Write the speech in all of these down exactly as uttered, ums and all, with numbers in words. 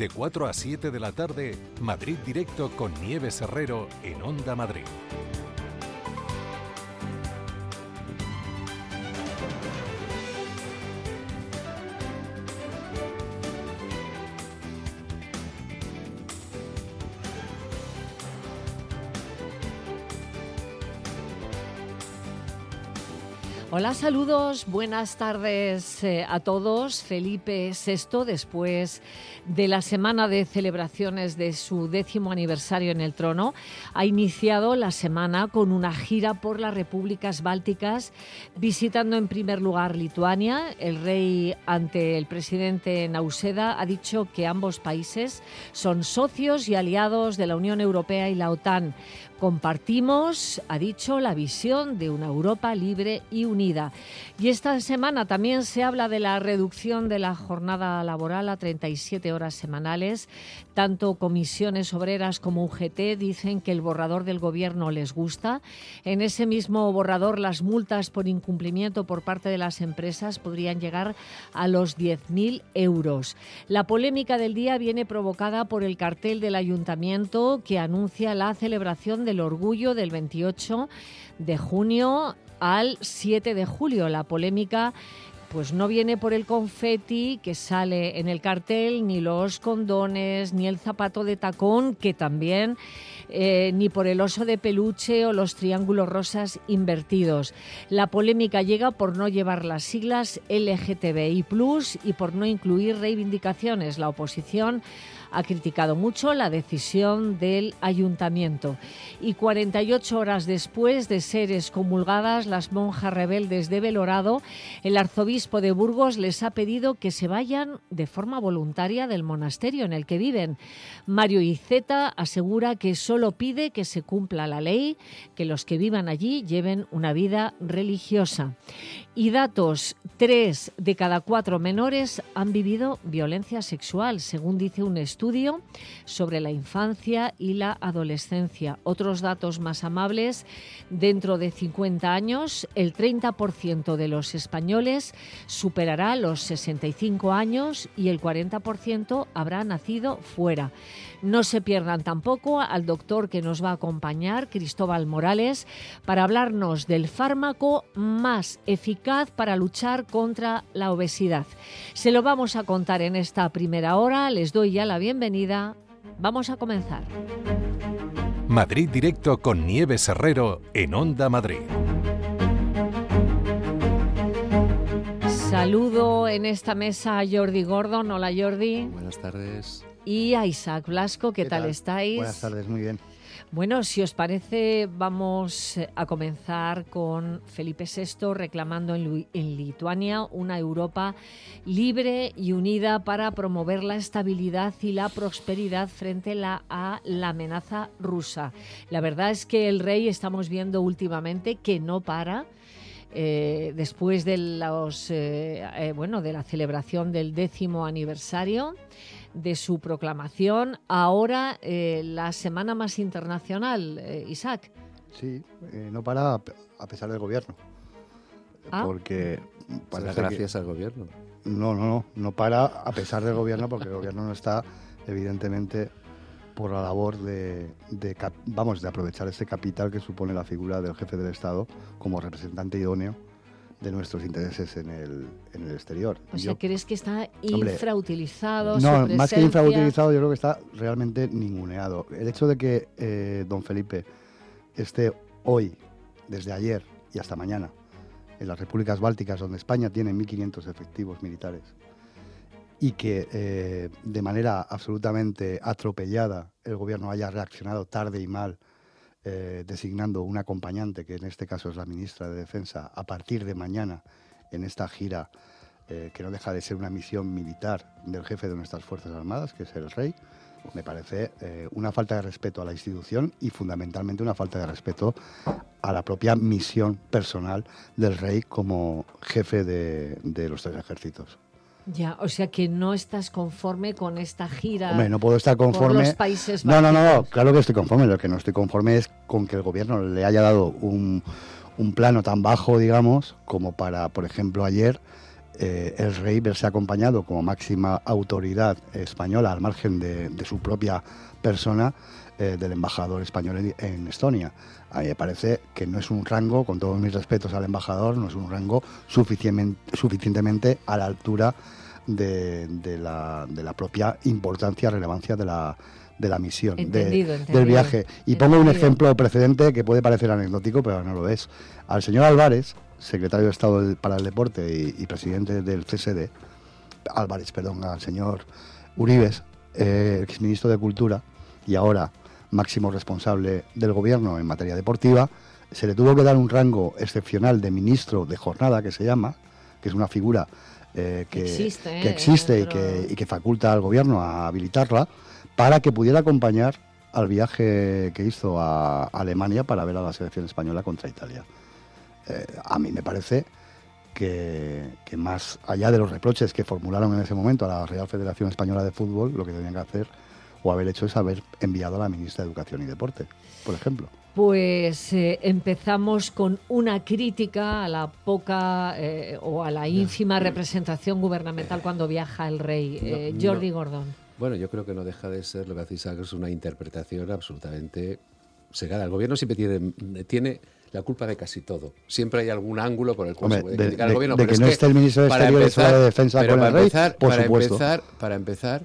De cuatro a siete de la tarde, Madrid Directo con Nieves Herrero en Onda Madrid. Hola, saludos, buenas tardes eh, a todos. Felipe sexto, después de la semana de celebraciones de su décimo aniversario en el trono, ha iniciado la semana con una gira por las repúblicas bálticas, visitando en primer lugar Lituania. El rey, ante el presidente Nauseda, ha dicho que ambos países son socios y aliados de la Unión Europea y la OTAN. Compartimos, ha dicho, la visión de una Europa libre y unida. Y esta semana también se habla de la reducción de la jornada laboral a treinta y siete horas semanales. Tanto comisiones obreras como U G T dicen que el borrador del gobierno les gusta. En ese mismo borrador, las multas por incumplimiento por parte de las empresas podrían llegar a los diez mil euros. La polémica del día viene provocada por el cartel del ayuntamiento que anuncia la celebración de del orgullo del veintiocho de junio al siete de julio. La polémica pues no viene por el confeti que sale en el cartel, ni los condones, ni el zapato de tacón, que también, eh, ni por el oso de peluche o los triángulos rosas invertidos. La polémica llega por no llevar las siglas L G T B I plus, y por no incluir reivindicaciones. La oposición ha criticado mucho la decisión del ayuntamiento. Y cuarenta y ocho horas después de ser excomulgadas las monjas rebeldes de Belorado, el arzobispo de Burgos les ha pedido que se vayan de forma voluntaria del monasterio en el que viven. Mario Iceta asegura que solo pide que se cumpla la ley, que los que vivan allí lleven una vida religiosa. Y datos, tres de cada cuatro menores han vivido violencia sexual, según dice un estudio sobre la infancia y la adolescencia. Otros datos más amables, dentro de cincuenta años, el treinta por ciento de los españoles superará los sesenta y cinco años y el cuarenta por ciento habrá nacido fuera. No se pierdan tampoco al doctor que nos va a acompañar, Cristóbal Morales, para hablarnos del fármaco más eficaz para luchar contra la obesidad. Se lo vamos a contar en esta primera hora. Les doy ya la bienvenida. Vamos a comenzar. Madrid Directo con Nieves Herrero en Onda Madrid. Saludo en esta mesa a Jordi Gordon. Hola, Jordi. Buenas tardes. Y a Isaac Blasco. ¿Qué, ¿Qué tal, tal estáis? Buenas tardes, muy bien. Bueno, si os parece, vamos a comenzar con Felipe sexto reclamando en, en Lituania una Europa libre y unida para promover la estabilidad y la prosperidad frente la, a la amenaza rusa. La verdad es que el rey, estamos viendo últimamente que no para. Eh, después de los eh, eh, bueno de la celebración del décimo aniversario de su proclamación, ahora eh, la semana más internacional, eh, Isaac. Sí, eh, no para a pesar del gobierno, ¿Ah? porque gracias que, al gobierno. No, no, no, no para a pesar del gobierno, porque el gobierno no está, evidentemente, por la labor de, de, vamos, de aprovechar ese capital que supone la figura del jefe del Estado como representante idóneo de nuestros intereses en el, en el exterior. O sea, yo, ¿crees que está hombre, infrautilizado? No, su más que infrautilizado, yo creo que está realmente ninguneado. El hecho de que eh, don Felipe esté hoy, desde ayer y hasta mañana, en las repúblicas bálticas, donde España tiene mil quinientos efectivos militares, y que eh, de manera absolutamente atropellada el gobierno haya reaccionado tarde y mal, eh, designando un acompañante, que en este caso es la ministra de Defensa, a partir de mañana en esta gira, eh, que no deja de ser una misión militar del jefe de nuestras Fuerzas Armadas, que es el rey, me parece eh, una falta de respeto a la institución y fundamentalmente una falta de respeto a la propia misión personal del rey como jefe de, de los tres ejércitos. Ya, o sea que no estás conforme con esta gira. Hombre, no puedo estar conforme. Por los países no, no, no, no, claro que estoy conforme. Lo que no estoy conforme es con que el gobierno le haya dado un, un plano tan bajo, digamos, como para, por ejemplo, ayer eh, el rey verse acompañado como máxima autoridad española al margen de, de su propia persona eh, del embajador español en, en Estonia. A mí me parece que no es un rango, con todos mis respetos al embajador, no es un rango suficientemente, suficientemente a la altura de, de, la, de la propia importancia, relevancia de la, de la misión, entendido, de, entendido, del viaje. Y entendido. pongo un ejemplo precedente que puede parecer anecdótico, pero no lo es. Al señor Álvarez, secretario de Estado del, para el Deporte y, y presidente del C S D, Álvarez, perdón, al señor Uribes, eh, exministro de Cultura y ahora máximo responsable del gobierno en materia deportiva, se le tuvo que dar un rango excepcional de ministro de jornada, que se llama, que es una figura eh, que existe, que existe eh, pero... y, que, y que faculta al gobierno a habilitarla, para que pudiera acompañar al viaje que hizo a Alemania para ver a la selección española contra Italia. Eh, a mí me parece que, que más allá de los reproches que formularon en ese momento a la Real Federación Española de Fútbol, lo que tenían que hacer o haber hecho es haber enviado a la ministra de Educación y Deporte, por ejemplo. Pues eh, empezamos con una crítica a la poca eh, o a la ínfima representación gubernamental cuando viaja el rey. Eh, no, Jordi no. Gordón. Bueno, yo creo que no deja de ser, lo que hacéis es una interpretación absolutamente cegada. El gobierno siempre tiene, tiene la culpa de casi todo. Siempre hay algún ángulo por el cual Hombre, se puede de, criticar de, al gobierno. De pero que no es esté el ministro de Exteriores o de Defensa con el rey, empezar, por para supuesto. Empezar, para empezar,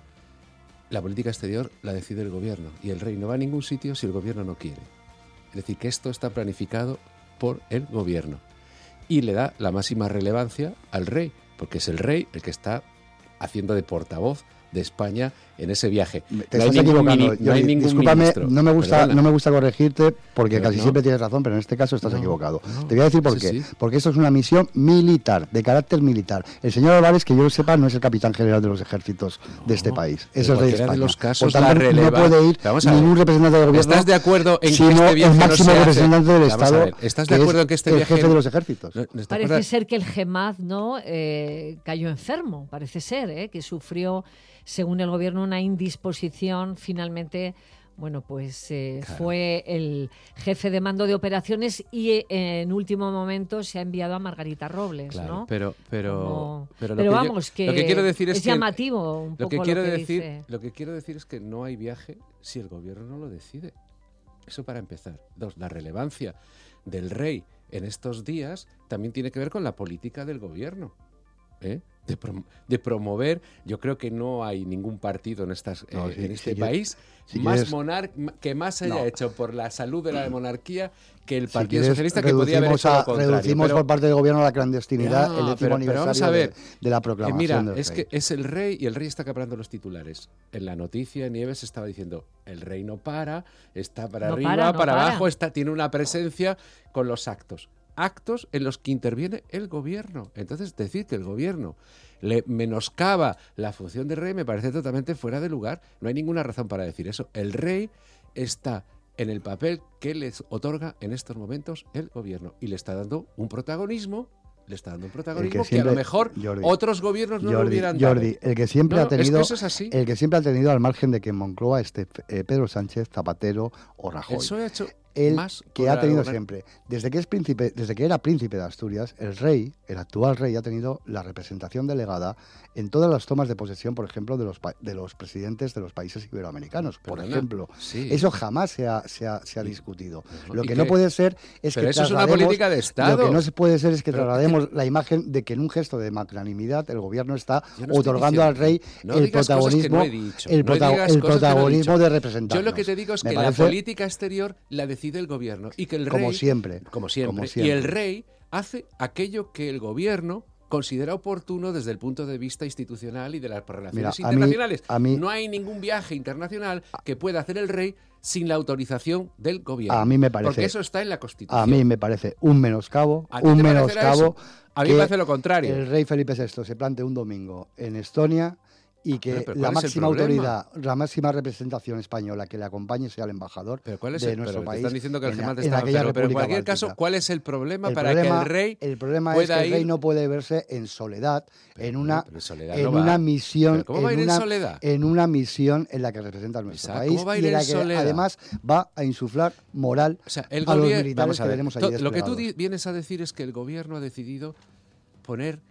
la política exterior la decide el gobierno y el rey no va a ningún sitio si el gobierno no quiere. Es decir, que esto está planificado por el gobierno y le da la máxima relevancia al rey, porque es el rey el que está haciendo de portavoz de España en ese viaje. Te no estás equivocando. Mini, no hay ningún Discúlpame, ministro. no me gusta, Perdona. no me gusta corregirte porque pero casi no. siempre tienes razón, pero en este caso estás no, equivocado. No. Te voy a decir por sí, qué. Sí. Porque esto es una misión militar, de carácter militar. El señor Álvarez, que yo lo sepa, no es el capitán general de los ejércitos no, de este país. Es el rey de España. De los casos, por tanto, la no puede ir ningún representante del gobierno. ¿Estás de acuerdo en que sino este viaje el máximo no se representante hace? del Estado? Ver, ¿Estás de acuerdo en que este el viaje el jefe de los ejércitos? No, ¿no Parece ser que el Gemad no eh, cayó enfermo. Parece ser eh, que sufrió, según el gobierno, una indisposición. Finalmente, bueno, pues eh, claro. fue el jefe de mando de operaciones y eh, en último momento se ha enviado a Margarita Robles, claro, ¿no? Pero, pero, Como, pero, pero lo vamos, que, yo, que, lo que quiero decir es, es que llamativo un lo poco que quiero lo que decir, dice. Lo que quiero decir es que no hay viaje si el gobierno no lo decide. Eso para empezar. Dos, la relevancia del rey en estos días también tiene que ver con la política del gobierno, ¿eh? De, prom- de promover, yo creo que no hay ningún partido en, estas, no, eh, si, en este si país si más quieres, monar- que más haya no. hecho por la salud de la monarquía que el si Partido quieres, Socialista, que podía haber hecho a, lo contrario. Reducimos pero, por parte del gobierno la clandestinidad, no, el décimo pero, aniversario pero vamos a ver, de, de la proclamación eh, mira, del es rey. que es el rey y el rey está acaparando los titulares. En la noticia Nieves estaba diciendo, el rey no para, está para no arriba, para, no para para. abajo, está, tiene una presencia con los actos. Actos en los que interviene el gobierno. Entonces, decir que el gobierno le menoscaba la función del rey me parece totalmente fuera de lugar. No hay ninguna razón para decir eso. El rey está en el papel que les otorga en estos momentos el gobierno y le está dando un protagonismo, le está dando un protagonismo que, siempre, que a lo mejor Jordi, otros gobiernos no Jordi, lo hubieran dado. Jordi, el que siempre no, ha tenido, es que eso es así. el que siempre ha tenido al margen de que en Moncloa esté eh, Pedro Sánchez, Zapatero o Rajoy. Eso ha hecho el más que ha tenido siempre, desde que es príncipe, desde que era príncipe de Asturias, el rey, el actual rey, ha tenido la representación delegada en todas las tomas de posesión, por ejemplo, de los de los presidentes de los países iberoamericanos, por Perdona, ejemplo. Sí. Eso jamás se ha, se ha, se ha discutido. No, Lo que, que no puede ser es pero que eso es una política de Estado. Lo que no se puede ser es que pero, traslademos la imagen de que en un gesto de magnanimidad el gobierno está no otorgando al rey no el protagonismo, no he dicho, el, no prota el protagonismo no de representantes. Yo lo que te digo es Me que parece... la política exterior la decide el gobierno y que el rey, como siempre, como siempre, como siempre, y el rey hace aquello que el gobierno considera oportuno desde el punto de vista institucional y de las relaciones Mira, internacionales. A mí, a mí, no hay ningún viaje internacional que pueda hacer el rey sin la autorización del gobierno. A mí me parece, porque eso está en la Constitución. A mí me parece un menoscabo, un menoscabo. A mí me parece lo contrario. El rey Felipe sexto se plante un domingo en Estonia y que pero, pero la máxima autoridad, la máxima representación española que le acompañe sea el embajador pero ¿cuál es de el, nuestro pero país. Te están diciendo que el Gemad en, está en enfermo, pero en cualquier báltica. caso, ¿cuál es el problema el para problema, que el rey El problema pueda es que el rey ir... no puede verse en soledad, pero, en una, pero soledad en no una va. misión, ¿Cómo va a ir en, una, en soledad? en una misión en la que representa a nuestro Isaac, país ¿cómo va a ir y en la en que soledad? además va a insuflar moral o sea, el a los gobierno, militares vamos a que ver, tenemos allí to, Lo que tú desplegados. vienes a decir es que el gobierno ha decidido poner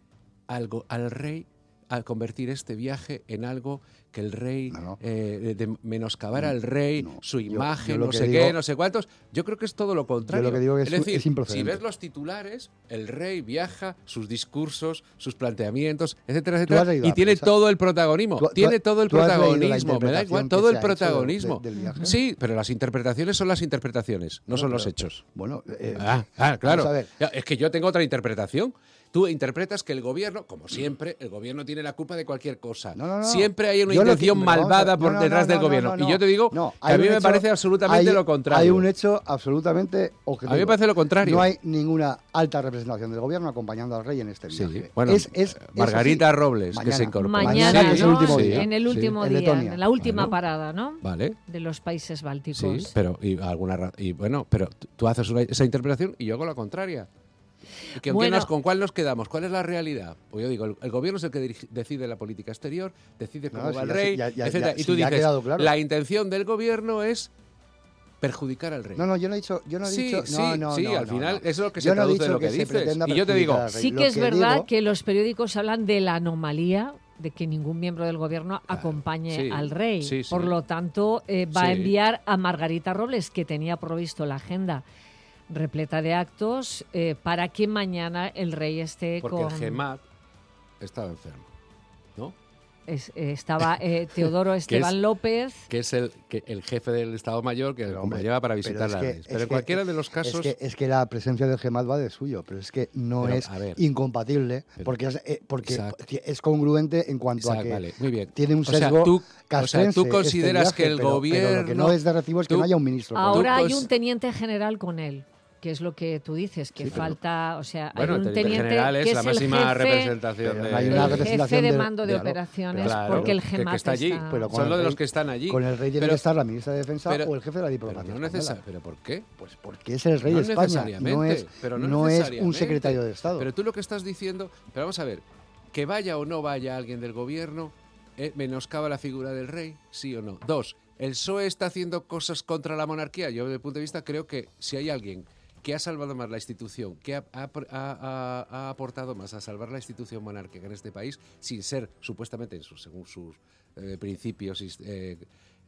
algo al rey, al convertir este viaje en algo que el rey, no, no. Eh, de menoscabar no, al rey, no. su imagen, yo, yo no sé digo, qué, no sé cuántos. Yo creo que es todo lo contrario. Yo lo que digo es, es decir, es improcedente. Si ves los titulares, el rey viaja, sus discursos, sus planteamientos, etcétera, etcétera, y tiene prensa? todo el protagonismo. ¿Tú, tiene todo el protagonismo, me da igual, todo el protagonismo. De, de, sí, pero las interpretaciones son las interpretaciones, no, no son pero, los hechos. Bueno, eh, ah, ah, claro. Es que yo tengo otra interpretación. Tú interpretas que el gobierno, como siempre, el gobierno tiene la culpa de cualquier cosa. No, no, no. Siempre hay una yo intención que, malvada a, por no, detrás no, no, del no, gobierno. No, no, no. Y yo te digo no, que a mí me hecho, parece absolutamente hay, lo contrario. Hay un hecho absolutamente objetivo. A mí me parece lo contrario. No hay ninguna alta representación del gobierno acompañando al rey en este viaje. Sí. Bueno, es, es, Margarita es Robles, mañana, que se incorpora. Mañana, mañana es el último día. En el último sí. día, en la última bueno, parada, ¿no? Vale. De los países bálticos. Sí, pero y alguna y bueno, pero tú haces una, esa interpretación y yo hago la contraria. ¿Con, bueno. nos, ¿Con cuál nos quedamos? ¿Cuál es la realidad? Pues yo digo, el, el gobierno es el que dirige, decide la política exterior, decide cómo no, va si el rey, ya, ya, etcétera. Ya, y tú si dices, claro. la intención del gobierno es perjudicar al rey. No, no, yo no he dicho... Yo no he sí, dicho sí, no, no, sí, no, al no, final no. eso es lo que yo se traduce no en lo que, que dices. Y yo te digo... Sí que, que es verdad digo, que los periódicos hablan de la anomalía de que ningún miembro del gobierno claro, acompañe sí, al rey. Sí, sí. Por lo tanto, eh, va sí. a enviar a Margarita Robles, que tenía provisto la agenda repleta de actos, eh, para que mañana el rey esté Porque con... Porque el GEMAT estaba enfermo, ¿no? Es, eh, estaba eh, Teodoro Esteban que es, López. Que es el, que el jefe del Estado Mayor que lo lleva para visitar la ley. Pero en cualquiera que, de los casos... Es que, es que la presencia del GEMAT va de suyo, pero es que no pero, es ver, incompatible, pero, porque, es, eh, porque es congruente en cuanto exacto, a que vale, muy bien. tiene un sesgo o sea, tú, castrense. O sea, tú consideras este viaje, que el pero, gobierno... Pero lo que no es de recibo es que tú, no haya un ministro. Ahora hay un teniente general con él, que es lo que tú dices, que sí, falta, pero, o sea, bueno, hay un teniente general es que la es máxima el jefe, representación de, hay una el representación jefe de, de mando de, de operaciones, claro, porque el que, GEMAT que está allí, está... pero son los de los que están allí. Con el rey tiene pero, que estar la ministra de Defensa pero, o el jefe de la diplomacia. Pero, no neces- ¿Pero por qué? Pues porque es el rey no de España, no es, pero no, no es un secretario de Estado. Pero tú lo que estás diciendo, pero vamos a ver, que vaya o no vaya alguien del gobierno, eh, menoscaba la figura del rey, sí o no. Dos, ¿el P S O E está haciendo cosas contra la monarquía? Yo, desde el punto de vista, creo que si hay alguien que ha salvado más la institución, que ha, ha, ha, ha aportado más a salvar la institución monárquica en este país, sin ser, supuestamente, según sus eh, principios eh,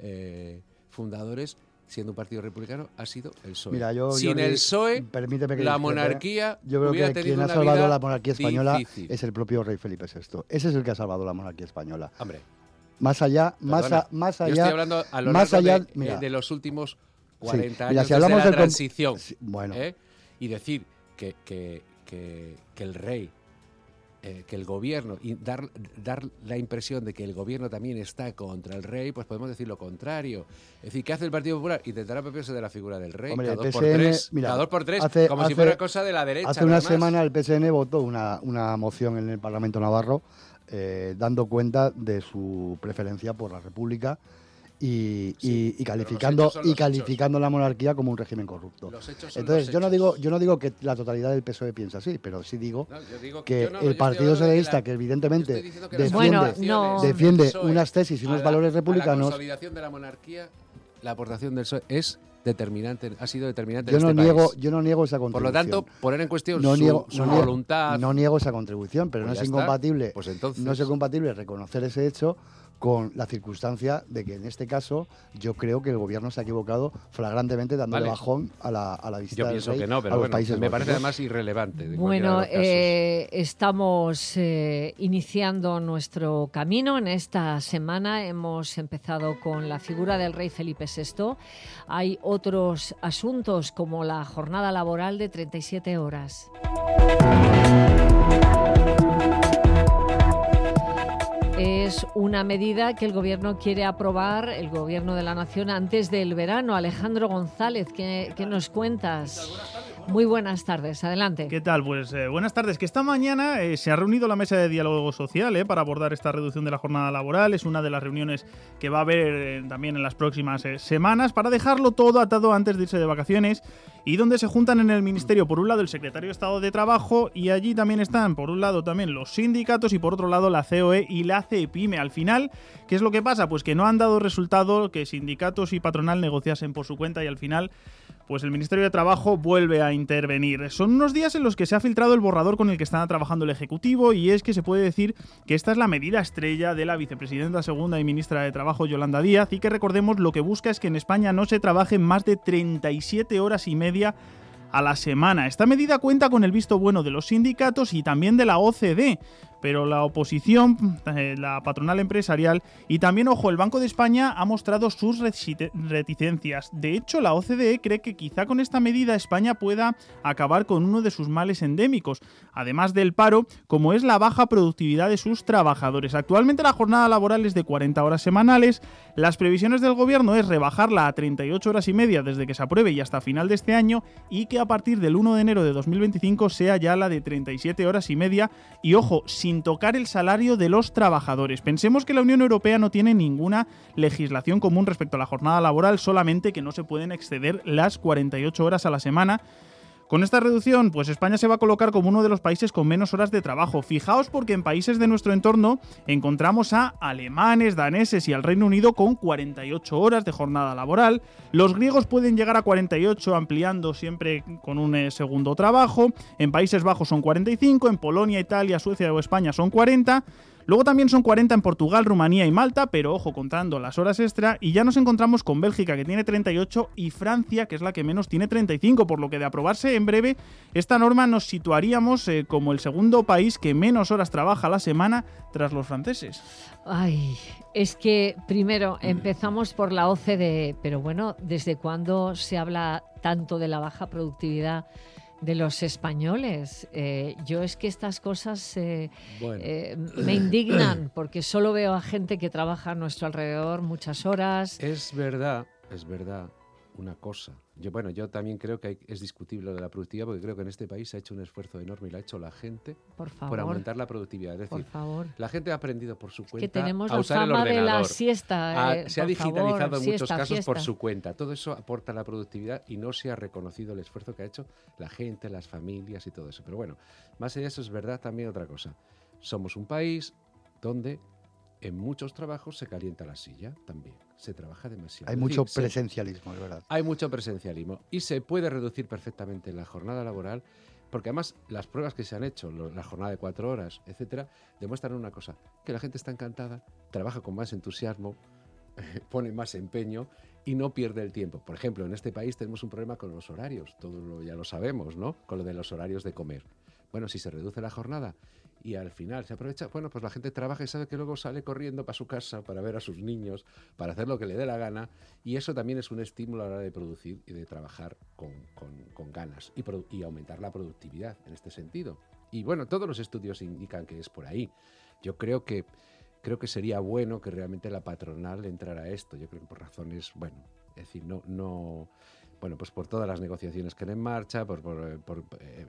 eh, fundadores, siendo un partido republicano, ha sido el P S O E. Mira, yo, sin yo el P S O E, que la monarquía yo creo hubiera que tenido quien ha una salvado vida la monarquía española difícil. Es el propio rey Felipe sexto. Ese es el que ha salvado la monarquía española. Hombre. Más allá, Perdona, más, a, más allá... Yo estoy hablando a lo más largo allá, de, mira, de los últimos cuarenta sí, mira, años si hablamos desde la del transición. Sí, bueno. ¿eh? Y decir que, que, que, que el rey, eh, que el gobierno, y dar, dar la impresión de que el gobierno también está contra el rey, pues podemos decir lo contrario. Es decir, ¿qué hace el Partido Popular? Intentar apropiarse de la figura del rey. Hombre, cada, el dos P S N, por tres, mira, cada dos por tres, hace, como hace, si fuera cosa de la derecha. Hace una además. semana el P S N votó una, una moción en el Parlamento Navarro eh, dando cuenta de su preferencia por la República y, sí, y, y calificando y calificando hechos. la monarquía como un régimen corrupto. Los hechos son Entonces los yo no hechos. digo yo no digo que la totalidad del P S O E piensa así, pero sí digo, no, yo digo que yo no, el yo Partido Socialista, la, que evidentemente que defiende, bueno, no. defiende P S O E unas tesis y unos la, valores republicanos. A la consolidación de la monarquía, la aportación del P S O E es determinante, ha sido determinante yo en no este niego, país. Yo no niego esa Por contribución. lo tanto, poner en cuestión no su, niego, su no niego, voluntad... No niego esa contribución, pero pues no es está. incompatible Pues entonces... no es incompatible reconocer ese hecho con la circunstancia de que en este caso yo creo que el gobierno se ha equivocado flagrantemente dándole vale. bajón a la, a la visita yo del pienso rey que no, pero a los bueno, países me parece nórdicos. además irrelevante. De bueno, de los eh, estamos eh, iniciando nuestro camino. En esta semana hemos empezado con la figura del rey Felipe sexto. Hay otros asuntos como la jornada laboral de treinta y siete horas. Es una medida que el Gobierno quiere aprobar, el Gobierno de la Nación, antes del verano. Alejandro González, ¿qué, qué nos cuentas? Muy buenas tardes, adelante. ¿Qué tal? Pues eh, buenas tardes. Que esta mañana eh, se ha reunido la mesa de diálogo social eh, para abordar esta reducción de la jornada laboral. Es una de las reuniones que va a haber eh, también en las próximas eh, semanas para dejarlo todo atado antes de irse de vacaciones y donde se juntan en el Ministerio, por un lado, el Secretario de Estado de Trabajo y allí también están, por un lado, también los sindicatos y por otro lado, la C O E y la CEPIME. Al final, ¿qué es lo que pasa? Pues que no han dado resultado que sindicatos y patronal negociasen por su cuenta y al final pues el Ministerio de Trabajo vuelve a intervenir. Son unos días en los que se ha filtrado el borrador con el que está trabajando el Ejecutivo, y es que se puede decir que esta es la medida estrella de la vicepresidenta segunda y ministra de Trabajo, Yolanda Díaz, y que, recordemos, lo que busca es que en España no se trabaje más de treinta y siete horas y media a la semana. Esta medida cuenta con el visto bueno de los sindicatos y también de la O C D, pero la oposición, eh, la patronal empresarial y también, ojo, el Banco de España ha mostrado sus reticencias. De hecho, la O C D E cree que quizá con esta medida España pueda acabar con uno de sus males endémicos, además del paro, como es la baja productividad de sus trabajadores. Actualmente la jornada laboral es de cuarenta horas semanales. Las previsiones del gobierno es rebajarla a treinta y ocho horas y media desde que se apruebe y hasta final de este año, y que a partir del uno de enero de dos mil veinticinco sea ya la de treinta y siete horas y media, y ojo, sin tocar el salario de los trabajadores. Pensemos que la Unión Europea no tiene ninguna legislación común respecto a la jornada laboral, solamente que no se pueden exceder las cuarenta y ocho horas a la semana. Con esta reducción, pues España se va a colocar como uno de los países con menos horas de trabajo. Fijaos, porque en países de nuestro entorno encontramos a alemanes, daneses y al Reino Unido con cuarenta y ocho horas de jornada laboral. Los griegos pueden llegar a cuarenta y ocho, ampliando siempre con un eh, segundo trabajo. En Países Bajos son cuarenta y cinco, en Polonia, Italia, Suecia o España son cuarenta. Luego también son cuarenta en Portugal, Rumanía y Malta, pero ojo, contando las horas extra, y ya nos encontramos con Bélgica, que tiene treinta y ocho, y Francia, que es la que menos, tiene treinta y cinco, por lo que de aprobarse en breve esta norma nos situaríamos eh, como el segundo país que menos horas trabaja a la semana tras los franceses. Ay, es que primero empezamos por la O C D E, pero bueno, ¿desde cuándo se habla tanto de la baja productividad de los españoles? Eh, yo es que estas cosas eh, Bueno. eh, me indignan, porque solo veo a gente que trabaja a nuestro alrededor muchas horas. Es verdad, es verdad una cosa. Yo, bueno, yo también creo que hay, es discutible lo de la productividad, porque creo que en este país se ha hecho un esfuerzo enorme y lo ha hecho la gente Por favor, por aumentar la productividad. Es por decir, favor. la gente ha aprendido por su Es cuenta que tenemos a la usar el fama de la ordenador. siesta. Ah, eh, se ha por digitalizado favor, en siesta, muchos casos fiesta. por su cuenta. Todo eso aporta a la productividad y no se ha reconocido el esfuerzo que ha hecho la gente, las familias y todo eso. Pero bueno, más allá de eso es verdad también otra cosa. Somos un país donde en muchos trabajos se calienta la silla también. Se trabaja demasiado. Hay Es mucho decir, se- presencialismo, es verdad. hay mucho presencialismo y se puede reducir perfectamente la jornada laboral, porque además las pruebas que se han hecho, lo- la jornada de cuatro horas, etcétera, demuestran una cosa, que la gente está encantada, trabaja con más entusiasmo, pone más empeño y no pierde el tiempo. Por ejemplo, en este país tenemos un problema con los horarios, todos lo, ya lo sabemos, ¿no? Con lo de los horarios de comer. Bueno, si se reduce la jornada y al final se aprovecha, bueno, pues la gente trabaja y sabe que luego sale corriendo para su casa, para ver a sus niños, para hacer lo que le dé la gana, y eso también es un estímulo a la hora de producir y de trabajar con, con, con ganas y, produ- y aumentar la productividad en este sentido. Y bueno, todos los estudios indican que es por ahí. Yo creo que creo que sería bueno que realmente la patronal entrara a esto. Yo creo que por razones, bueno, es decir, no, no, bueno, pues por todas las negociaciones que hay en marcha, por, por, por eh,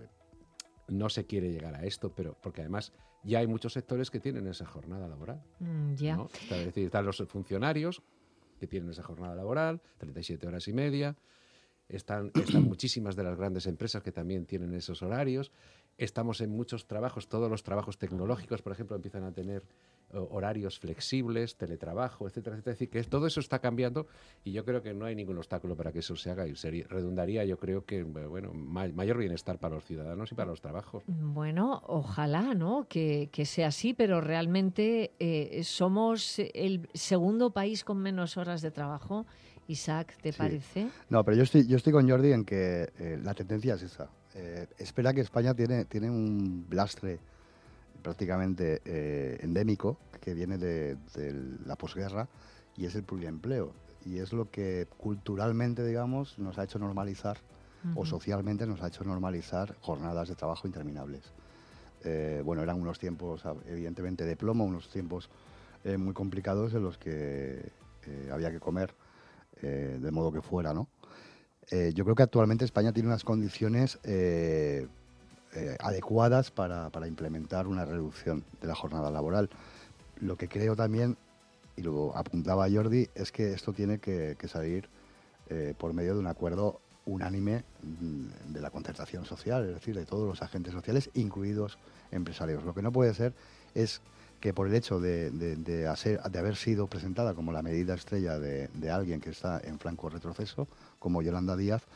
no se quiere llegar a esto, pero porque además ya hay muchos sectores que tienen esa jornada laboral. Mm, ya. ¿No? Está- Es decir, están los funcionarios que tienen esa jornada laboral, treinta y siete horas y media. Están, están muchísimas de las grandes empresas que también tienen esos horarios. Estamos en muchos trabajos, todos los trabajos tecnológicos, por ejemplo, empiezan a tener eh, horarios flexibles, teletrabajo, etcétera, etcétera. Es decir, que todo eso está cambiando y yo creo que no hay ningún obstáculo para que eso se haga y sería, redundaría, yo creo que, bueno, ma- mayor bienestar para los ciudadanos y para los trabajos. Bueno, ojalá, ¿no? Que, que sea así, pero realmente eh, somos el segundo país con menos horas de trabajo. Isaac, ¿te Sí. parece? No, pero yo estoy, yo estoy con Jordi en que eh, la tendencia es esa. Eh, espera que España tiene, tiene un lastre prácticamente eh, endémico que viene de, de la posguerra y es el pluriempleo. Y es lo que culturalmente, digamos, nos ha hecho normalizar o Ujú. socialmente nos ha hecho normalizar jornadas de trabajo interminables. Eh, bueno, eran unos tiempos, ah, evidentemente, de plomo, unos tiempos eh, muy complicados en los que eh, había que comer eh, de modo que fuera, ¿no? Eh, yo creo que actualmente España tiene unas condiciones eh, eh, adecuadas para, para implementar una reducción de la jornada laboral. Lo que creo también, y lo apuntaba Jordi, es que esto tiene que, que salir eh, por medio de un acuerdo unánime mm, de la concertación social, es decir, de todos los agentes sociales, incluidos empresarios. Lo que no puede ser es que por el hecho de, de, de, hacer, de haber sido presentada como la medida estrella de, de alguien que está en franco retroceso, como Yolanda Díaz,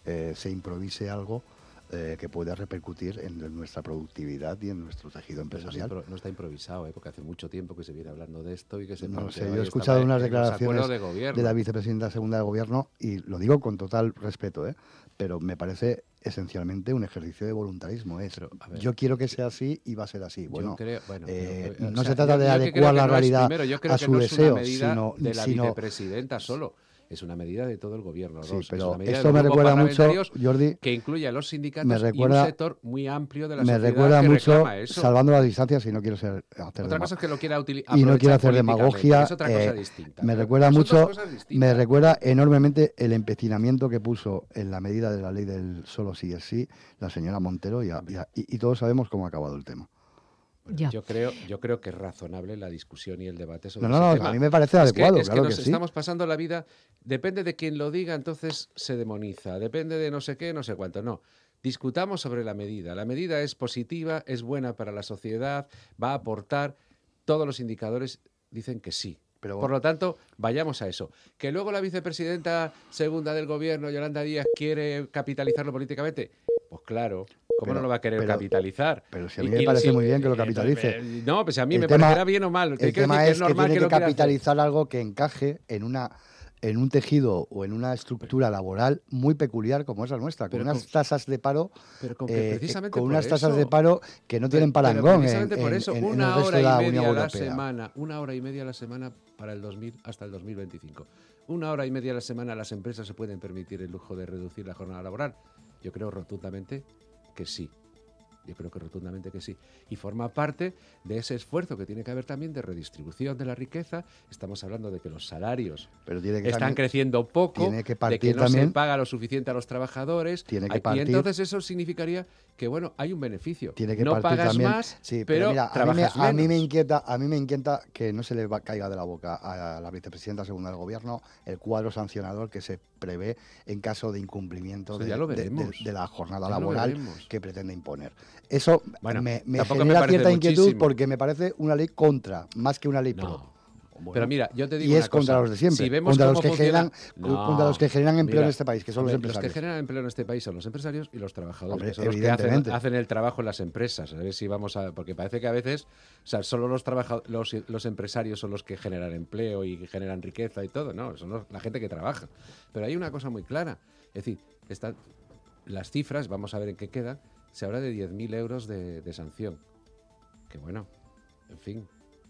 eh, se improvise algo eh, que pueda repercutir en, en nuestra productividad y en nuestro tejido empresarial. Pero no está improvisado, ¿eh? Porque hace mucho tiempo que se viene hablando de esto y que se... No sé, yo he escuchado unas declaraciones de, de la vicepresidenta segunda de Gobierno y lo digo con total respeto, ¿eh? Pero me parece esencialmente un ejercicio de voluntarismo. Es, pero, yo quiero que sea así y va a ser así. Bueno, creo, bueno eh, pero, no o sea, se trata yo, de yo adecuar la no realidad es, primero, yo creo a que su no deseo, es una medida sino... de la sino, vicepresidenta solo. Es una medida de todo el gobierno. Sí, Ross. pero esto me recuerda mucho, Jordi, que incluye a los sindicatos me recuerda, y un sector muy amplio de la me sociedad recuerda que mucho, reclama eso. salvando las distancias, y no quiero ser hacer Otra cosa es que lo quiera utilizar y no quiero hacer demagogia. Es otra cosa eh, distinta. Me ¿no? recuerda Son mucho, me ¿eh? recuerda enormemente el empecinamiento que puso en la medida de la ley del solo sí es sí la señora Montero y, a, y, a, y, y todos sabemos cómo ha acabado el tema. Ya. Yo creo, yo creo que es razonable la discusión y el debate sobre no, no, ese no, tema. A mí me parece es adecuado, que, es claro que nos que sí. estamos pasando la vida, depende de quien lo diga, entonces se demoniza, depende de no sé qué, no sé cuánto. No, discutamos sobre la medida. La medida es positiva, es buena para la sociedad, va a aportar. Todos los indicadores dicen que sí. Pero, por lo tanto, vayamos a eso. Que luego la vicepresidenta segunda del gobierno, Yolanda Díaz, quiere capitalizarlo políticamente, pues claro. ¿Cómo pero, no lo va a querer pero, capitalizar? Pero si a mí y, me parece y, muy bien que lo capitalice. Eh, no, pues a mí el me tema, parecerá bien o mal. El tema es, es que tiene que, que capitalizar algo que encaje en una en un tejido o en una estructura laboral muy peculiar como es la nuestra, con pero unas con, tasas de paro, pero con, que eh, con unas tasas eso, de paro que no tienen parangón precisamente en, por eso, en, una en el hora de la y media Unión a la Europea. semana, una hora y media a la semana para el dos mil hasta el dos mil veinticinco. Una hora y media a la semana las empresas se pueden permitir el lujo de reducir la jornada laboral. Yo creo rotundamente que sí. Yo creo que rotundamente que sí. Y forma parte de ese esfuerzo que tiene que haber también de redistribución de la riqueza. Estamos hablando de que los salarios Pero tiene que están también, creciendo poco, tiene que partir de que no también, se paga lo suficiente a los trabajadores. Tiene que partir, y entonces eso significaría que, bueno, hay un beneficio. Tiene que no partir pagas también, más, sí, pero, pero mira, trabajas a mí, me, a mí me menos. inquieta, a mí me inquieta que no se le va, caiga de la boca a la vicepresidenta segunda del gobierno el cuadro sancionador que se prevé en caso de incumplimiento de, de, de, de la jornada ya laboral que pretende imponer. Eso bueno, me, me genera me cierta muchísimo. inquietud porque me parece una ley contra, más que una ley no. pro. Bueno, pero mira, yo te digo y una es contra cosa. los de siempre, si vemos contra, los que funciona... generan, no, contra los que generan empleo mira, en este país, que son los empresarios. Los que generan empleo en este país son los empresarios y los trabajadores, Hombre, que son los que hacen, hacen el trabajo en las empresas. A ver si vamos a... Porque parece que a veces, o sea, solo los, los, los empresarios son los que generan empleo y generan riqueza y todo, no, son los, la gente que trabaja. Pero hay una cosa muy clara, es decir, están las cifras, vamos a ver en qué quedan, se habla de diez mil euros de, de sanción. Que bueno, en fin...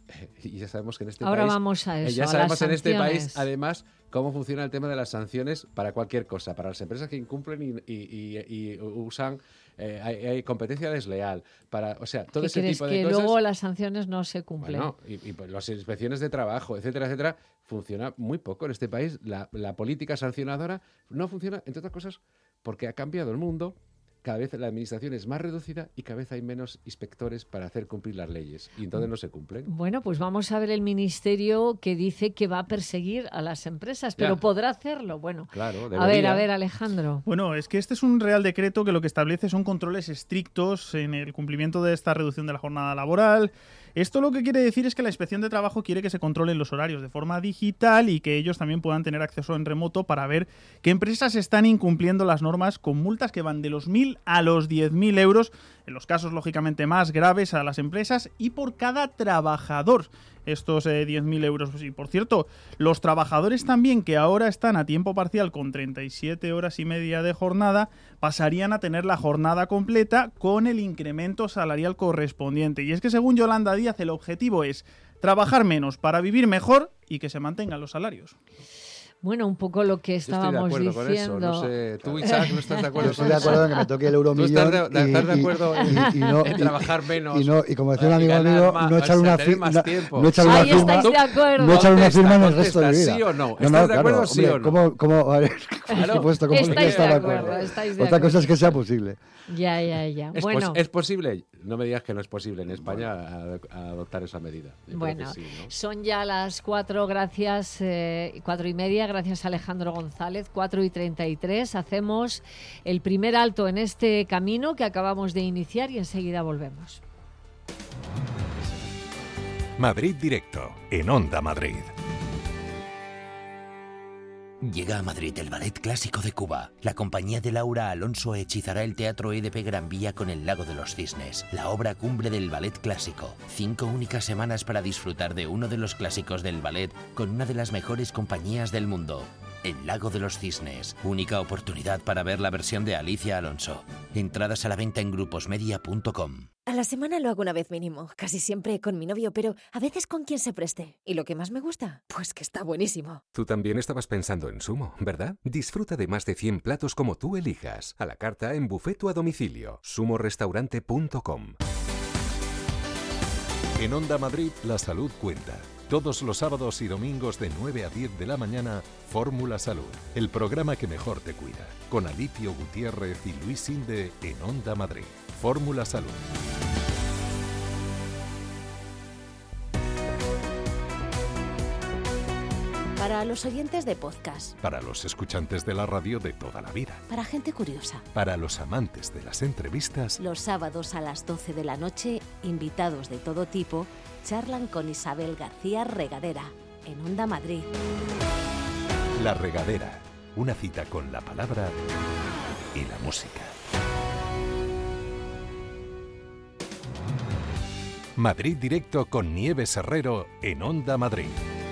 Y ya sabemos que en este Ahora país... vamos a eso, Ya a sabemos las en este sanciones. país, además, cómo funciona el tema de las sanciones para cualquier cosa. Para las empresas que incumplen y, y, y, y usan... Eh, hay, hay competencia desleal. Para, o sea, todo ¿Qué ese crees, tipo de que cosas... luego las sanciones no se cumplen? Bueno, y, y pues las inspecciones de trabajo, etcétera, etcétera, funciona muy poco en este país. La, la política sancionadora no funciona, entre otras cosas, porque ha cambiado el mundo. Cada vez la administración es más reducida y cada vez hay menos inspectores para hacer cumplir las leyes. Y entonces no se cumplen. Bueno, pues vamos a ver el ministerio que dice que va a perseguir a las empresas, pero ya. ¿Podrá hacerlo? Bueno, claro, a ver, a ver, Alejandro. Bueno, es que este es un Real Decreto que lo que establece son controles estrictos en el cumplimiento de esta reducción de la jornada laboral. Esto lo que quiere decir es que la Inspección de Trabajo quiere que se controlen los horarios de forma digital y que ellos también puedan tener acceso en remoto para ver qué empresas están incumpliendo las normas con multas que van de los mil a los diez mil euros, en los casos lógicamente más graves a las empresas y por cada trabajador. Estos eh, diez mil euros. Y por cierto, los trabajadores también que ahora están a tiempo parcial con treinta y siete horas y media de jornada pasarían a tener la jornada completa con el incremento salarial correspondiente. Y es que según Yolanda Díaz el objetivo es trabajar menos para vivir mejor y que se mantengan los salarios. Bueno, un poco lo que estábamos Yo estoy de acuerdo diciendo. con eso. No sé, tú, Isaac, ¿no estás de acuerdo? Yo estoy de acuerdo en que me toque el euromillón. ¿Tú estás de, y, estás de acuerdo y, en, y, y no, en trabajar menos? Y, no, y como decía un amigo ganar mío, más, no echar o sea, una, tener fi más una, tiempo. no echar Ahí una estáis firma, de acuerdo. no echar una Contesta, firma en el resto de contesta, vida. ¿sí o no? No, ¿Estás no, de claro, acuerdo, sí hombre, o no? ¿cómo, cómo, a ver, por Claro, supuesto, ¿cómo no estáis estar de de acuerdo, acuerdo? estáis de Otra acuerdo. cosa es que sea posible. Ya, ya, ya. ¿Es, Bueno, ¿Es posible? No me digas que no es posible en España a, a adoptar esa medida. Yo bueno, creo que sí, ¿no? son ya las cuatro, gracias, eh, cuatro y media, gracias a Alejandro González, cuatro y treinta y tres. Hacemos el primer alto en este camino que acabamos de iniciar y enseguida volvemos. Madrid Directo, en Onda Madrid. Llega a Madrid el Ballet Clásico de Cuba. La compañía de Laura Alonso hechizará el Teatro E D P Gran Vía con El Lago de los Cisnes, la obra cumbre del ballet clásico. Cinco únicas semanas para disfrutar de uno de los clásicos del ballet con una de las mejores compañías del mundo. El Lago de los Cisnes. Única oportunidad para ver la versión de Alicia Alonso. Entradas a la venta en gruposmedia punto com. A la semana lo hago una vez mínimo, casi siempre con mi novio, pero a veces con quien se preste. ¿Y lo que más me gusta? Pues que está buenísimo. Tú también estabas pensando en Sumo, ¿verdad? Disfruta de más de cien platos como tú elijas. A la carta, en buffet o a domicilio. sumo restaurante punto com. En Onda Madrid, la salud cuenta. Todos los sábados y domingos de nueve a diez de la mañana, Fórmula Salud, el programa que mejor te cuida. Con Alipio Gutiérrez y Luis Sinde en Onda Madrid. Fórmula Salud. Para los oyentes de podcast. Para los escuchantes de la radio de toda la vida. Para gente curiosa. Para los amantes de las entrevistas. Los sábados a las doce de la noche, invitados de todo tipo charlan con Isabel García Regadera en Onda Madrid. La Regadera, una cita con la palabra y la música. Madrid Directo con Nieves Herrero en Onda Madrid.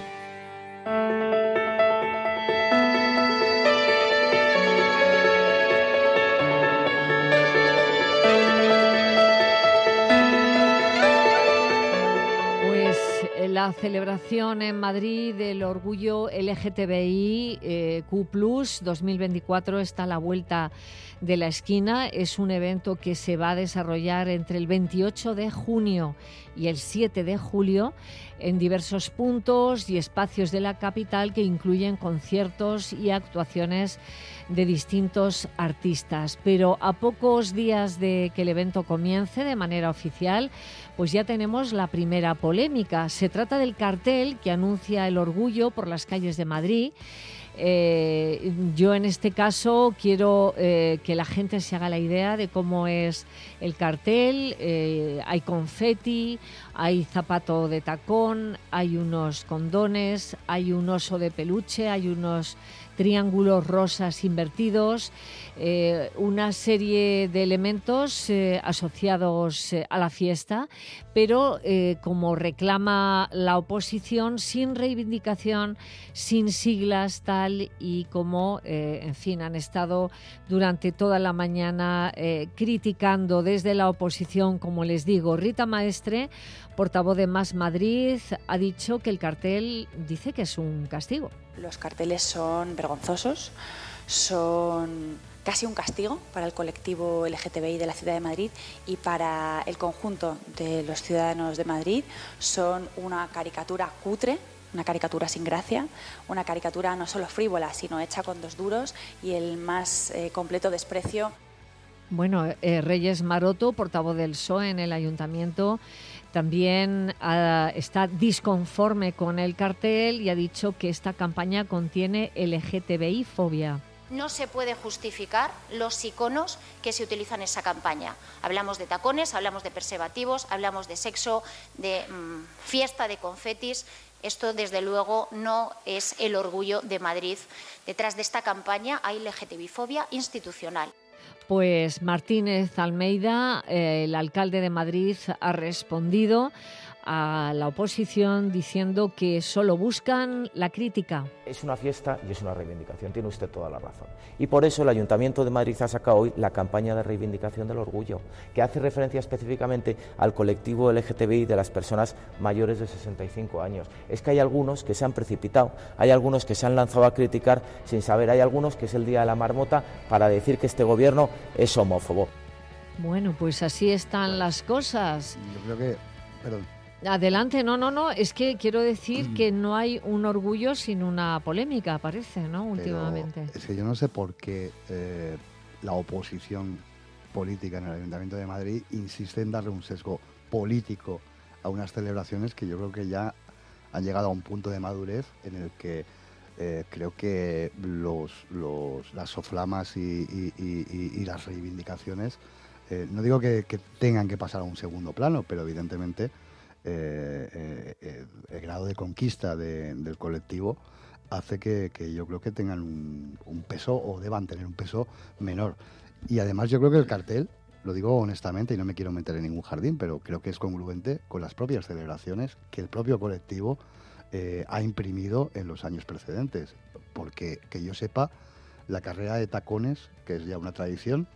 La celebración en Madrid del orgullo L G T B I eh, Q plus dos mil veinticuatro está a la vuelta de la esquina. Es un evento que se va a desarrollar entre el veintiocho de junio y el siete de julio en diversos puntos y espacios de la capital que incluyen conciertos y actuaciones de distintos artistas. Pero a pocos días de que el evento comience de manera oficial, pues ya tenemos la primera polémica. Se trata del cartel que anuncia el orgullo por las calles de Madrid. Eh, yo en este caso quiero eh, que la gente se haga la idea de cómo es el cartel. Eh, hay confeti, hay zapato de tacón, hay unos condones, hay un oso de peluche, hay unos triángulos rosas invertidos, eh, una serie de elementos eh, asociados eh, a la fiesta, pero eh, como reclama la oposición, sin reivindicación, sin siglas, tal y como, eh, en fin, han estado durante toda la mañana eh, criticando desde la oposición, como les digo. Rita Maestre, portavoz de Más Madrid, ha dicho que el cartel dice que es un castigo. Los carteles son vergonzosos, son casi un castigo para el colectivo L G T B I de la ciudad de Madrid y para el conjunto de los ciudadanos de Madrid. Son una caricatura cutre, una caricatura sin gracia, una caricatura no solo frívola, sino hecha con dos duros y el más eh, completo desprecio. Bueno, eh, Reyes Maroto, portavoz del P S O E en el Ayuntamiento, también uh, está disconforme con el cartel y ha dicho que esta campaña contiene L G T B I fobia. No se puede justificar los iconos que se utilizan en esa campaña. Hablamos de tacones, hablamos de preservativos, hablamos de sexo, de mmm, fiesta de confetis. Esto, desde luego, no es el orgullo de Madrid. Detrás de esta campaña hay L G T B I fobia institucional. Pues Martínez Almeida, eh, el alcalde de Madrid, ha respondido a la oposición diciendo que solo buscan la crítica. Es una fiesta y es una reivindicación, tiene usted toda la razón. Y por eso el Ayuntamiento de Madrid ha sacado hoy la campaña de reivindicación del orgullo, que hace referencia específicamente al colectivo L G T B I de las personas mayores de sesenta y cinco años. Es que hay algunos que se han precipitado, hay algunos que se han lanzado a criticar sin saber, hay algunos que es el día de la marmota para decir que este gobierno es homófobo. Bueno, pues así están las cosas. Yo creo que... Perdón. Adelante, no, no, no, es que quiero decir que no hay un orgullo sin una polémica, parece, ¿no? Últimamente. Pero es que yo no sé por qué eh, la oposición política en el Ayuntamiento de Madrid insiste en darle un sesgo político a unas celebraciones que yo creo que ya han llegado a un punto de madurez en el que eh, creo que los, los, las soflamas y, y, y, y las reivindicaciones, eh, no digo que, que tengan que pasar a un segundo plano, pero evidentemente... Eh, eh, eh, el grado de conquista de, del colectivo hace que, que yo creo que tengan un, un peso, o deban tener un peso menor. Y además yo creo que el cartel, lo digo honestamente y no me quiero meter en ningún jardín, pero creo que es congruente con las propias celebraciones que el propio colectivo eh, ha imprimido en los años precedentes. Porque, que yo sepa, la carrera de tacones, que es ya una tradición,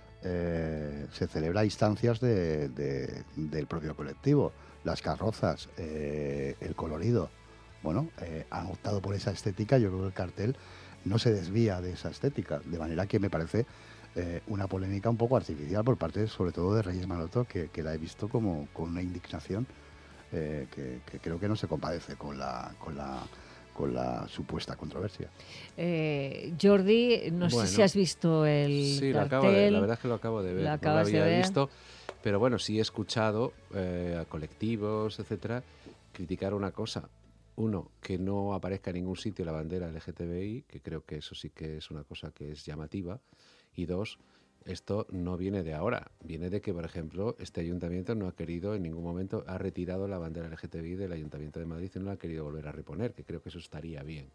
eh, se celebra a instancias de, de, del propio colectivo. Las carrozas, eh, el colorido, bueno, eh, han optado por esa estética. Yo creo que el cartel no se desvía de esa estética, de manera que me parece eh, una polémica un poco artificial por parte, sobre todo, de Reyes Maroto, que, que la he visto como con una indignación eh, que, que creo que no se compadece con la, con la, con la supuesta controversia. Eh, Jordi, no bueno, sé si has visto el sí, cartel. Lo acabo de, la verdad es que lo acabo de ver. Lo no acabas lo había de ver. visto, pero bueno, sí he escuchado eh, a colectivos, etcétera, criticar una cosa. Uno, que no aparezca en ningún sitio la bandera L G T B I, que creo que eso sí que es una cosa que es llamativa. Y dos, esto no viene de ahora, viene de que, por ejemplo, este ayuntamiento no ha querido en ningún momento, ha retirado la bandera L G T B I del Ayuntamiento de Madrid y no la ha querido volver a reponer, que creo que eso estaría bien.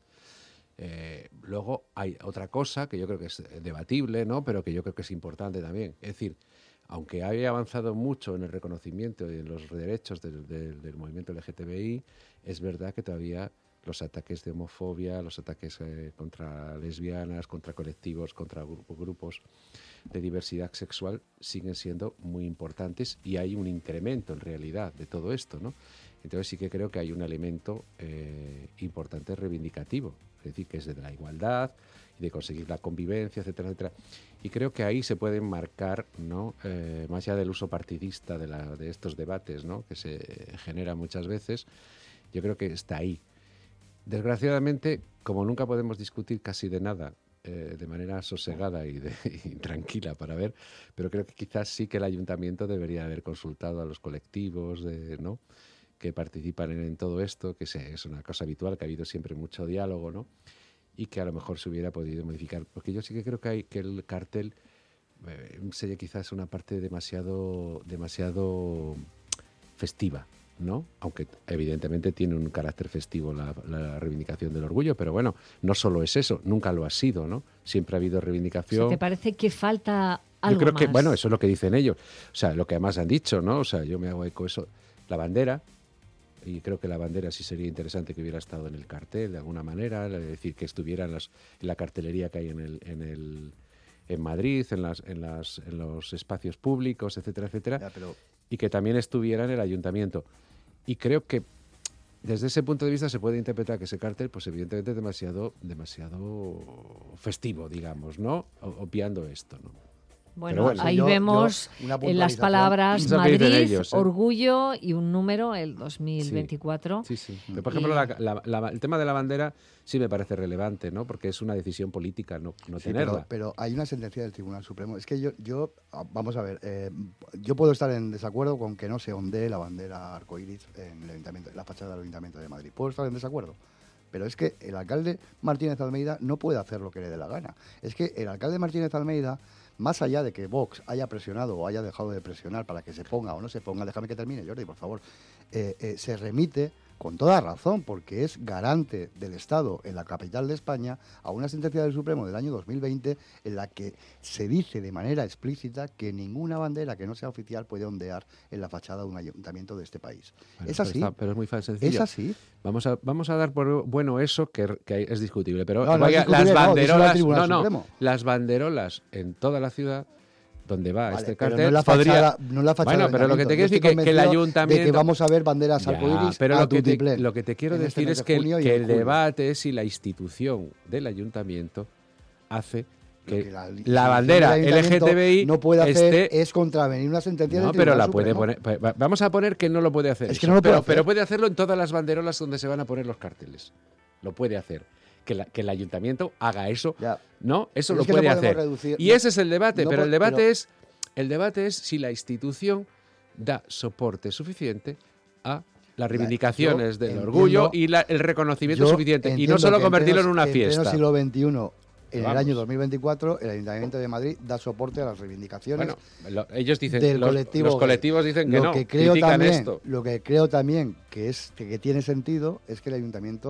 Eh, luego hay otra cosa que yo creo que es debatible, ¿no? Pero que yo creo que es importante también. Es decir, aunque haya avanzado mucho en el reconocimiento y en los derechos del, del, del movimiento L G T B I, es verdad que todavía los ataques de homofobia, los ataques eh, contra lesbianas, contra colectivos, contra grupo, grupos de diversidad sexual siguen siendo muy importantes y hay un incremento en realidad de todo esto, ¿no? Entonces sí que creo que hay un elemento eh, importante reivindicativo, es decir, que es de la igualdad y de conseguir la convivencia, etcétera, etcétera. Y creo que ahí se pueden marcar, ¿no? Eh, más allá del uso partidista de, la, de estos debates, ¿no? Que se generan muchas veces, yo creo que está ahí. Desgraciadamente, como nunca podemos discutir casi de nada eh, de manera sosegada y, de, y tranquila para ver, pero creo que quizás sí que el ayuntamiento debería haber consultado a los colectivos, de, ¿no? que participan en, en todo esto, que se, es una cosa habitual, que ha habido siempre mucho diálogo, ¿no? Y que a lo mejor se hubiera podido modificar. Porque yo sí que creo que, hay, que el cartel eh, sería quizás una parte demasiado, demasiado festiva, ¿no? Aunque evidentemente tiene un carácter festivo la, la reivindicación del orgullo, pero bueno, no solo es eso, nunca lo ha sido, ¿no? Siempre ha habido reivindicación. O sea, ¿te parece que falta algo Yo creo más? que, bueno, eso es lo que dicen ellos. O sea, lo que además han dicho, ¿no? O sea, yo me hago eco de eso. La bandera, y creo que la bandera sí sería interesante que hubiera estado en el cartel de alguna manera, es decir, que estuviera en, las, en la cartelería que hay en el, en el en Madrid, en las, en las en los espacios públicos, etcétera, etcétera, Ya, pero... y que también estuviera en el ayuntamiento. Y creo que desde ese punto de vista se puede interpretar que ese cartel, pues evidentemente es demasiado, demasiado festivo, digamos, ¿no? Obviando esto, ¿no? Bueno, bueno, ahí yo- vemos yo, una en las puntualización. palabras Eso que dicen Madrid, ellos, ¿eh? orgullo y un número, el dos mil veinticuatro. Sí, sí. Pero, por Y- ejemplo, la- la- la- el tema de la bandera sí me parece relevante, ¿no? Porque es una decisión política no, no Sí, tenerla. pero, pero hay una sentencia del Tribunal Supremo. Es que yo, yo ah, vamos a ver, eh, yo puedo estar en desacuerdo con que no se ondee la bandera arcoíris en el ayuntamiento, en la fachada del Ayuntamiento de Madrid. Puedo estar en desacuerdo. Pero es que el alcalde Martínez Almeida no puede hacer lo que le dé la gana. Es que el alcalde Martínez Almeida, más allá de que Vox haya presionado o haya dejado de presionar para que se ponga o no se ponga, déjame que termine, Jordi, por favor, eh, eh, se remite con toda razón, porque es garante del Estado en la capital de España, a una sentencia del Supremo del año dos mil veinte en la que se dice de manera explícita que ninguna bandera que no sea oficial puede ondear en la fachada de un ayuntamiento de este país. Bueno, es pero así. está- pero es muy fácil, sencillo. Es así. Vamos a, vamos a dar por bueno eso, que, que es discutible. Pero No, no vaya, es discutible, las no, díselo al banderolas, Tribunal no, no, Supremo. las banderolas en toda la ciudad donde va Vale, este pero cartel no la podría... fachada, no la fachada Bueno, del pero lo que te ayuntamiento. quiero Yo decir que, que el estoy convencido ayuntamiento... de que vamos a ver banderas Ya, arcoíris pero a lo que, te, tutiplén lo que te quiero en este decir mes es de que, el, junio y que en el julio. debate es si la institución del ayuntamiento hace que, que la la, institución bandera del L G ayuntamiento T B I no puede hacer esté... es contravenir una sentencia No, del pero Tribunal la puede Supremo. poner... pa- Vamos a poner que no lo puede hacer Es que eso, no lo puede pero, hacer. pero puede hacerlo en todas las banderolas donde se van a poner los carteles. Lo puede hacer. Que, la- que el ayuntamiento haga eso, Ya. ¿no? Eso Pero lo es que no puede podemos hacer. reducir- Y no- ese es el debate, no pero po- el debate pero- es el debate es si la institución da soporte suficiente a las reivindicaciones yo del entiendo- orgullo y la- el reconocimiento Yo suficiente. Y no entiendo solo que convertirlo en pleno- una que fiesta. En pleno siglo veintiuno, en Vamos. el año dos mil veinticuatro, el Ayuntamiento de Madrid da soporte a las reivindicaciones Bueno, lo- ellos dicen, del los, colectivo los gay. colectivos dicen que lo no, que creo critican también, esto. Lo que creo también que, es, que tiene sentido es que el Ayuntamiento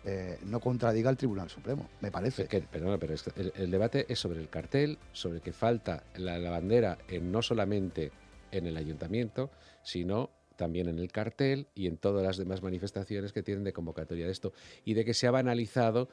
eh, no contradiga el Tribunal Supremo, me parece. Es que, perdona, pero es que el, el debate es sobre el cartel, sobre que falta la, la bandera en, no solamente en el ayuntamiento, sino también en el cartel y en todas las demás manifestaciones que tienen de convocatoria de esto, y de que se ha banalizado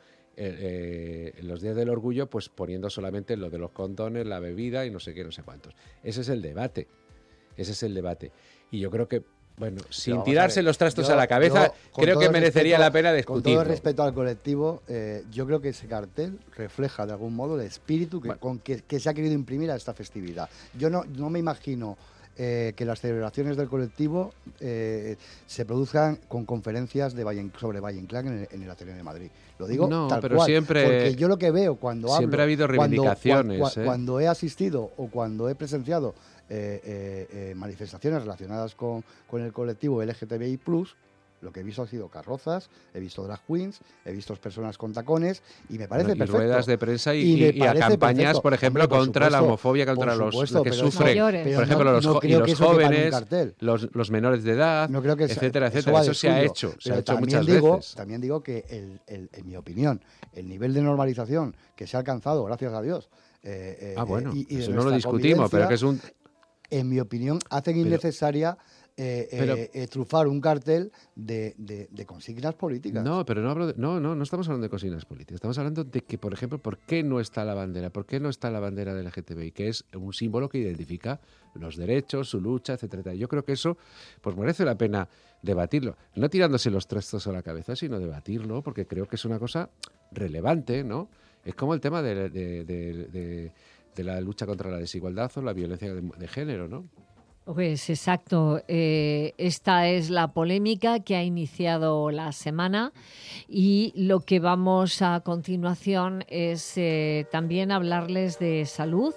eh, eh, los días del orgullo, pues poniendo solamente lo de los condones, la bebida y no sé qué, no sé cuántos. Ese es el debate, ese es el debate. Y yo creo que, bueno, sin tirarse los trastos yo, a la cabeza, yo, creo que merecería respeto, la pena discutirlo. Con todo el respeto al colectivo, eh, yo creo que ese cartel refleja de algún modo el espíritu que, bueno. con que, que se ha querido imprimir a esta festividad. Yo no, no me imagino Eh, que las celebraciones del colectivo eh, se produzcan con conferencias de Valle, sobre Valle Inclán en el, en el Ateneo de Madrid. Lo digo no, tal pero cual, siempre, porque yo lo que veo cuando hablo, siempre ha habido reivindicaciones, cuando, cu, cu, ¿eh? cuando he asistido o cuando he presenciado eh, eh, eh, manifestaciones relacionadas con, con el colectivo L G T B I plus, lo que he visto ha sido carrozas, he visto drag queens, he visto personas con tacones y me parece bueno, y perfecto. Y ruedas de prensa y, y, y, y a campañas, perfecto. por ejemplo, Hombre, por contra supuesto, la homofobia, contra los, los que sufren, no, por ejemplo, no, los, no y los jóvenes, los, los menores de edad, no creo que etcétera, eso etcétera. Eso se ha hecho, se ha hecho muchas digo, veces. También digo que, el, el, en mi opinión, el nivel de normalización que se ha alcanzado, gracias a Dios, eh, eh, ah, bueno, y, y eso no lo discutimos, pero que es un... En mi opinión, hacen pero, innecesaria... Eh, pero, eh, eh, trufar un cartel de, de, de consignas políticas. No, pero no hablo de, no, no, no estamos hablando de consignas políticas. Estamos hablando de que, por ejemplo, ¿por qué no está la bandera? ¿Por qué no está la bandera del L G T B I? Que es un símbolo que identifica los derechos, su lucha, etcétera. Yo creo que eso, pues merece la pena debatirlo. No tirándose los trastos a la cabeza, sino debatirlo, porque creo que es una cosa relevante, ¿no? Es como el tema de, de, de, de, de la lucha contra la desigualdad o la violencia de, de género, ¿no? Pues exacto, eh, esta es la polémica que ha iniciado la semana y lo que vamos a continuación es eh, también hablarles de salud,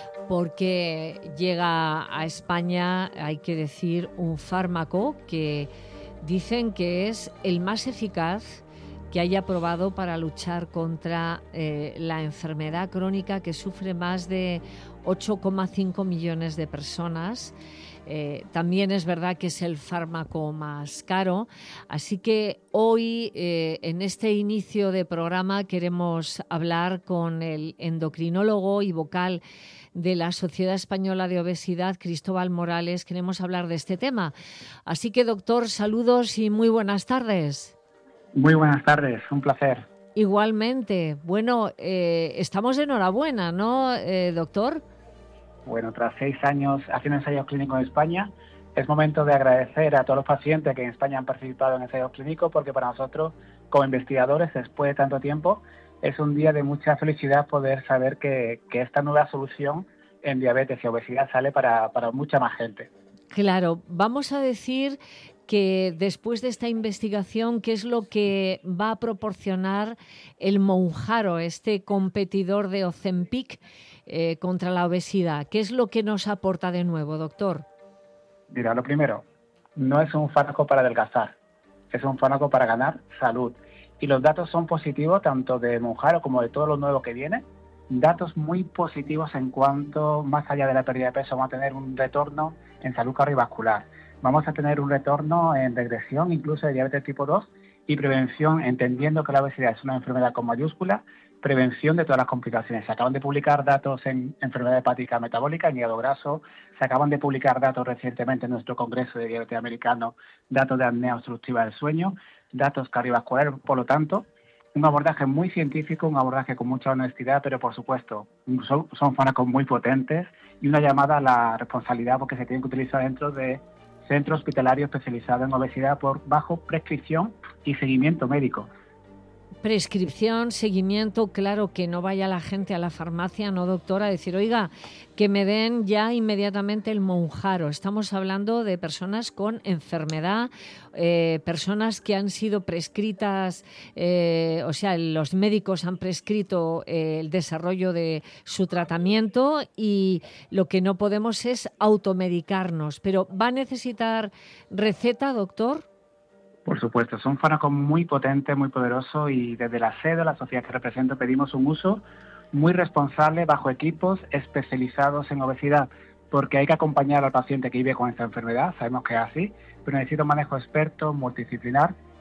porque llega a España, hay que decir, un fármaco que dicen que es el más eficaz que haya probado para luchar contra eh, la enfermedad crónica que sufre más de ocho coma cinco millones de personas. Eh, también es verdad que es el fármaco más caro, así que hoy eh, en este inicio de programa queremos hablar con el endocrinólogo y vocal de la Sociedad Española de Obesidad, Cristóbal Morales. Queremos hablar de este tema. Así que, doctor, saludos y muy buenas tardes. Muy buenas tardes, un placer. Igualmente. Bueno, eh, estamos de enhorabuena, ¿no, eh, doctor? Bueno, tras seis años haciendo ensayos clínicos en España, es momento de agradecer a todos los pacientes que en España han participado en ensayos clínicos, porque para nosotros, como investigadores, después de tanto tiempo, es un día de mucha felicidad poder saber que, que esta nueva solución en diabetes y obesidad sale para, para mucha más gente. Claro, vamos a decir que después de esta investigación, ¿qué es lo que va a proporcionar el Mounjaro, este competidor de Ozempic eh, contra la obesidad? ¿Qué es lo que nos aporta de nuevo, doctor? Mira, lo primero, no es un fármaco para adelgazar, es un fármaco para ganar salud. Y los datos son positivos tanto de Mounjaro como de todo lo nuevo que viene. Datos muy positivos en cuanto, más allá de la pérdida de peso, vamos a tener un retorno en salud cardiovascular. Vamos a tener un retorno en regresión incluso de diabetes tipo dos y prevención, entendiendo que la obesidad es una enfermedad con mayúscula, prevención de todas las complicaciones. Se acaban de publicar datos en enfermedad hepática metabólica, en hígado graso, se acaban de publicar datos recientemente en nuestro Congreso de Diabetes Americano, datos de apnea obstructiva del sueño, datos cardiovasculares, por lo tanto, un abordaje muy científico, un abordaje con mucha honestidad, pero por supuesto son, son fármacos muy potentes y una llamada a la responsabilidad porque se tienen que utilizar dentro de centro hospitalario especializado en obesidad por bajo prescripción y seguimiento médico. Prescripción, seguimiento, claro, que no vaya la gente a la farmacia, no, doctora, a decir, oiga, que me den ya inmediatamente el Mounjaro. Estamos hablando de personas con enfermedad, eh, personas que han sido prescritas, eh, o sea, los médicos han prescrito eh, el desarrollo de su tratamiento y lo que no podemos es automedicarnos. Pero ¿va a necesitar receta, doctor? Por supuesto, son fármacos muy potentes, muy poderosos y desde la sede de la sociedad que represento pedimos un uso muy responsable bajo equipos especializados en obesidad, porque hay que acompañar al paciente que vive con esta enfermedad, sabemos que es así, pero necesita un manejo experto, multidisciplinar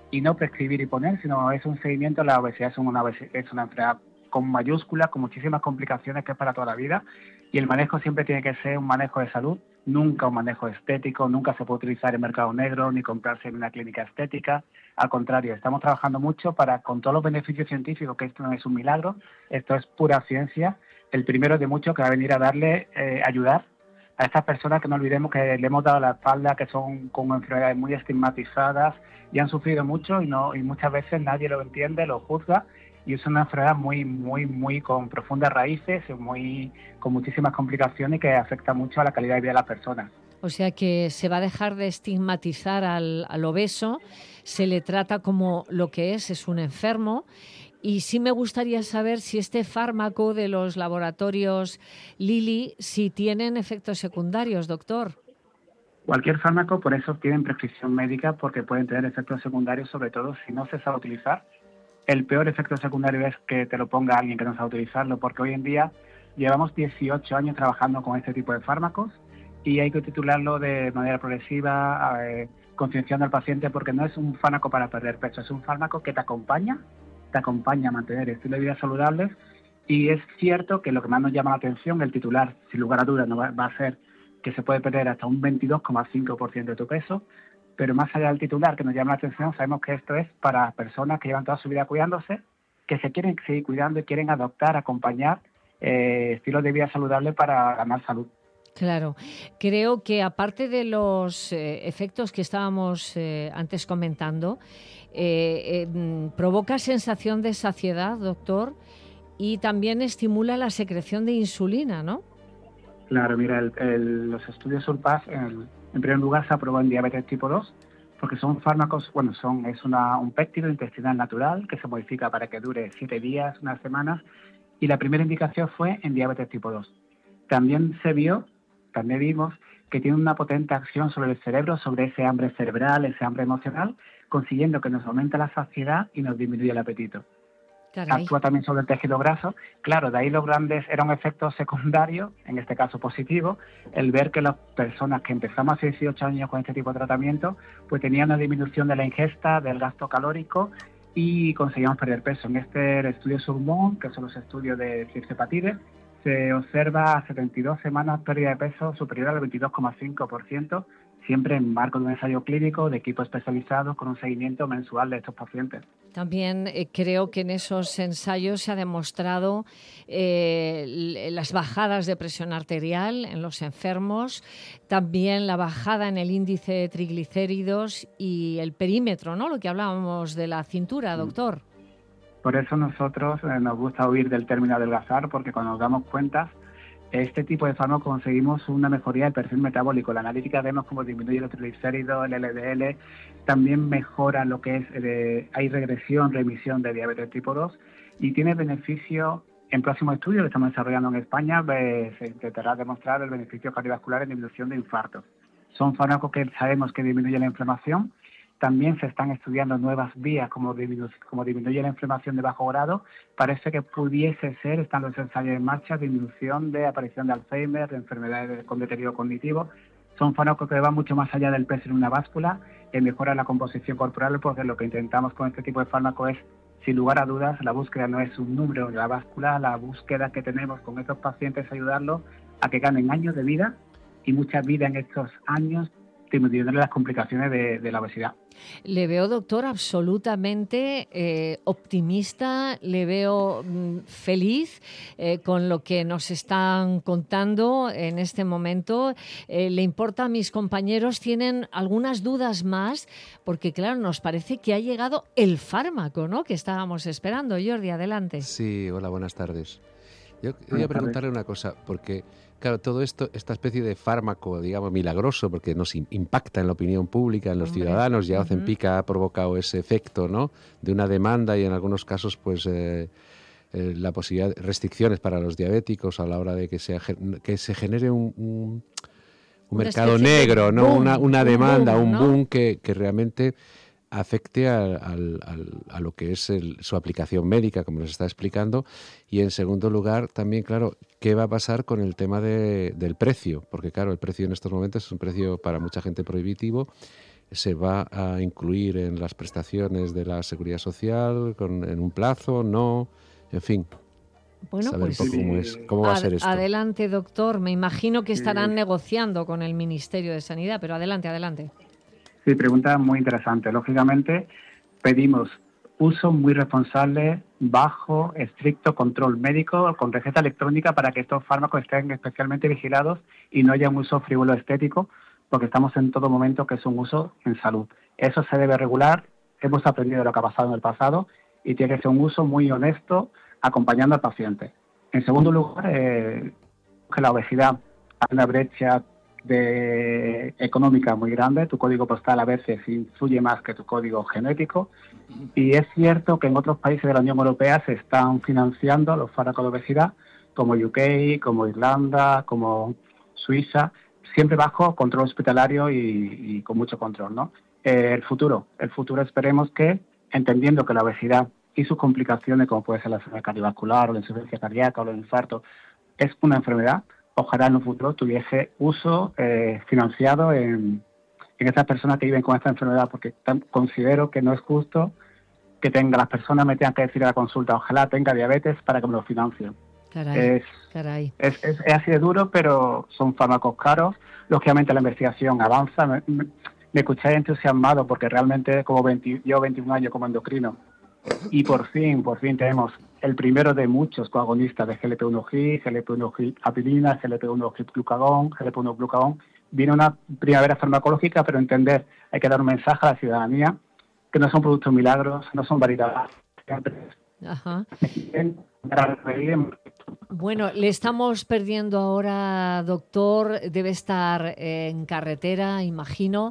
y no prescribir y poner, sino es un seguimiento. La obesidad es una, es una enfermedad con mayúsculas, con muchísimas complicaciones, que es para toda la vida, y el manejo siempre tiene que ser un manejo de salud, nunca un manejo estético, nunca se puede utilizar en mercado negro ni comprarse en una clínica estética. Al contrario, estamos trabajando mucho para, con todos los beneficios científicos, que esto no es un milagro, esto es pura ciencia, el primero de muchos que va a venir a darle, eh, ayudar a estas personas que no olvidemos que le hemos dado la espalda, que son con enfermedades muy estigmatizadas y han sufrido mucho y no y muchas veces nadie lo entiende, lo juzga, y es una enfermedad muy, muy, muy con profundas raíces, muy con muchísimas complicaciones, que afecta mucho a la calidad de vida de las personas. O sea que se va a dejar de estigmatizar al, al obeso, se le trata como lo que es, es un enfermo. Y sí me gustaría saber si este fármaco de los laboratorios Lilly, si tienen efectos secundarios, doctor. Cualquier fármaco, por eso tienen prescripción médica, porque pueden tener efectos secundarios, sobre todo si no se sabe utilizar. El peor efecto secundario es que te lo ponga alguien que no sabe utilizarlo, porque hoy en día llevamos dieciocho años trabajando con este tipo de fármacos y hay que titularlo de manera progresiva, eh, concienciando al paciente, porque no es un fármaco para perder peso, es un fármaco que te acompaña, te acompaña a mantener estilo de vida saludables. Y es cierto que lo que más nos llama la atención, el titular, sin lugar a dudas, no va, va a ser que se puede perder hasta un veintidós coma cinco por ciento de tu peso, pero más allá del titular que nos llama la atención, sabemos que esto es para personas que llevan toda su vida cuidándose, que se quieren seguir cuidando y quieren adoptar, acompañar eh, estilos de vida saludables para ganar salud. Claro, creo que aparte de los eh, efectos que estábamos eh, antes comentando, eh, eh, provoca sensación de saciedad, doctor, y también estimula la secreción de insulina, ¿no? Claro, mira, el, el, los estudios Surpass, el, en primer lugar, se aprobó en diabetes tipo dos, porque son fármacos, bueno, son es una, un péptido intestinal natural que se modifica para que dure siete días, unas semanas, y la primera indicación fue en diabetes tipo dos. También se vio, también vimos que tiene una potente acción sobre el cerebro, sobre ese hambre cerebral, ese hambre emocional, consiguiendo que nos aumente la saciedad y nos disminuye el apetito. Caray. Actúa también sobre el tejido graso. Claro, de ahí los grandes, era un efecto secundario, en este caso positivo, el ver que las personas que empezamos hace dieciocho años con este tipo de tratamiento, pues tenían una disminución de la ingesta, del gasto calórico y conseguíamos perder peso. En este estudio Surmont, que son los estudios de circehepatitis, se observa a setenta y dos semanas pérdida de peso superior al veintidós coma cinco por ciento, siempre en marco de un ensayo clínico de equipo especializado con un seguimiento mensual de estos pacientes. También eh, creo que en esos ensayos se ha demostrado eh, las bajadas de presión arterial en los enfermos, también la bajada en el índice de triglicéridos y el perímetro, ¿no? Lo que hablábamos de la cintura, doctor. Por eso nosotros eh, nos gusta huir del término adelgazar, porque cuando nos damos cuenta, este tipo de fármacos conseguimos una mejoría del perfil metabólico. La analítica vemos cómo disminuye los triglicéridos, el L D L, también mejora lo que es, eh, hay regresión, remisión de diabetes tipo dos y tiene beneficio. En próximos estudios que estamos desarrollando en España eh, se intentará demostrar el beneficio cardiovascular en disminución de infartos. Son fármacos que sabemos que disminuyen la inflamación. También se están estudiando nuevas vías como, disminu como disminuye la inflamación de bajo grado. Parece que pudiese ser, están los ensayos en marcha, disminución de aparición de Alzheimer, de enfermedades con deterioro cognitivo. Son fármacos que van mucho más allá del peso en una báscula, que mejoran la composición corporal, porque lo que intentamos con este tipo de fármacos es, sin lugar a dudas, la búsqueda no es un número en la báscula, la búsqueda que tenemos con estos pacientes es ayudarlos a que ganen años de vida y mucha vida en estos años, disminuyendo las complicaciones de, de la obesidad. Le veo, doctor, absolutamente eh, optimista, le veo mm, feliz eh, con lo que nos están contando en este momento. Eh, le importa a mis compañeros, tienen algunas dudas más, porque claro, nos parece que ha llegado el fármaco, ¿no?, que estábamos esperando. Jordi, adelante. Sí, hola, buenas tardes. Yo quería preguntarle una cosa, porque claro, todo esto, esta especie de fármaco, digamos, milagroso, porque nos impacta en la opinión pública, en los Hombre. ciudadanos, ya Ozempic uh-huh. ha provocado ese efecto, ¿no?, de una demanda y en algunos casos, pues, eh, eh, la posibilidad de restricciones para los diabéticos a la hora de que se, que se genere un, un, un mercado negro, ¿no?, boom, una, una demanda, un boom, ¿no? un boom que, que realmente afecte a, a, a lo que es el, su aplicación médica, como nos está explicando, y en segundo lugar también, claro, ¿qué va a pasar con el tema de, del precio? Porque claro, el precio en estos momentos es un precio para mucha gente prohibitivo. se va a incluir en las prestaciones de la Seguridad Social con, en un plazo, no, en fin. Bueno, saber pues un poco cómo, es, cómo va a ser esto. Adelante, doctor. Me imagino que estarán Sí. negociando con el Ministerio de Sanidad, pero adelante, adelante. Sí, pregunta muy interesante. Lógicamente, pedimos uso muy responsable, bajo, estricto control médico, con receta electrónica para que estos fármacos estén especialmente vigilados y no haya un uso frívolo estético, porque estamos en todo momento que es un uso en salud. Eso se debe regular, hemos aprendido lo que ha pasado en el pasado y tiene que ser un uso muy honesto, acompañando al paciente. En segundo lugar, eh, que la obesidad hay una brecha de económica muy grande, tu código postal a veces influye más que tu código genético, y es cierto que en otros países de la Unión Europea se están financiando los fármacos de obesidad, como U K, como Irlanda, como Suiza, siempre bajo control hospitalario y, y con mucho control, ¿no? Eh, el futuro, el futuro esperemos que, entendiendo que la obesidad y sus complicaciones, como puede ser la enfermedad cardiovascular o la insuficiencia cardíaca o el infarto, es una enfermedad, ojalá en un futuro tuviese uso eh, financiado en, en estas personas que viven con esta enfermedad, porque tan, considero que no es justo que tenga las personas me tengan que decir a la consulta, ojalá tenga diabetes para que me lo financien. Caray, es, caray. Es, es, es así de duro, pero son fármacos caros. Lógicamente la investigación avanza. Me, me, me escuché entusiasmado porque realmente como veinte, yo veintiún años como endocrino y por fin, por fin tenemos el primero de muchos coagonistas de G L P uno G, G L P uno G apilina, G L P uno G glucagón, G L P uno glucagón. Viene una primavera farmacológica, pero entender, hay que dar un mensaje a la ciudadanía que no son productos milagros, no son variedades. Ajá. Bueno, le estamos perdiendo ahora, doctor. Debe estar eh, en carretera, imagino.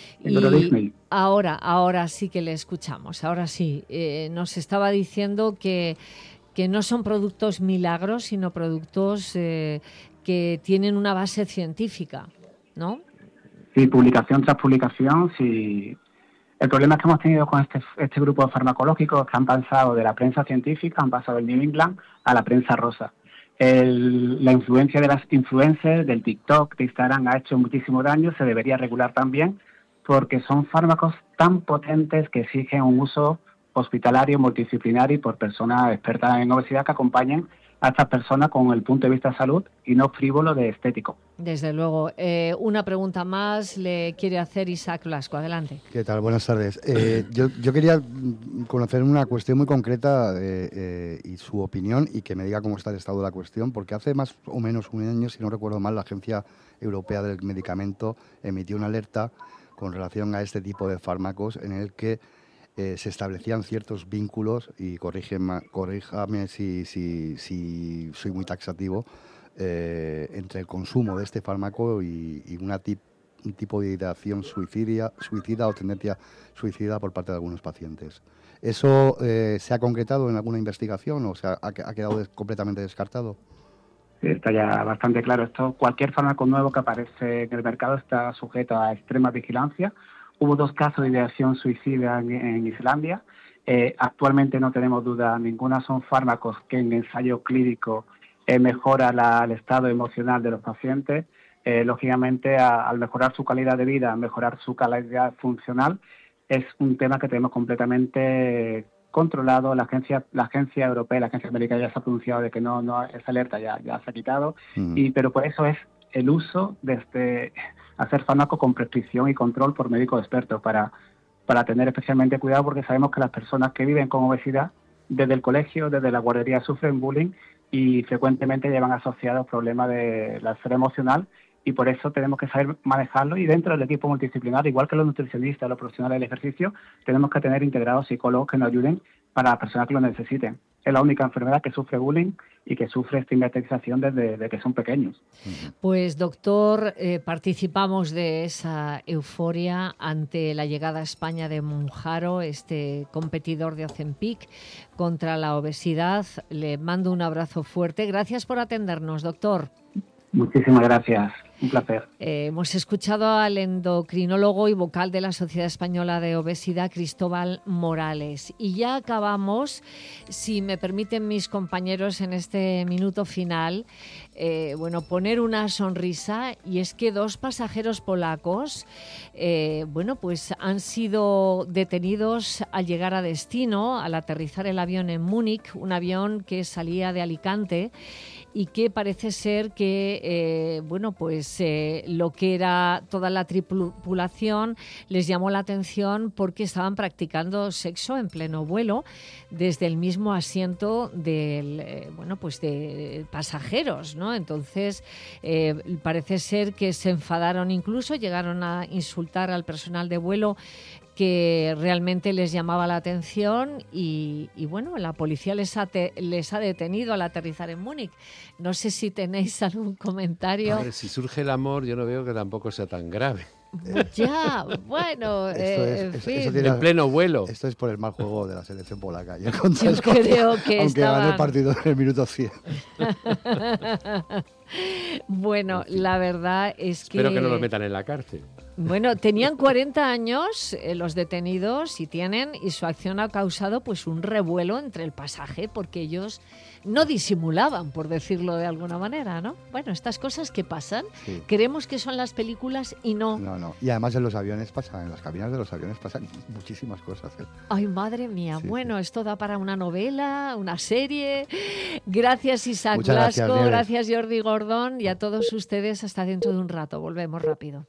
Y ahora, ahora sí que le escuchamos. Ahora sí, eh, nos estaba diciendo que, que no son productos milagros, sino productos eh, que tienen una base científica, ¿no? Sí, publicación tras publicación, sí. El problema que hemos tenido con este, este grupo de farmacológicos que han pasado de la prensa científica, han pasado del New England a la prensa rosa. El, la influencia de las influencers, del TikTok, de Instagram, ha hecho muchísimo daño, se debería regular también, porque son fármacos tan potentes que exigen un uso hospitalario, multidisciplinario y por personas expertas en obesidad que acompañen a estas personas con el punto de vista de salud y no frívolo de estético. Desde luego. Eh, una pregunta más le quiere hacer Isaac Blasco. Adelante. ¿Qué tal? Buenas tardes. Eh, yo, yo quería conocer una cuestión muy concreta eh, eh, y su opinión y que me diga cómo está el estado de la cuestión, porque hace más o menos un año, si no recuerdo mal, la Agencia Europea del Medicamento emitió una alerta con relación a este tipo de fármacos en el que Eh, se establecían ciertos vínculos, y corrígeme, corríjame si, si, si soy muy taxativo, eh, entre el consumo de este fármaco y, y una tip, un tipo de ideación suicida, suicida o tendencia suicida por parte de algunos pacientes. ¿Eso eh, se ha concretado en alguna investigación o sea, ha, ha quedado des, completamente descartado? Sí, está ya bastante claro esto. Cualquier fármaco nuevo que aparece en el mercado está sujeto a extrema vigilancia. Hubo dos casos de ideación suicida en, en Islandia. Eh, actualmente no tenemos duda ninguna, son fármacos que en ensayo clínico eh, mejora la, el estado emocional de los pacientes. Eh, lógicamente, a, al mejorar su calidad de vida, mejorar su calidad funcional, es un tema que tenemos completamente controlado. La agencia, la agencia europea, la agencia americana ya se ha pronunciado de que no, no esa alerta ya, ya se ha quitado. Mm. Y pero por eso es el uso de este hacer fármacos con prescripción y control por médicos expertos para, para tener especialmente cuidado, porque sabemos que las personas que viven con obesidad desde el colegio, desde la guardería, sufren bullying y frecuentemente llevan asociados problemas de la esfera emocional, y por eso tenemos que saber manejarlo, y dentro del equipo multidisciplinar, igual que los nutricionistas, los profesionales del ejercicio, tenemos que tener integrados psicólogos que nos ayuden para las personas que lo necesiten. Es la única enfermedad que sufre bullying y que sufre estigmatización desde, desde que son pequeños. Pues, doctor, eh, participamos de esa euforia ante la llegada a España de Mounjaro, este competidor de Ozempic contra la obesidad. Le mando un abrazo fuerte. Gracias por atendernos, doctor. Muchísimas gracias. Un placer. Eh, hemos escuchado al endocrinólogo y vocal de la Sociedad Española de Obesidad, Cristóbal Morales. Y ya acabamos, si me permiten mis compañeros en este minuto final, eh, bueno, poner una sonrisa. Y es que dos pasajeros polacos, eh, bueno, pues han sido detenidos al llegar a destino, al aterrizar el avión en Múnich, un avión que salía de Alicante y que parece ser que, eh, bueno, pues eh, lo que era toda la tripulación les llamó la atención porque estaban practicando sexo en pleno vuelo desde el mismo asiento del, eh, bueno, pues de pasajeros, ¿no? Entonces, eh, parece ser que se enfadaron, incluso llegaron a insultar al personal de vuelo, que realmente les llamaba la atención y, y bueno, la policía les ha, te, les ha detenido al aterrizar en Múnich. No sé si tenéis algún comentario. A ver, si surge el amor, yo no veo que tampoco sea tan grave. Ya, bueno, eh, en es, fin. eso tiene, en pleno vuelo. Esto es por el mal juego de la selección polaca. Yo, yo creo que aunque estaban... ganó el partido en el minuto cien. Bueno, la verdad es que... Espero que no los metan en la cárcel. Bueno, tenían cuarenta años eh, los detenidos y tienen, y su acción ha causado pues un revuelo entre el pasaje porque ellos no disimulaban, por decirlo de alguna manera, ¿no? Bueno, estas cosas que pasan, sí. Creemos que son las películas y no. No, no. Y además en los aviones pasan, en las cabinas de los aviones pasan muchísimas cosas. ¿eh? Ay, madre mía. Sí, bueno, sí. Esto da para una novela, una serie. Gracias, Isaac Muchas Blasco. Gracias, gracias, Jordi Gordón. Y a todos ustedes hasta dentro de un rato. Volvemos rápido.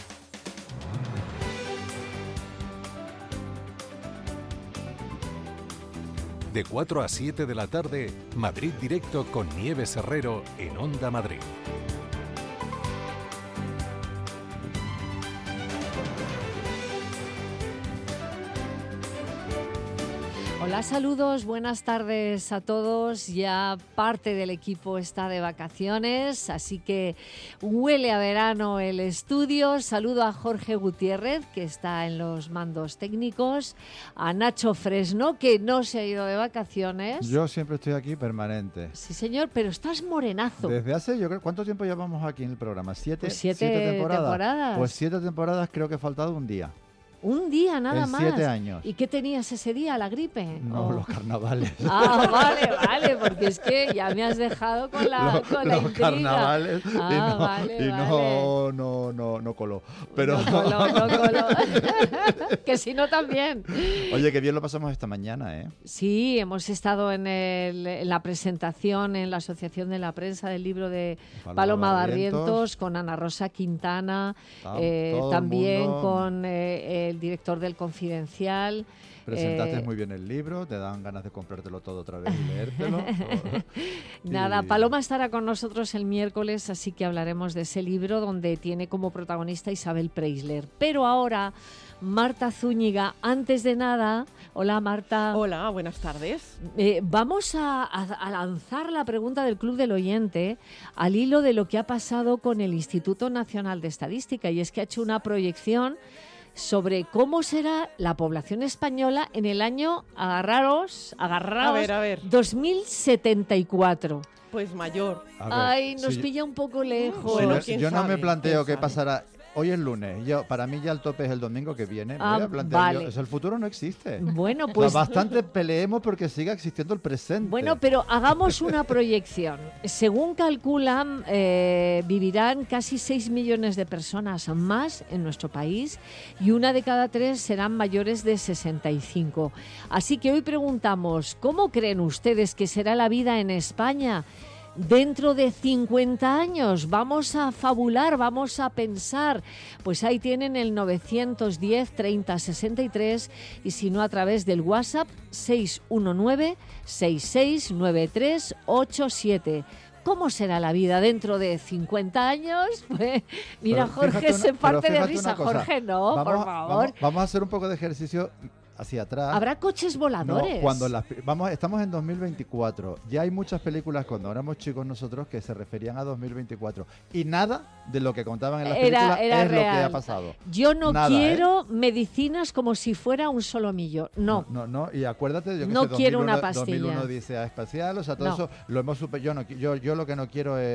De cuatro a siete de la tarde, Madrid Directo con Nieves Herrero en Onda Madrid. Hola, saludos, buenas tardes a todos. Ya parte del equipo está de vacaciones, así que huele a verano el estudio. Saludo a Jorge Gutiérrez, que está en los mandos técnicos, a Nacho Fresno, que no se ha ido de vacaciones. Yo siempre estoy aquí permanente. Sí, señor, pero estás morenazo. Desde hace, yo creo, ¿cuánto tiempo llevamos aquí en el programa? ¿Siete, pues siete, siete temporadas? temporadas? Pues siete temporadas, creo que ha faltado un día. Un día nada en más. Siete años. ¿Y qué tenías ese día? ¿La gripe? No, ¿O? Los carnavales. Ah, vale, vale, porque es que ya me has dejado con la, Lo, con la los intriga. carnavales Ah, y, no, vale, y vale. no, no, no, no coló. Pero... No coló, no coló. Que si no también. Oye, qué bien lo pasamos esta mañana, ¿eh? Sí, hemos estado en, el, en la presentación en la Asociación de la Prensa del libro de Paloma, Paloma Barrientos, Barrientos con Ana Rosa Quintana, Tam, eh, también con eh, el director del Confidencial. Presentaste eh, muy bien el libro, te dan ganas de comprártelo todo otra vez y leértelo. Nada, y... Paloma estará con nosotros el miércoles, así que hablaremos de ese libro donde tiene como protagonista Isabel Preisler. Pero ahora, Marta Zúñiga, antes de nada, hola Marta. Hola, buenas tardes. Eh, vamos a, a, a lanzar la pregunta del Club del Oyente al hilo de lo que ha pasado con el Instituto Nacional de Estadística, y es que ha hecho una proyección sobre cómo será la población española en el año, agarraros, agarraos, a ver, a ver. dos mil setenta y cuatro. Pues mayor. Ver, Ay, nos si pilla un poco lejos. Bueno, yo yo no sabe? me planteo qué sabe? pasará. Hoy es lunes, yo, para mí ya el tope es el domingo que viene. Me Ah, voy a plantear vale. yo, eso, el futuro no existe. Bueno, O pues sea, bastante peleemos porque siga existiendo el presente. bueno, pero hagamos una proyección. Según calculan, eh, vivirán casi seis millones de personas más en nuestro país y una de cada tres serán mayores de sesenta y cinco. Así que hoy preguntamos, ¿cómo creen ustedes que será la vida en España dentro de cincuenta años? Vamos a fabular, vamos a pensar. Pues ahí tienen el novecientos diez treinta sesenta y tres y si no a través del WhatsApp seis uno nueve seis seis nueve tres ocho siete. ¿Cómo será la vida dentro de cincuenta años? Pues, mira, Pero Jorge fíjate se una- parte pero de fíjate risa. una cosa. Jorge, no, Vamos, por favor. Vamos, vamos a hacer un poco de ejercicio hacia atrás. ¿Habrá coches voladores? No, cuando las, vamos, estamos en dos mil veinticuatro. Ya hay muchas películas cuando éramos chicos nosotros que se referían a dos mil veinticuatro. Y nada de lo que contaban en las Era- películas era es lo que real. ha pasado. Yo no Nada, quiero medicinas como si fuera un solomillo. No. No, no, y acuérdate, yo que No sé, quiero una dos mil uno, pastilla. dos mil uno Odisea Espacial, o sea, todo No. eso lo hemos super, yo no qui- yo yo lo que no quiero es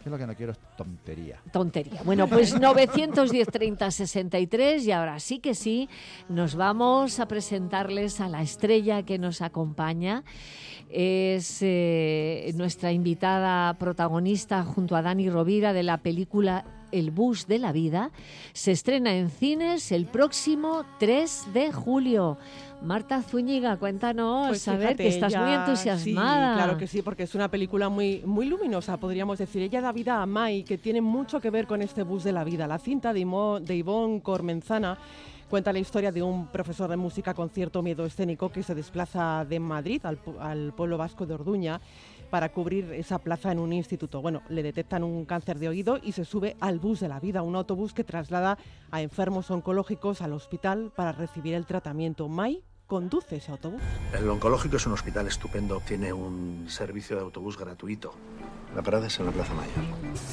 Yo lo que no quiero es tontería. Tontería. Bueno, pues novecientos diez, treinta, sesenta y tres y ahora sí que sí, nos vamos a presentarles a la estrella que nos acompaña. Es eh, nuestra invitada protagonista junto a Dani Rovira de la película El bus de la vida. Se estrena en cines el próximo tres de julio. Marta Zúñiga, cuéntanos, Pues a ver, fíjate, que estás ella- muy entusiasmada. Sí, claro que sí, porque es una película muy, muy luminosa, podríamos decir. Ella da vida a Mai, que tiene mucho que ver con este bus de la vida. La cinta de, Imo- de Ivonne Cormenzana cuenta la historia de un profesor de música con cierto miedo escénico que se desplaza de Madrid al, pu- al pueblo vasco de Orduña para cubrir esa plaza en un instituto. Bueno, le detectan un cáncer de oído y se sube al bus de la vida, un autobús que traslada a enfermos oncológicos al hospital para recibir el tratamiento. Mai conduce ese autobús. El oncológico es un hospital estupendo, tiene un servicio de autobús gratuito. La parada es en la Plaza Mayor.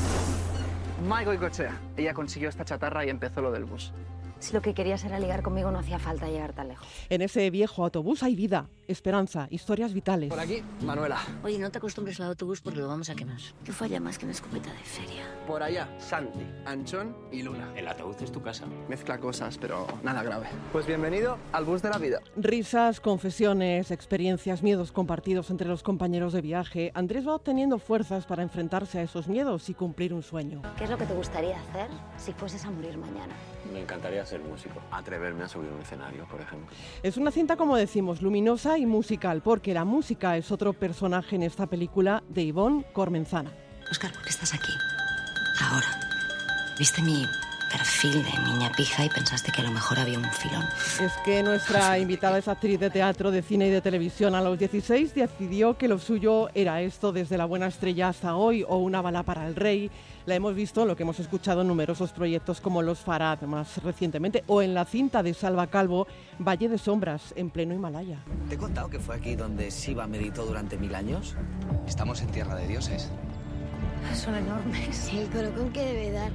Mai Goicoechea. Ella consiguió esta chatarra y empezó lo del bus. Si lo que querías era ligar conmigo, no hacía falta llegar tan lejos. En ese viejo autobús hay vida, esperanza, historias vitales. Por aquí, Manuela. Oye, no te acostumbres al autobús porque lo vamos a quemar. ¿Qué falla más que una escopeta de feria? Por allá, Santi, Anchón y Luna. El ataúd es tu casa. Mezcla cosas, pero nada grave. Pues bienvenido al bus de la vida. Risas, confesiones, experiencias, miedos compartidos entre los compañeros de viaje. Andrés va obteniendo fuerzas para enfrentarse a esos miedos y cumplir un sueño. ¿Qué es lo que te gustaría hacer si fueses a morir mañana? Me encantaría ser músico. Atreverme a subir un escenario, por ejemplo. Es una cinta, como decimos, luminosa y musical, porque la música es otro personaje en esta película de Ivonne Cormenzana. Óscar, ¿por qué estás aquí? Ahora. ¿Viste mi perfil de niña pija y pensaste que a lo mejor había un filón? Es que nuestra invitada es actriz de teatro, de cine y de televisión. A los dieciséis decidió que lo suyo era esto, desde La buena estrella hasta hoy, o Una bala para el rey. La hemos visto, lo que hemos escuchado en numerosos proyectos como Los Farad más recientemente, o en la cinta de Salva Calvo, Valle de Sombras, en pleno Himalaya. ¿Te he contado que fue aquí donde Shiva meditó durante mil años? Estamos en tierra de dioses. Son enormes. ¿El colocón que debe dar?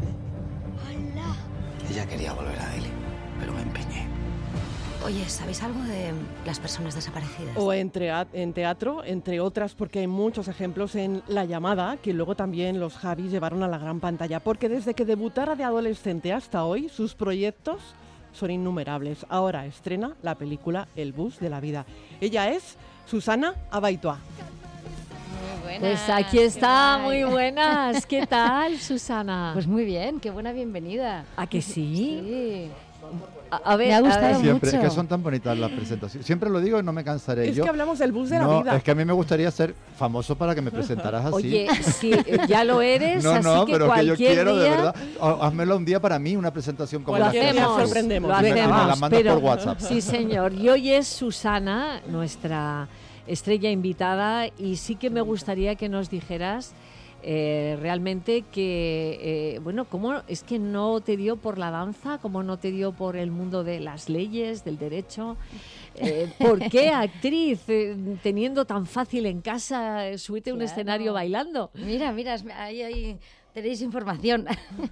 ¡Hola! Ella quería volver a Delhi, pero me empeñé. Oye, ¿sabéis algo de las personas desaparecidas? O en, trea- en teatro, entre otras, porque hay muchos ejemplos en La llamada, que luego también los Javis llevaron a la gran pantalla, porque desde que debutara de adolescente hasta hoy, sus proyectos son innumerables. Ahora estrena la película El bus de la vida. Ella es Susana Abaitoa. Pues aquí está, muy buenas. ¿Qué tal, Susana? Pues muy bien, qué buena bienvenida. ¿A que sí? Sí. A, a ver, me ha gustado Siempre, mucho. es que son tan bonitas las presentaciones. Siempre lo digo y no me cansaré. Es Yo, que hablamos del bus de la no, vida. es que a mí me gustaría ser famoso para que me presentaras así. Oye, sí, ya lo eres, no, así no, que pero que yo cualquier quiero, de día verdad. Ha- Házmelo un día para mí, una presentación como lo la que hacemos, haces tú. sorprendemos. lo Y me- y me hacemos, la mandas pero- por WhatsApp. Sí, señor. Y hoy es Susana, nuestra estrella invitada, y sí que me gustaría que nos dijeras eh, realmente que, eh, bueno, ¿cómo es que no te dio por la danza? ¿Cómo no te dio por el mundo de las leyes, del derecho? Eh, ¿Por qué actriz, eh, teniendo tan fácil en casa, eh, subirte a un Claro. escenario bailando? Mira, mira, es- ahí, ahí tenéis información.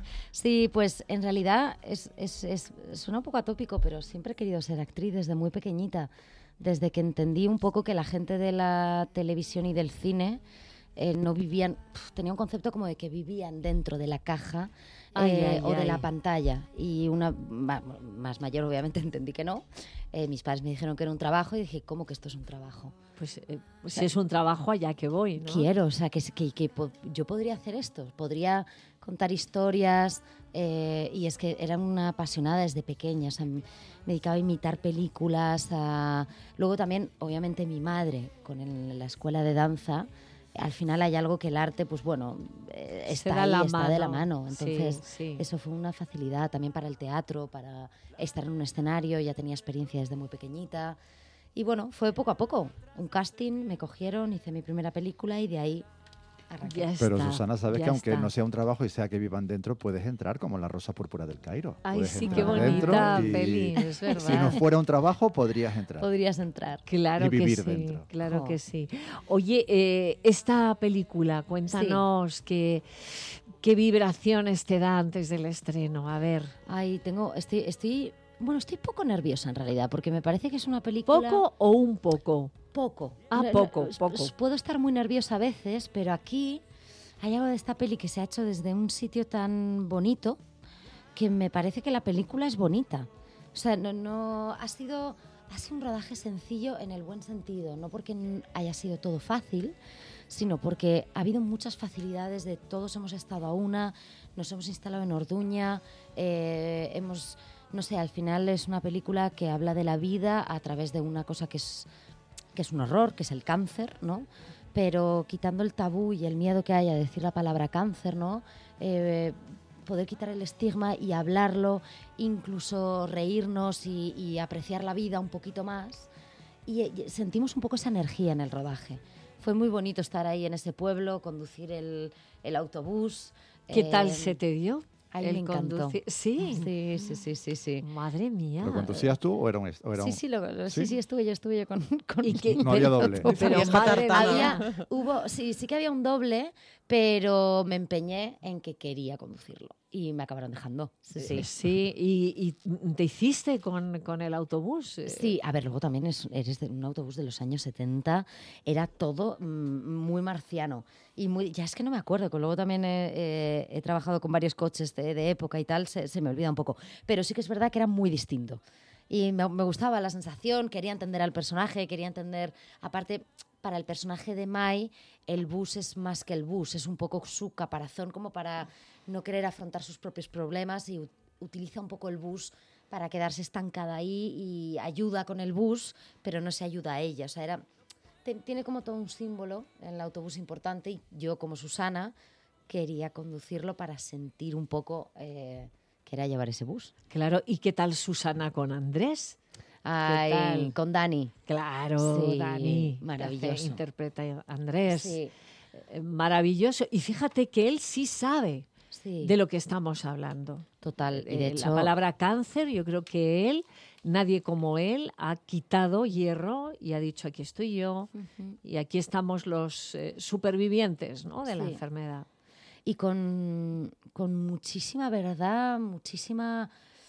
Sí, pues en realidad es, es, es, suena un poco atópico, pero siempre he querido ser actriz desde muy pequeñita. Desde que entendí un poco que la gente de la televisión y del cine eh, no vivían, pf, tenía un concepto como de que vivían dentro de la caja Ay, eh, ay, o de ay. la pantalla. Y una ma- más mayor obviamente entendí que no. Eh, mis padres me dijeron que era un trabajo y dije, ¿cómo que esto es un trabajo? Pues eh, si es un trabajo, allá que voy, ¿no? Quiero, o sea, que, que, que po- yo podría hacer esto, podría contar historias eh, y es que era una apasionada desde pequeña, o sea, me dedicaba a imitar películas, a... luego también, obviamente, mi madre con el- la escuela de danza, al final hay algo que el arte, pues bueno, eh, Se está da ahí, la está de la mano. mano, Sí, entonces sí. eso fue una facilidad también para el teatro, para estar en un escenario, ya tenía experiencia desde muy pequeñita. Y bueno, fue poco a poco. Un casting, me cogieron, hice mi primera película y de ahí arranqué. Ya Pero está, Susana, sabes ya que aunque está. no sea un trabajo y sea que vivan dentro, puedes entrar como la Rosa Púrpura del Cairo. Ay, Puedes sí, qué entrar bonita dentro y- peli, es Si verdad. no fuera un trabajo, podrías entrar. Podrías entrar. Claro y que vivir sí, dentro. claro Oh. que sí. Oye, eh, esta película, cuéntanos qué, qué vibraciones te da antes del estreno. A ver. Ay, tengo, estoy, estoy, bueno, estoy poco nerviosa en realidad, porque me parece que es una película... ¿Poco o un poco? Poco. Ah, No, no, poco, s- poco. s- Puedo estar muy nerviosa a veces, pero aquí hay algo de esta peli que se ha hecho desde un sitio tan bonito que me parece que la película es bonita. O sea, no, no ha sido, ha sido un rodaje sencillo en el buen sentido, no porque haya sido todo fácil, sino porque ha habido muchas facilidades de todos hemos estado a una, nos hemos instalado en Orduña, eh, hemos, no sé, al final es una película que habla de la vida a través de una cosa que es, que es un horror, que es el cáncer, ¿no? Pero quitando el tabú y el miedo que hay a decir la palabra cáncer, ¿no? Eh, poder quitar el estigma y hablarlo, incluso reírnos y, y apreciar la vida un poquito más. Y, y sentimos un poco esa energía en el rodaje. Fue muy bonito estar ahí en ese pueblo, conducir el, el autobús. ¿Qué eh, tal se te dio? Ay, el me encantó. conducir. ¿Sí? Sí, sí, sí, sí, sí. Madre mía. ¿Lo conducías tú o era un...? O era Sí, un... sí, lo, ¿Sí? sí, sí, estuve yo, estuve yo con... con ¿Y qué? No había doble. Pero madre había, mía. hubo, sí, sí que había un doble, pero me empeñé en que quería conducirlo y me acabaron dejando. Sí, sí. Sí, y, y te hiciste con, con el autobús. Sí, a ver, luego también es, eres de un autobús de los años setenta, era todo mm, muy marciano. Y muy, ya es que no me acuerdo, que luego también he, he, he trabajado con varios coches de, de época y tal, se, se me olvida un poco. Pero sí que es verdad que era muy distinto. Y me, me gustaba la sensación, quería entender al personaje, quería entender, aparte, para el personaje de Mai, el bus es más que el bus, es un poco su caparazón como para no querer afrontar sus propios problemas y utiliza un poco el bus para quedarse estancada ahí y ayuda con el bus, pero no se ayuda a ella. O sea, era, te, tiene como todo un símbolo en el autobús importante y yo como Susana quería conducirlo para sentir un poco eh, que era llevar ese bus. Claro, ¿y qué tal Susana con Andrés? Ay, tal? Con Dani. Claro, Sí, Dani. maravilloso. Hace- interpreta a Andrés. Sí. Eh, Maravilloso. Y fíjate que él sí sabe Sí. de lo que estamos hablando. Total. Y Eh, de hecho, La palabra cáncer, yo creo que él, nadie como él, ha quitado hierro y ha dicho aquí estoy yo Ujú. y aquí estamos los eh, supervivientes, ¿no?, de la Sí. enfermedad. Y con, con muchísima verdad, muchísima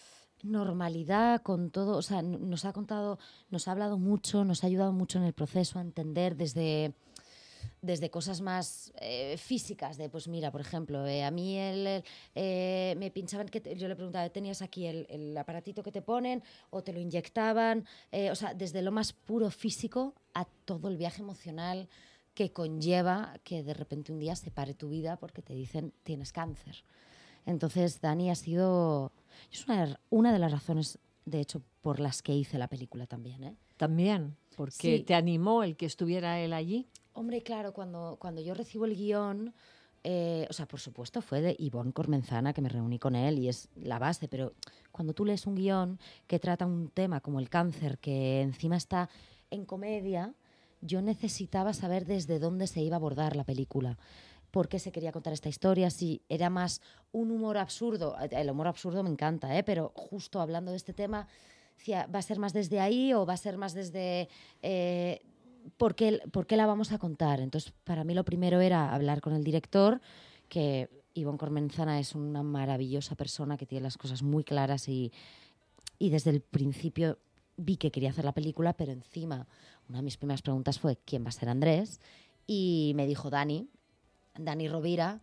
normalidad, con todo, o sea, n- nos ha contado, nos ha hablado mucho, nos ha ayudado mucho en el proceso a entender desde, desde cosas más eh, físicas, de pues mira, por ejemplo, eh, a mí el, el, eh, me pinchaban, que te- yo le preguntaba, ¿tenías aquí el, el aparatito que te ponen o te lo inyectaban? Eh, o sea, desde lo más puro físico a todo el viaje emocional que conlleva que de repente un día se pare tu vida porque te dicen tienes cáncer. Entonces, Dani ha sido... Es una, una de las razones, de hecho, por las que hice la película también, ¿eh? También, porque Sí. te animó el que estuviera él allí. Hombre, claro, cuando, cuando yo recibo el guión, eh, o sea, por supuesto fue de Ivonne Cormenzana, que me reuní con él y es la base, pero cuando tú lees un guión que trata un tema como el cáncer, que encima está en comedia, yo necesitaba saber desde dónde se iba a abordar la película. ¿Por qué se quería contar esta historia? Si era más un humor absurdo. El humor absurdo me encanta, ¿eh? Pero justo hablando de este tema, decía, ¿va a ser más desde ahí o va a ser más desde... Eh, ¿por qué, ¿Por qué la vamos a contar? Entonces, para mí lo primero era hablar con el director, que Ivonne Cormenzana es una maravillosa persona que tiene las cosas muy claras y, y desde el principio vi que quería hacer la película, pero encima una de mis primeras preguntas fue ¿quién va a ser Andrés? Y me dijo Dani, Dani Rovira,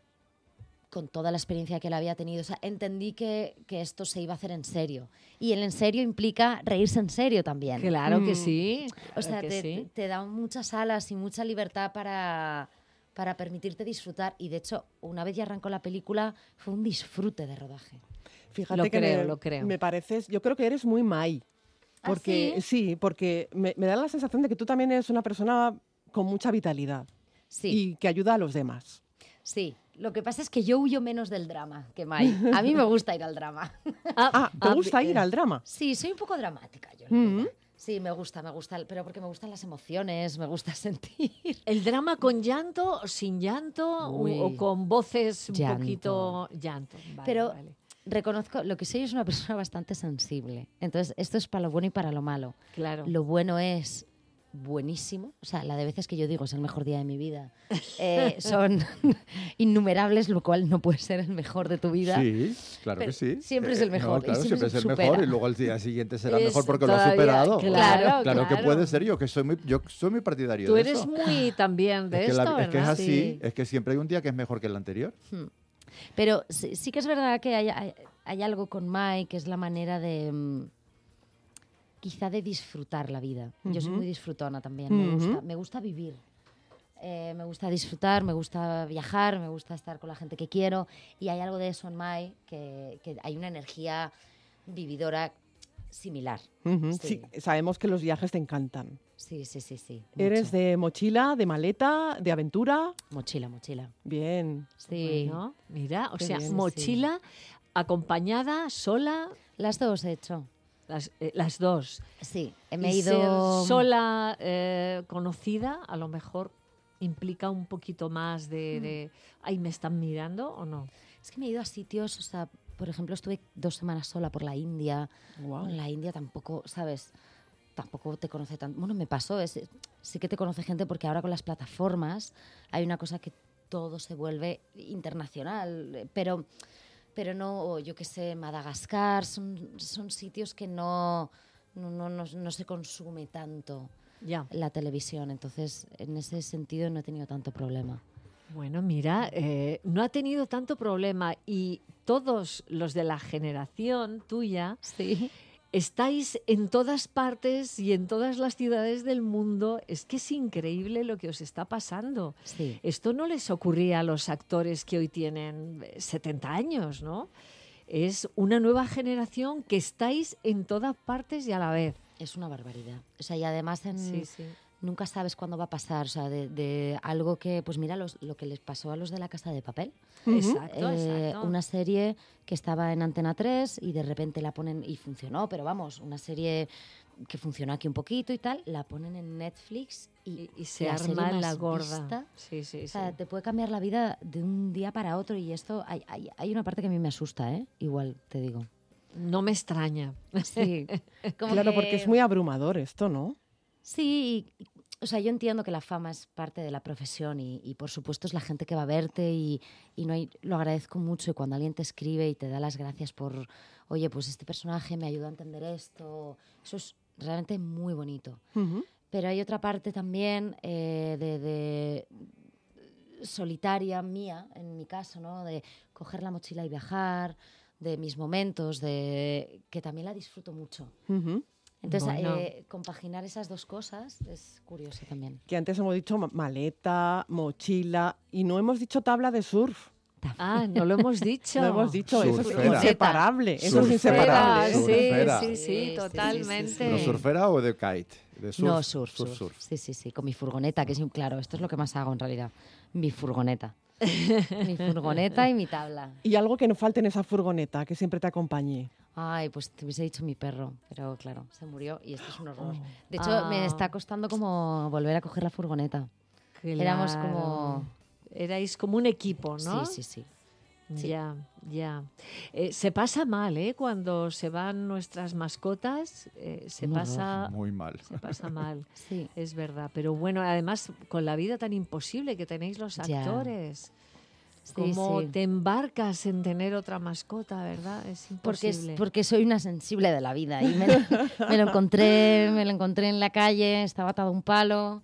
con toda la experiencia que él había tenido. O sea, entendí que, que esto se iba a hacer en serio. Y el en serio implica reírse en serio también. Claro que Mm. sí. O claro sea, que te, sí. te da muchas alas y mucha libertad para, para permitirte disfrutar. Y de hecho, una vez ya arrancó la película, fue un disfrute de rodaje. Fíjate Lo que creo, me, lo creo. me pareces, yo creo que eres muy Mai. ¿Ah, Porque sí? porque me, me da la sensación de que tú también eres una persona con mucha vitalidad Sí. y que ayuda a los demás. Sí, lo que pasa es que yo huyo menos del drama que Mai. A mí me gusta ir al drama. Ah, ¿te ah, gusta eh, ir al drama? Sí, soy un poco dramática yo. Mm. Sí, me gusta, me gusta, pero porque me gustan las emociones, me gusta sentir. ¿El drama con llanto, sin llanto o- Uy. o con voces un Llanto. poquito llanto? Vale, Pero vale. reconozco, lo que soy es una persona bastante sensible. Entonces, esto es para lo bueno y para lo malo. Claro. Lo bueno es buenísimo. O sea, la de veces que yo digo es el mejor día de mi vida eh, son innumerables, lo cual no puede ser el mejor de tu vida. Sí, claro Pero que sí. siempre es el mejor. No, claro, y siempre es el supera. mejor y luego al día siguiente será Es mejor porque lo todavía, has superado. claro, claro, claro. que puede ser yo, que soy muy, yo soy muy partidario Tú de eres eso. muy también de es que esto, la- ¿verdad? Es que es así, Sí. es que siempre hay un día que es mejor que el anterior. Hmm. Pero sí, sí que es verdad que hay, hay, hay algo con Mike que es la manera de... mm, quizá de disfrutar la vida. Yo soy Ujú. muy disfrutona también. Me, Ujú. gusta, me gusta vivir. Eh, me gusta disfrutar, me gusta viajar, me gusta estar con la gente que quiero. Y hay algo de eso en Mike que, que hay una energía vividora similar. Ujú. Sí. Sí, sabemos que los viajes te encantan. Sí, sí, sí, sí. ¿Eres mucho. de mochila, de maleta, de aventura? Mochila, mochila. Bien. Sí. Bueno, mira, o Qué sea, bien, mochila acompañada, sola. Las dos he hecho. Las, eh, las dos. Sí, me he Y ido... ser sola, eh, conocida, a lo mejor implica un poquito más de, de, ay, ¿me están mirando o no? Es que me he ido a sitios, o sea, por ejemplo, estuve dos semanas sola por la India. Guau. En la India tampoco, ¿sabes? Tampoco te conoce tanto. Bueno, me pasó, es, sí que te conoce gente porque ahora con las plataformas hay una cosa que todo se vuelve internacional, eh, pero, pero no, o yo qué sé, Madagascar, son, son sitios que no, no, no, no, no se consume tanto Ya. la televisión, entonces en ese sentido no he tenido tanto problema. Bueno, mira, eh, no ha tenido tanto problema y todos los de la generación tuya Sí. estáis en todas partes y en todas las ciudades del mundo. Es que es increíble lo que os está pasando. Sí. Esto no les ocurría a los actores que hoy tienen eh, setenta años, ¿no? Es una nueva generación que estáis en todas partes y a la vez. Es una barbaridad. O sea, y además en, Sí, sí. nunca sabes cuándo va a pasar. O sea, de, de algo que, pues mira, los, lo que les pasó a los de La Casa de Papel. Exacto, Eh, exacto. Una serie que estaba en Antena tres y de repente la ponen, y funcionó, pero vamos, una serie que funcionó aquí un poquito y tal, la ponen en Netflix y, Y, y se la serie arma la más gorda. vista. Sí, sí, O sí. sea, te puede cambiar la vida de un día para otro y esto, hay, hay, hay una parte que a mí me asusta, ¿eh? Igual, te digo. No me extraña. Sí. Como Claro, que- porque es muy abrumador esto, ¿no? Sí, y- o sea, yo entiendo que la fama es parte de la profesión y, y por supuesto es la gente que va a verte y, y no hay, lo agradezco mucho y cuando alguien te escribe y te da las gracias por, oye, pues este personaje me ayudó a entender esto, eso es realmente muy bonito. Ujú. Pero hay otra parte también eh, de, de solitaria mía, en mi caso, ¿no? De coger la mochila y viajar, de mis momentos, de que también la disfruto mucho. Ujú. Entonces, Bueno. eh, compaginar esas dos cosas es curioso también. Que antes hemos dicho ma- maleta, mochila y no hemos dicho tabla de surf. Ah, no lo hemos dicho. No hemos dicho, eso es Surfera. inseparable. Eso es Surfera. inseparable. Sí, Surfera. sí, sí, Sí, sí, totalmente. ¿Pero surfera o de kite? De surf, No, surf, surf, Sí, sí, sí, con mi furgoneta, que es un claro, esto es lo que más hago en realidad. Mi furgoneta. mi furgoneta y mi tabla. Y algo que no falte en esa furgoneta, que siempre te acompañe. Ay, pues te hubiese dicho mi perro, pero claro, se murió y esto es un horror. Oh. De hecho, Ah. me está costando como volver a coger la furgoneta. Éramos Claro. como... Erais como un equipo, ¿no? Sí, sí, sí. Sí. Ya, ya. Eh, se pasa mal, ¿eh? Cuando se van nuestras mascotas, eh, se Un horror. pasa... Muy mal. Se pasa mal, Sí. es verdad. Pero bueno, además, con la vida tan imposible que tenéis los Ya. actores, Sí, como sí. te embarcas en tener otra mascota, ¿verdad? Es Porque, es- imposible. porque soy una sensible de la vida y me lo, me lo encontré me lo encontré en la calle, estaba atado a un palo,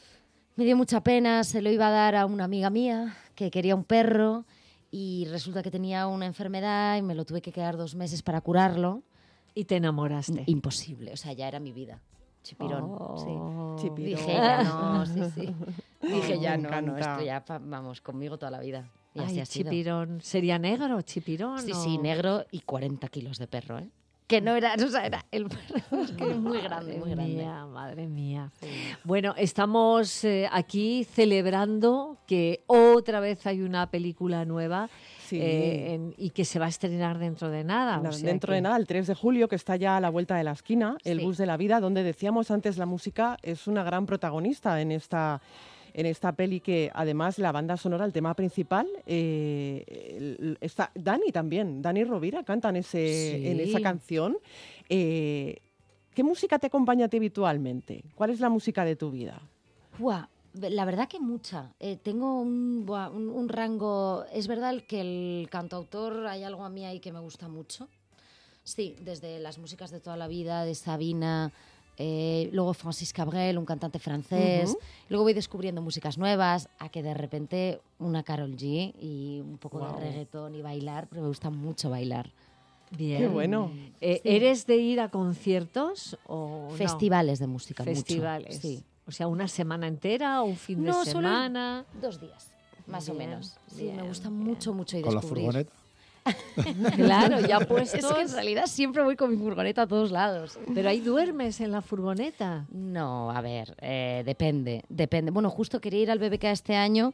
me dio mucha pena, se lo iba a dar a una amiga mía que quería un perro y resulta que tenía una enfermedad y me lo tuve que quedar dos meses para curarlo. Y te enamoraste. Imposible, o sea, ya era mi vida. Chipirón, Oh. sí. Chipirón. Dije, ya no, sí, sí. Dije, Oh, ya me no, no, encanta. esto ya, pa- vamos, conmigo toda la vida. Y así Ay, ha sido. chipirón. ¿Sería negro, chipirón? Sí, o- sí, negro y cuarenta kilos de perro, ¿eh? Que no era, o sea, era el perro, es que es muy grande, muy Madre grande. mía, madre mía. Bueno, estamos eh, aquí celebrando que otra vez hay una película nueva Sí. eh, en- y que se va a estrenar dentro de nada. o Na- sea Dentro que- de nada, el tres de julio, que está ya a la vuelta de la esquina, el Sí. bus de la vida, donde decíamos antes la música es una gran protagonista en esta, en esta peli, que además la banda sonora, el tema principal, eh, el- está Dani también, Dani Rovira canta en, ese, en esa Sí. canción. eh, ¿Qué música te acompaña a ti habitualmente? ¿Cuál es la música de tu vida? Buah, la verdad que mucha. Eh, tengo un, buah, un, un rango... Es verdad que el cantautor, hay algo a mí ahí que me gusta mucho. Sí, desde las músicas de toda la vida, de Sabina, eh, luego Francis Cabrel, un cantante francés. Uh-huh. Luego voy descubriendo músicas nuevas, a que de repente una Karol G y un poco wow. de reggaetón y bailar, pero me gusta mucho bailar. Bien. Qué bueno. Eh, sí. ¿Eres de ir a conciertos o festivales no? de música? Festivales. Mucho, sí. O sea, ¿una semana entera o un fin no, de semana? Solo dos días, más bien, o menos. Sí, bien, me gusta bien. mucho, mucho ir ¿Con descubrir. la furgoneta? Claro, ya puestos. Es que en realidad siempre voy con mi furgoneta a todos lados. Pero ahí duermes en la furgoneta. No, a ver, eh, depende, depende. Bueno, justo quería ir al B B K este año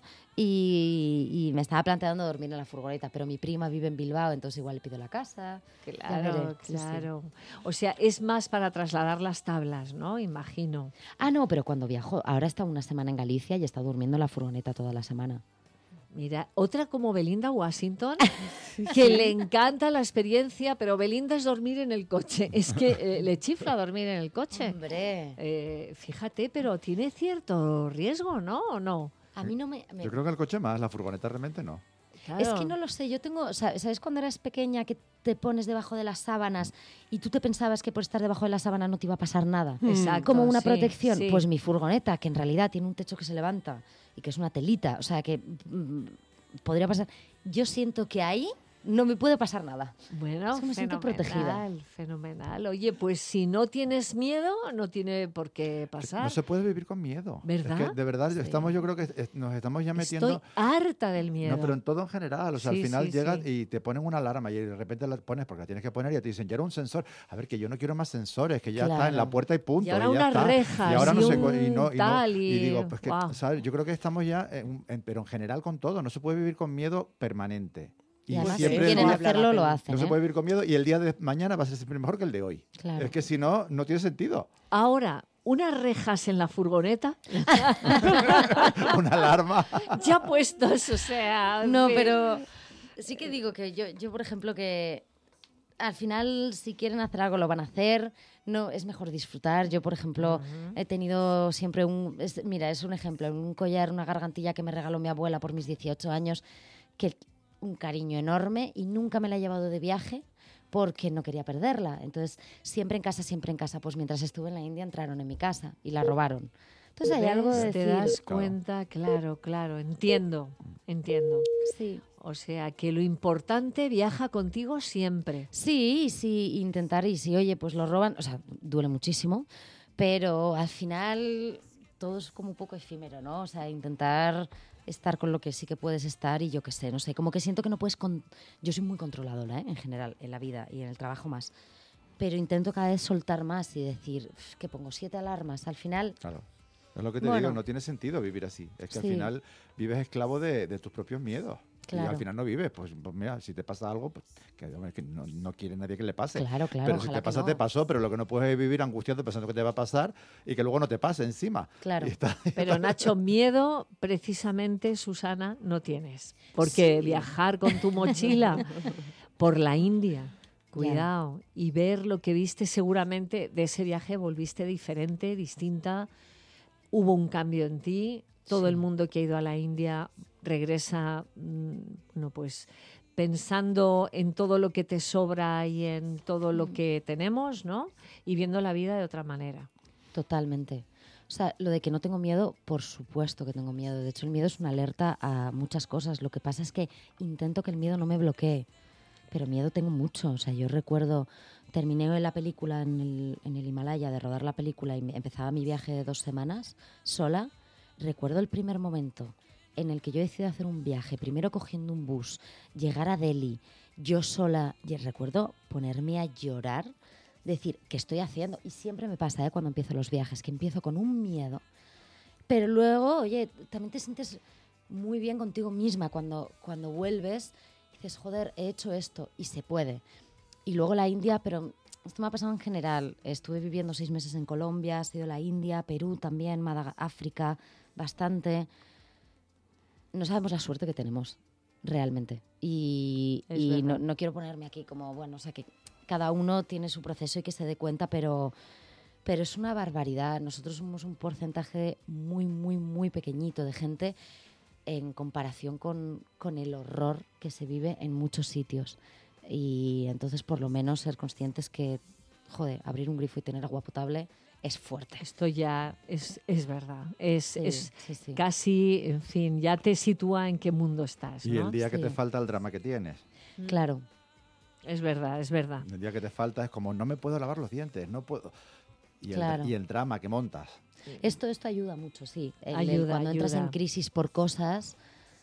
y, y me estaba planteando dormir en la furgoneta, pero mi prima vive en Bilbao, entonces igual le pido la casa. Claro, claro. Sí, sí. O sea, es más para trasladar las tablas, ¿no? Imagino. Ah, no, pero cuando viajo, ahora he estado una semana en Galicia y he estado durmiendo en la furgoneta toda la semana. Mira, otra como Belinda Washington, que le encanta la experiencia, pero Belinda es dormir en el coche. Es que eh, le chifla dormir en el coche. Hombre. Eh, fíjate, pero tiene cierto riesgo, ¿no? ¿O no? A mí no me... me... Yo creo que el coche más, la furgoneta realmente no. Claro. Es que no lo sé, yo tengo, ¿sabes cuando eras pequeña que te pones debajo de las sábanas y tú te pensabas que por estar debajo de la sábana no te iba a pasar nada? Exacto, como una sí, protección. Sí. Pues mi furgoneta, que en realidad tiene un techo que se levanta y que es una telita, o sea que mmm, podría pasar. Yo siento que ahí no me puede pasar nada. Bueno, es que me siento protegida. Fenomenal. Oye, pues si no tienes miedo, no tiene por qué pasar. No se puede vivir con miedo. ¿Verdad? Es que de verdad sí. estamos, yo creo que nos estamos ya metiendo... Estoy harta del miedo. No, pero en todo en general. O sea, sí, al final sí, llegas sí. y te ponen una alarma y de repente la pones porque la tienes que poner y te dicen, ya era un sensor. A ver, que yo no quiero más sensores, que ya claro. está en la puerta y punto. Y ahora y ya unas está. rejas y ahora no y sé un y no, y, tal no, y... y digo, pues que, wow. ¿sabes? Yo creo que estamos ya, en, en, pero en general con todo. No se puede vivir con miedo permanente. Y, y además, siempre si quieren hacerlo, lo hacen. No ¿eh? se puede vivir con miedo y el día de mañana va a ser siempre mejor que el de hoy. Claro. Es que si no, no tiene sentido. Ahora, unas rejas en la furgoneta. Una alarma. Ya puestos, o sea... No, que... pero sí que digo que yo, yo, por ejemplo, que al final si quieren hacer algo lo van a hacer. No, es mejor disfrutar. Yo, por ejemplo, uh-huh. he tenido siempre un... Es, mira, es un ejemplo, un collar, una gargantilla que me regaló mi abuela por mis dieciocho años, que... un cariño enorme y nunca me la he llevado de viaje porque no quería perderla. Entonces, siempre en casa, siempre en casa. Pues mientras estuve en la India entraron en mi casa y la robaron. Entonces hay algo de decir... Te das cuenta, claro, claro, entiendo, entiendo. Sí. O sea, que lo importante viaja contigo siempre. Sí, sí, intentar y si, oye, pues lo roban, o sea, duele muchísimo, pero al final todo es como un poco efímero, ¿no? O sea, intentar... estar con lo que sí que puedes estar y yo qué sé, no sé, como que siento que no puedes... Con... Yo soy muy controladora, ¿eh? En general, en la vida y en el trabajo más, pero intento cada vez soltar más y decir, que pongo siete alarmas, al final... Claro, es lo que te bueno, digo, no tiene sentido vivir así, es que sí. al final vives esclavo de, de tus propios miedos. Claro. Y al final no vives, pues, pues mira, si te pasa algo, pues, que, que no, no quiere nadie que le pase. Claro, claro, pero si te pasa, no. te pasó, pero lo que no puedes es vivir angustiado pensando que te va a pasar y que luego no te pase encima. Claro. Y está, y pero está... Nacho, miedo precisamente, Susana, no tienes. Porque sí. viajar con tu mochila por la India, cuidado, ya. y ver lo que viste seguramente de ese viaje, volviste diferente, distinta, hubo un cambio en ti, todo sí. el mundo que ha ido a la India... regresa, bueno, pues pensando en todo lo que te sobra y en todo lo que tenemos, ¿no? Y viendo la vida de otra manera. Totalmente. O sea, lo de que no tengo miedo, por supuesto que tengo miedo. De hecho, el miedo es una alerta a muchas cosas. Lo que pasa es que intento que el miedo no me bloquee. Pero miedo tengo mucho. O sea, yo recuerdo, terminé la película en el, en el Himalaya, de rodar la película, y empezaba mi viaje de dos semanas sola. Recuerdo el primer momento en el que yo decidí hacer un viaje, primero cogiendo un bus, llegar a Delhi, yo sola, y recuerdo ponerme a llorar, decir, ¿qué estoy haciendo? Y siempre me pasa, ¿eh? Cuando empiezo los viajes, que empiezo con un miedo, pero luego, oye, también te sientes muy bien contigo misma cuando, cuando vuelves, dices, joder, he hecho esto, y se puede. Y luego la India, pero esto me ha pasado en general, estuve viviendo seis meses en Colombia, ha sido la India, Perú también, Madagascar, África, bastante... No sabemos la suerte que tenemos, realmente. Y, y no, no quiero ponerme aquí como, bueno, o sea, que cada uno tiene su proceso y que se dé cuenta, pero pero es una barbaridad. Nosotros somos un porcentaje muy, muy, muy pequeñito de gente en comparación con, con el horror que se vive en muchos sitios. Y entonces, por lo menos, ser conscientes que, joder, abrir un grifo y tener agua potable es fuerte. Esto ya es, es verdad. Es, Sí, es sí, sí. casi, en fin, ya te sitúa en qué mundo estás, Y ¿no? el día que Sí. te falta el drama que tienes. Claro. Es verdad, es verdad. El día que te falta es como, no me puedo lavar los dientes, no puedo... Y el, Claro. y el drama que montas. Esto, esto ayuda mucho, sí. El- el Ayuda, cuando entras ayuda. en crisis por cosas,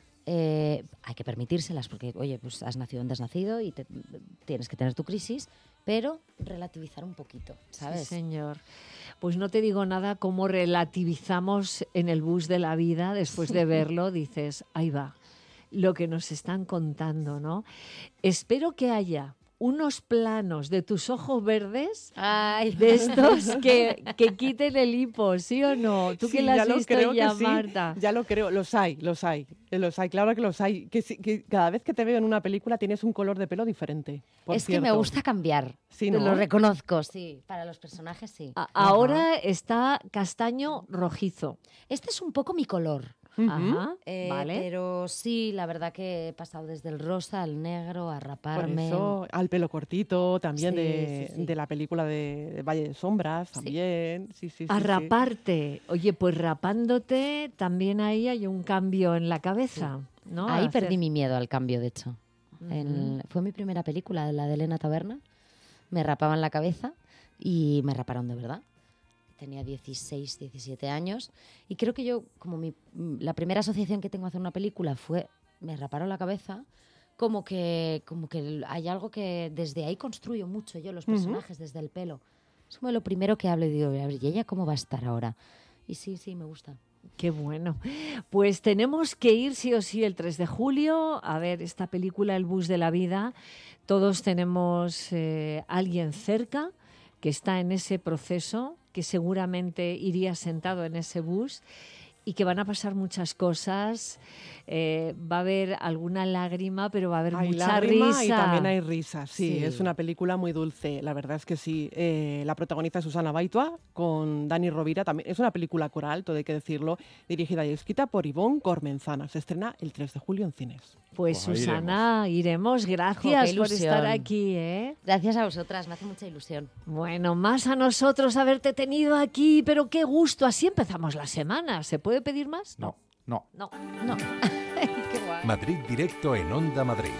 eh, hay que permitírselas, porque, oye, pues has nacido donde has nacido y te- tienes que tener tu crisis, pero relativizar un poquito, ¿sabes? Sí, señor. Pues no te digo nada, cómo relativizamos en el bus de la vida después de verlo, dices, ahí va, lo que nos están contando, ¿no? Espero que haya unos planos de tus ojos verdes de estos que, que quiten el hipo, ¿sí o no? Tú que Sí, la ya has lo visto creo ya, que sí, Marta. Ya lo creo, los hay, los hay, eh, los hay, claro que los hay. Que, sí- que cada vez que te veo en una película tienes un color de pelo diferente. por Es que me cierto. gusta cambiar, Sí, te ¿no? lo reconozco, sí. Para los personajes, sí. A- Ahora está castaño rojizo. Este es un poco mi color. Ajá, Eh, vale. Pero sí, la verdad que he pasado desde el rosa al negro a Por raparme. eso, al pelo cortito, también Sí, de, sí, sí. de la película de, de Valle de Sombras, también. Sí, sí, sí, A sí. raparte. Oye, pues rapándote también ahí hay un cambio en la cabeza, ¿no? Ahí Hacer- perdí mi miedo al cambio, de hecho. Ujú. En- fue mi primera película, la de Elena Taberna. Me rapaban la cabeza y me raparon de verdad. Tenía dieciséis, diecisiete años y creo que yo, como mi, la primera asociación que tengo a hacer una película fue, me raparon la cabeza, como que, como que hay algo que desde ahí construyo mucho yo los Ujú. personajes, desde el pelo. Es como lo primero que hablo y digo, a ver, ¿y ella cómo va a estar ahora? Y sí, sí, me gusta. Qué bueno. Pues tenemos que ir sí o sí el tres de julio a ver esta película El bus de la vida. Todos tenemos eh, alguien cerca que está en ese proceso, que seguramente iría sentado en ese bus y que van a pasar muchas cosas. Eh, va a haber alguna lágrima, pero va a haber Hay mucha lágrima risa. y también hay risas, sí, Sí. es una película muy dulce, la verdad es que sí. Eh, la protagoniza Susana Baitua con Dani Rovira, también es una película coral, todo hay que decirlo, dirigida y escrita por Ivonne Cormenzana. Se estrena el tres de julio en cines. Pues, Pues ahí Susana, iremos. Jo, Gracias qué por ilusión. estar aquí, ¿eh? Gracias a vosotras, me hace mucha ilusión. Bueno, más a nosotros haberte tenido aquí, pero qué gusto. Así empezamos la semana. ¿Se puede pedir más? No, no. No, no. Qué guay. Madrid Directo en Onda Madrid.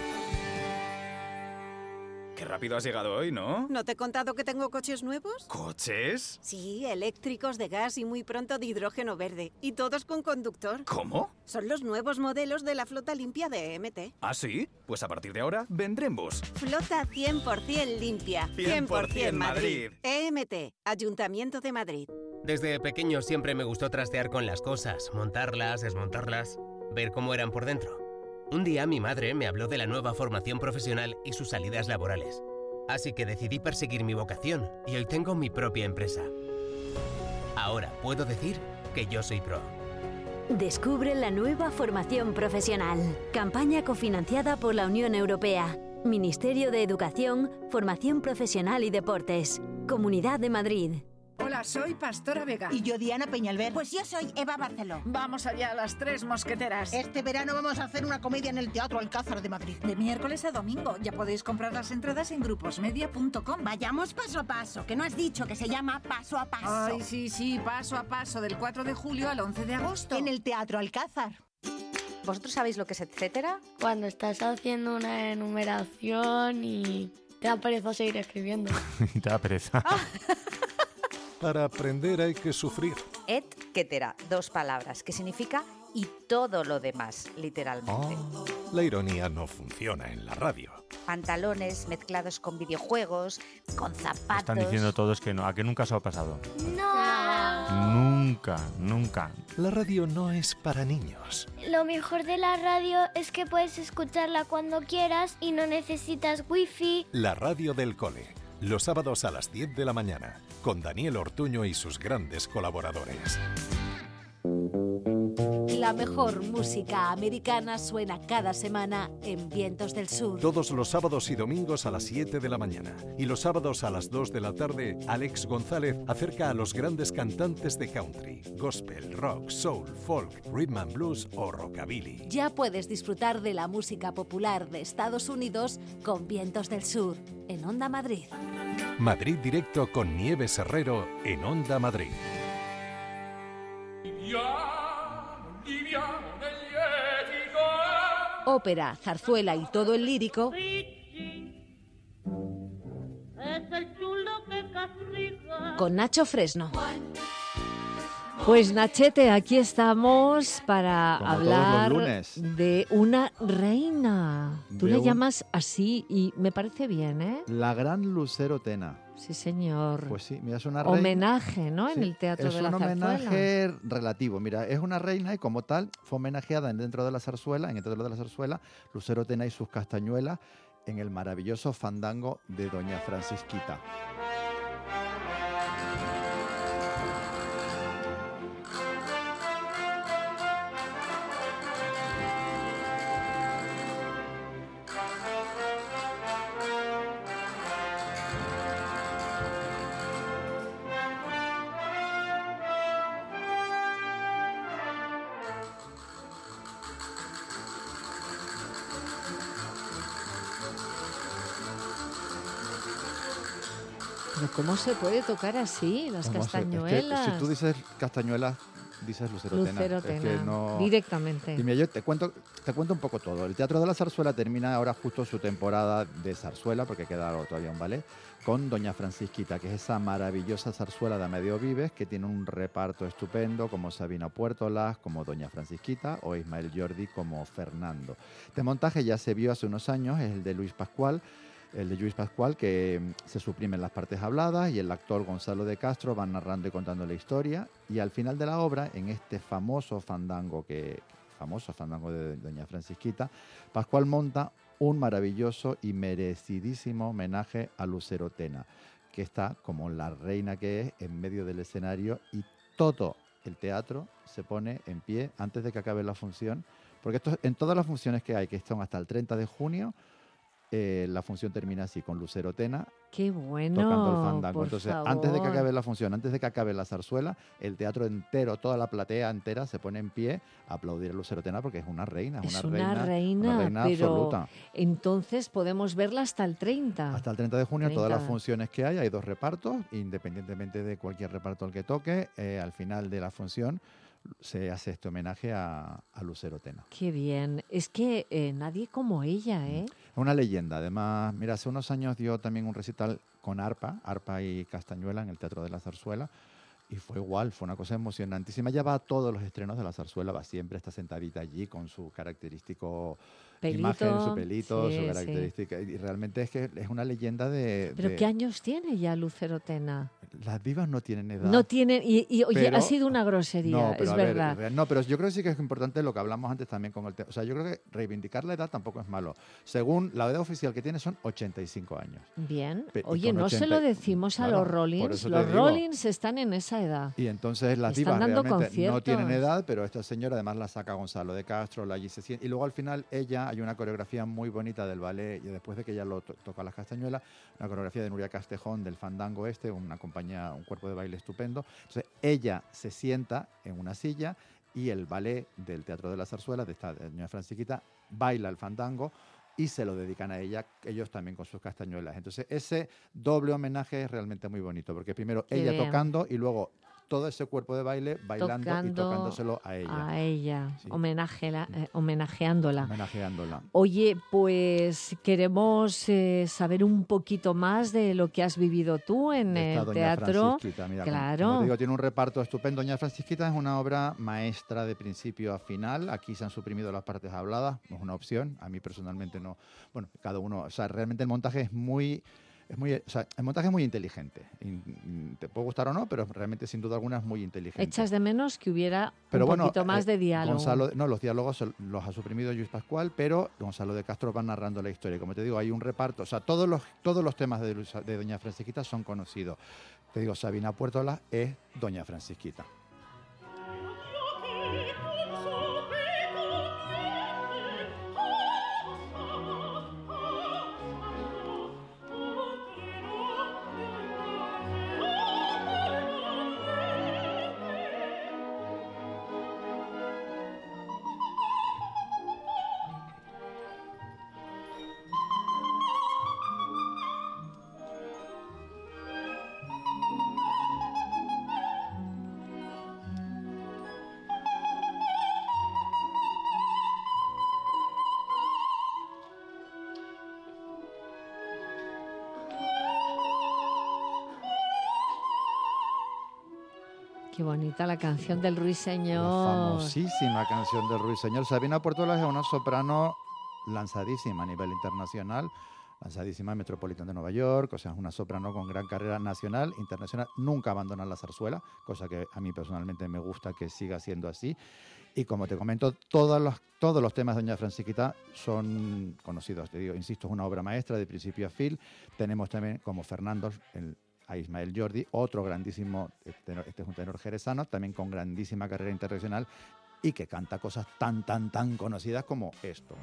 Qué rápido has llegado hoy, ¿no? ¿No te he contado que tengo coches nuevos? ¿Coches? Sí, eléctricos, de gas y muy pronto de hidrógeno verde. Y todos con conductor. ¿Cómo? Son los nuevos modelos de la flota limpia de E M T. ¿Ah, sí? Pues a partir de ahora vendré en bus. Flota cien por ciento limpia. cien por ciento Madrid. E M T, Ayuntamiento de Madrid. Desde pequeño siempre me gustó trastear con las cosas, montarlas, desmontarlas, ver cómo eran por dentro. Un día mi madre me habló de la nueva formación profesional y sus salidas laborales. Así que decidí perseguir mi vocación y hoy tengo mi propia empresa. Ahora puedo decir que yo soy pro. Descubre la nueva formación profesional. Campaña cofinanciada por la Unión Europea. Ministerio de Educación, Formación Profesional y Deportes. Comunidad de Madrid. Hola, soy Pastora Vega. Y yo Diana Peñalver. Pues yo soy Eva Barceló. Vamos allá, las tres mosqueteras. Este verano vamos a hacer una comedia en el Teatro Alcázar de Madrid. De miércoles a domingo. Ya podéis comprar las entradas en gruposmedia punto com. Vayamos paso a paso, que no has dicho que se llama paso a paso. Ay, sí, sí, paso a paso, del cuatro de julio al once de agosto. En el Teatro Alcázar. ¿Vosotros sabéis lo que es etcétera? Cuando estás haciendo una enumeración y te da pereza seguir escribiendo. Te da pereza. Para aprender hay que sufrir. Etcétera, dos palabras, que significa y todo lo demás, literalmente. Oh, la ironía no funciona en la radio. Pantalones mezclados con videojuegos, con zapatos. Están diciendo todos que no, a que nunca os ha pasado. No. Nunca, nunca. La radio no es para niños. Lo mejor de la radio es que puedes escucharla cuando quieras y no necesitas wifi. La radio del cole. Los sábados a las diez de la mañana, con Daniel Ortuño y sus grandes colaboradores. La La mejor música americana suena cada semana en Vientos del Sur. Todos los sábados y domingos a las siete de la mañana. Y los sábados a las dos de la tarde, Alex González acerca a los grandes cantantes de country, gospel, rock, soul, folk, rhythm and blues o rockabilly. Ya puedes disfrutar de la música popular de Estados Unidos con Vientos del Sur, en Onda Madrid. Madrid Directo con Nieves Herrero en Onda Madrid. Ópera, zarzuela y todo el lírico con Nacho Fresno. Pues Nachete, aquí estamos para Como hablar todos los lunes. de una reina. Tú De le un- llamas así y me parece bien, ¿eh? La gran Lucero Tena. Sí, señor. Pues sí, mira, es una reina. Homenaje, ¿no? En Sí, el Teatro es de la un Zarzuela. homenaje relativo. Mira, es una reina y como tal fue homenajeada dentro de la zarzuela, en el Teatro de la Zarzuela, Lucero Tena y sus castañuelas en el maravilloso fandango de Doña Francisquita. Pero ¿cómo se puede tocar así las ¿Cómo se- es que castañuelas? si tú dices castañuelas, dices Lucero, Lucero Tena. Es Tena, que no... directamente. Y mira, yo te cuento, te cuento un poco todo. El Teatro de la Zarzuela termina ahora justo su temporada de zarzuela, porque queda todavía un ballet, con Doña Francisquita, que es esa maravillosa zarzuela de Amadeo Vives, que tiene un reparto estupendo, como Sabina Puertolas, como Doña Francisquita, o Ismael Jordi como Fernando. Este montaje ya se vio hace unos años, es el de Luis Pascual, el de Luis Pascual, que mm, se suprimen las partes habladas y el actor Gonzalo de Castro va narrando y contando la historia, y al final de la obra, en este famoso fandango que famoso fandango de Doña Francisquita, Pascual monta un maravilloso y merecidísimo homenaje a Lucero Tena, que está como la reina que es en medio del escenario, y todo el teatro se pone en pie antes de que acabe la función, porque esto, en todas las funciones que hay, que son hasta el treinta de junio, eh, la función termina así, con Lucero Tena Qué bueno, tocando el fandango. por Entonces, favor. antes de que acabe la función, antes de que acabe la zarzuela, el teatro entero, toda la platea entera se pone en pie a aplaudir a Lucero Tena porque es una reina, es, Es una, una reina, reina, una reina pero absoluta. entonces podemos verla hasta el treinta. Hasta el treinta de junio, todas las treinta. funciones que hay, hay dos repartos, independientemente de cualquier reparto al que toque, eh, al final de la función se hace este homenaje a, a Lucero Tena. Qué bien. Es que eh, nadie como ella, ¿eh? Es una leyenda. Además, mira, hace unos años dio también un recital con arpa, arpa y castañuela en el Teatro de la Zarzuela. Y fue igual, fue una cosa emocionantísima. Ella va a todos los estrenos de la zarzuela, va siempre, está sentadita allí con su característico Pelito, imagen, su pelito, sí, su sí. característica. Y realmente es que es una leyenda de... ¿Pero de- qué años tiene ya Lucero Tena? Las divas no tienen edad. No tienen... Y, y, oye, Pero- ha sido una grosería, No, pero es a ver, verdad. real- no, pero yo creo que sí que es importante lo que hablamos antes también con el tema. O sea, yo creo que reivindicar la edad tampoco es malo. Según la edad oficial que tiene son ochenta y cinco años. Bien. Pe- y Oye, con no se lo ochenta decimos a Claro, los por Rollins. eso te Los digo. Rollins están en esa edad. Y entonces las Están divas dando realmente no conciertos. tienen edad, pero esta señora además la saca Gonzalo de Castro, la allí se siente. Y luego al final ella, hay una coreografía muy bonita del ballet, y después de que ella lo to- toca las castañuelas, una coreografía de Nuria Castejón del fandango este, una compañía, un cuerpo de baile estupendo. Entonces ella se sienta en una silla y el ballet del Teatro de la Zarzuela, de esta de Doña Francisquita, baila el fandango y se lo dedican a ella, ellos también con sus castañuelas. Entonces ese doble homenaje es realmente muy bonito, porque primero Qué ella bien. tocando y luego todo ese cuerpo de baile bailando y Tocando tocándoselo a ella, A ella, Sí. homenajela- eh, homenajeándola. homenajeándola. Oye, pues queremos eh, saber un poquito más de lo que has vivido tú en De esta el Doña teatro. Francisquita, mira, como- Claro. como te digo, tiene un reparto estupendo. Doña Francisquita es una obra maestra de principio a final. Aquí se han suprimido las partes habladas, no es una opción. A mí personalmente no. Bueno, cada uno, o sea, realmente el montaje es muy... Es muy, o sea, el montaje es muy inteligente. In- Te puede gustar o no, pero realmente sin duda alguna es muy inteligente. Echas de menos que hubiera Pero un bueno, poquito más eh, de diálogo. Gonzalo, no, los diálogos se- los ha suprimido Luis Pascual, pero Gonzalo de Castro va narrando la historia. Como te digo, hay un reparto. O sea, todos los, todos los temas de, Luisa- de Doña Francisquita son conocidos. Te digo, Sabina Puertolas es Doña Francisquita. Qué bonita la canción del Ruiseñor. La famosísima canción del Ruiseñor. Sabina Puertolas es una soprano lanzadísima a nivel internacional, lanzadísima en Metropolitan de Nueva York, o sea, es una soprano con gran carrera nacional, internacional, nunca abandona la zarzuela, cosa que a mí personalmente me gusta que siga siendo así. Y como te comento, todos los, todos los temas de Doña Francisquita son conocidos. Te digo, insisto, es una obra maestra de principio a fin. Tenemos también como Fernando el, a Ismael Jordi, otro grandísimo, tenor, este es un tenor jerezano, también con grandísima carrera internacional y que canta cosas tan, tan, tan conocidas como esto.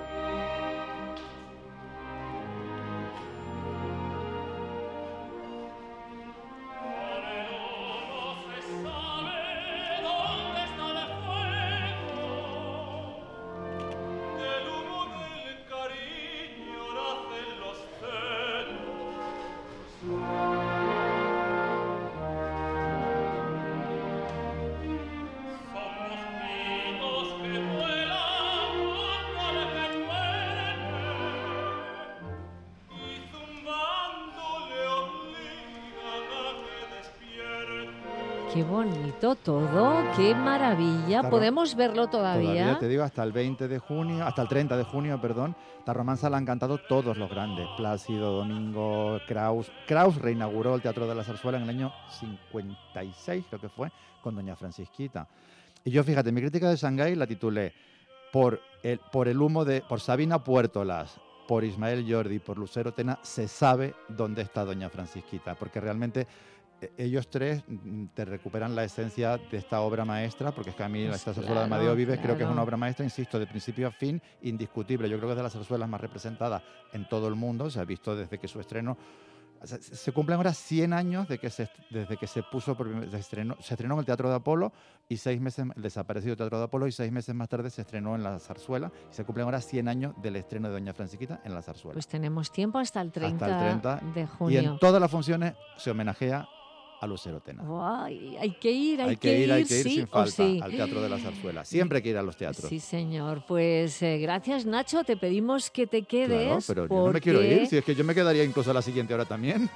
Qué bonito todo, qué maravilla. Claro, ¿podemos verlo todavía? Todavía, te digo, hasta el veinte de junio, hasta el treinta de junio, perdón. La romanza la han cantado todos los grandes. Plácido, Domingo, Kraus. Kraus reinauguró el Teatro de la Zarzuela en el año cincuenta y seis, creo que fue, con Doña Francisquita. Y yo, fíjate, mi crítica de Shanghái la titulé por el, por el humo de, por Sabina Puertolas, por Ismael Jordi, por Lucero Tena, se sabe dónde está Doña Francisquita, porque realmente ellos tres te recuperan la esencia de esta obra maestra, porque es que a mí pues esta zarzuela claro, de Amadeo Vives claro. creo que es una obra maestra, insisto, de principio a fin, indiscutible. Yo creo que es de las zarzuelas más representadas en todo el mundo, se ha visto desde que su estreno... Se, se cumplen ahora cien años de que se, desde que se puso, por, se, estrenó, se estrenó en el Teatro de Apolo, y seis meses, el desaparecido Teatro de Apolo, y seis meses más tarde se estrenó en la zarzuela, y se cumplen ahora cien años del estreno de Doña Francisquita en la zarzuela. Pues tenemos tiempo hasta el treinta, hasta el treinta de junio. Y en todas las funciones se homenajea a Lucero Tena. Ay, hay que ir, hay, hay que, que ir, ir, hay que ir sí sin falta sí. al Teatro de la Zarzuela. Siempre hay que ir a los teatros. Sí, señor. Pues eh, gracias, Nacho. Te pedimos que te quedes. Claro, pero porque... yo no me quiero ir. Si es que yo me quedaría incluso a la siguiente hora también.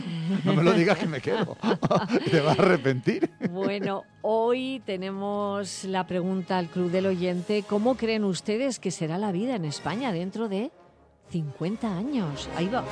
No me lo digas que me quedo. Te vas a arrepentir. Bueno, hoy tenemos la pregunta al Club del Oyente. ¿Cómo creen ustedes que será la vida en España dentro de cincuenta años? Ahí va.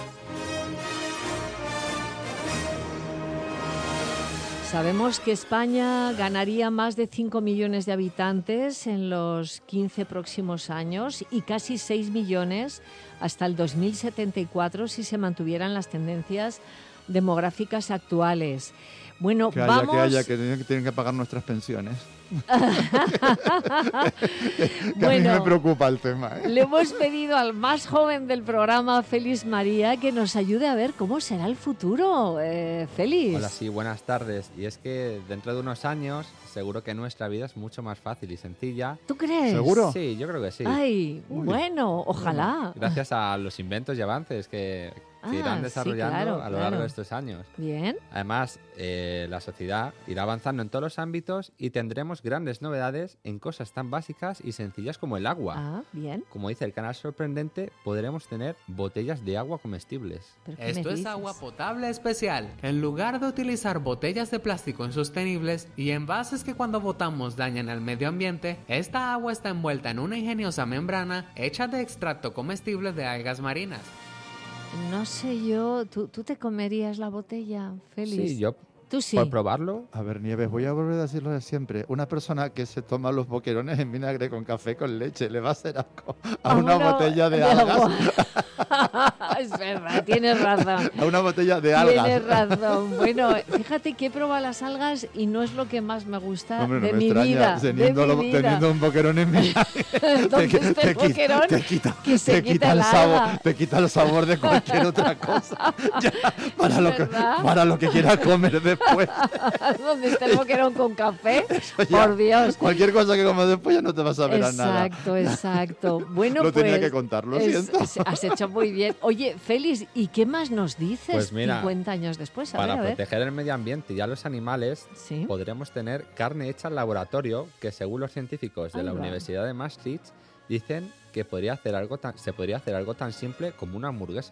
Sabemos que España ganaría más de cinco millones de habitantes en los quince próximos años y casi seis millones hasta el dos mil setenta y cuatro si se mantuvieran las tendencias demográficas actuales. Bueno, que haya, vamos... que haya, que tienen que, tienen que pagar nuestras pensiones. que bueno, a mí me preocupa el tema, ¿eh? Le hemos pedido al más joven del programa, Félix María, que nos ayude a ver cómo será el futuro. Eh, Félix. Hola, sí, buenas tardes. Y es que dentro de unos años seguro que nuestra vida es mucho más fácil y sencilla. ¿Tú crees? ¿Seguro? Sí, yo creo que sí. Ay, Uy. bueno, ojalá. Gracias a los inventos y avances que... que irán ah, desarrollando sí, claro, a lo claro. largo de estos años. Bien. Además, eh, la sociedad irá avanzando en todos los ámbitos y tendremos grandes novedades en cosas tan básicas y sencillas como el agua. Ah, bien. Como dice el canal Sorprendente, podremos tener botellas de agua comestibles. Esto es agua potable especial. En lugar de utilizar botellas de plástico insostenibles y envases que cuando botamos dañan al medio ambiente, esta agua está envuelta en una ingeniosa membrana hecha de extracto comestible de algas marinas. No sé yo, ¿tú, ¿tú te comerías la botella, Félix? Sí, yo ¿Tú sí? por probarlo. A ver, Nieves, voy a volver a decirlo de siempre. Una persona que se toma los boquerones en vinagre con café con leche, le va a hacer asco a, a una, una botella de, de algas. Es verdad, tienes razón. A una botella de algas. Tienes razón. Bueno, fíjate que he probado las algas y no es lo que más me gusta Hombre, no de, me mi extraña, vida, teniendo, de lo, mi vida. Teniendo un boquerón en vinagre. ¿Dónde te, está te, el boquerón? Te quita, que se te quita, quita el el sabor, te quita el sabor de cualquier otra cosa. Ya, para, lo que, para lo que quieras comer después. ¿Dónde está el boquerón con café? Ya, por Dios. Cualquier cosa que comas después ya no te vas a ver exacto, a nada. Exacto, exacto. Bueno, lo pues, tenía que contar, lo es, siento. Es, has hecho muy bien. Oye, Félix, ¿y qué más nos dices pues mira, cincuenta años después? A para ver, a ver. proteger el medio ambiente y a los animales, ¿sí? podremos tener carne hecha en laboratorio que, según los científicos de Ay, la va. Universidad de Maastricht, dicen que podría hacer algo tan, se podría hacer algo tan simple como una hamburguesa.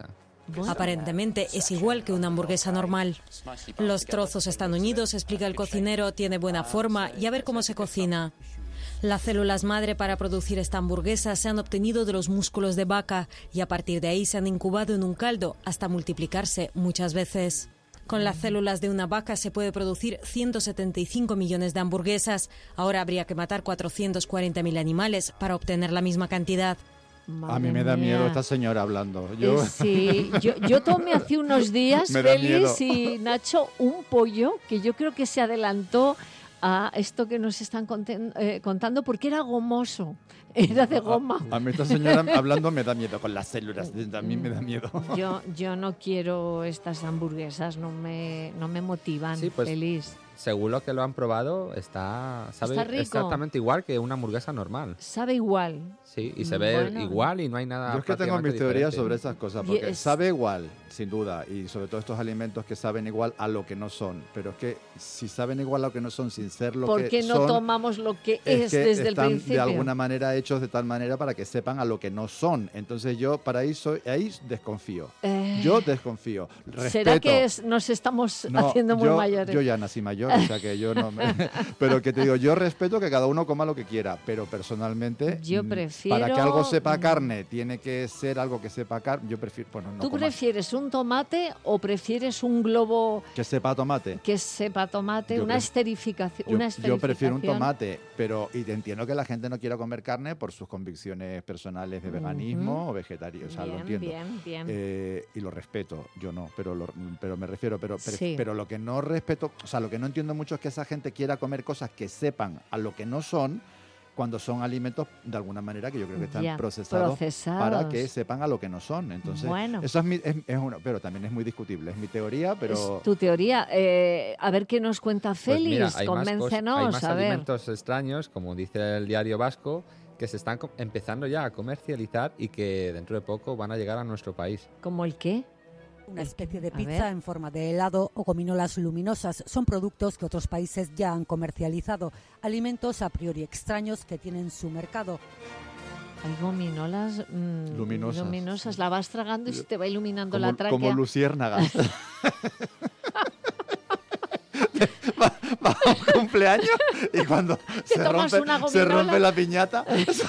Bueno. Aparentemente es igual que una hamburguesa normal. Los trozos están unidos, explica el cocinero, tiene buena forma y a ver cómo se cocina. Las células madre para producir esta hamburguesa se han obtenido de los músculos de vaca y a partir de ahí se han incubado en un caldo hasta multiplicarse muchas veces. Con las células de una vaca se puede producir ciento setenta y cinco millones de hamburguesas. Ahora habría que matar cuatrocientos cuarenta mil animales para obtener la misma cantidad. Madre a mí me da miedo mía. esta señora hablando. Yo... Eh, sí, yo, yo tomé hace unos días, Félix y Nacho, un pollo que yo creo que se adelantó a esto que nos están conten- eh, contando porque era gomoso, era de goma. A, a mí esta señora hablando me da miedo con las células, a mí me da miedo. Yo, yo no quiero estas hamburguesas, no me, no me motivan, sí, pues, Félix. Según lo que lo han probado, está, sabe está rico. exactamente igual que una hamburguesa normal. Sabe igual. Sí, y se ve bueno. igual y no hay nada. Yo es que tengo mis teorías diferente. sobre esas cosas, porque Yes. sabe igual, sin duda, y sobre todo estos alimentos que saben igual a lo que no son. Pero es que si saben igual a lo que no son, sin ser lo ¿Por que qué no son, tomamos lo que es, es que desde están el principio? de alguna manera hechos de tal manera para que sepan a lo que no son. Entonces yo para ahí soy, ahí desconfío. Eh, yo desconfío. Respeto. ¿Será que es, nos estamos no, haciendo muy yo, mayores? Yo ya nací mayor, o sea que yo no me... Pero que te digo, yo respeto que cada uno coma lo que quiera, pero personalmente, yo prefiero... para que algo sepa carne, tiene que ser algo que sepa carne, yo prefiero... Bueno, no ¿Tú comas. prefieres un tomate o prefieres un globo... Que sepa tomate. Que sepa tomate, Yo una, pref- esterificación, Yo, una yo esterificación. prefiero un tomate, pero y entiendo que la gente no quiera comer carne por sus convicciones personales de veganismo Ujú. o vegetariano, o sea, Bien, lo entiendo. bien, bien. Eh, y lo respeto, yo no, pero lo, pero me refiero, pero, pero, Sí. pero lo que no respeto, o sea, lo que no entiendo mucho es que esa gente quiera comer cosas que sepan a lo que no son, cuando son alimentos de alguna manera que yo creo que están Ya, procesados, procesados. para que sepan a lo que no son. Entonces, Bueno. eso es, mi, es, es una, pero también es muy discutible, es mi teoría, pero... Es tu teoría. Eh, a ver qué nos cuenta Pues Félix, mira, hay más, cos- convéncenos, hay más a ver. alimentos extraños, como dice el diario vasco, que se están co- empezando ya a comercializar y que dentro de poco van a llegar a nuestro país. ¿Como el qué? Una especie de A pizza ver. en forma de helado o gominolas luminosas son productos que otros países ya han comercializado, alimentos a priori extraños que tienen su mercado. Hay gominolas mm, Luminosas. luminosas. La vas tragando y se te va iluminando la como, tráquea. como luciérnagas. va, va a un cumpleaños y cuando Te se tomas rompe, una se gominola. rompe la piñata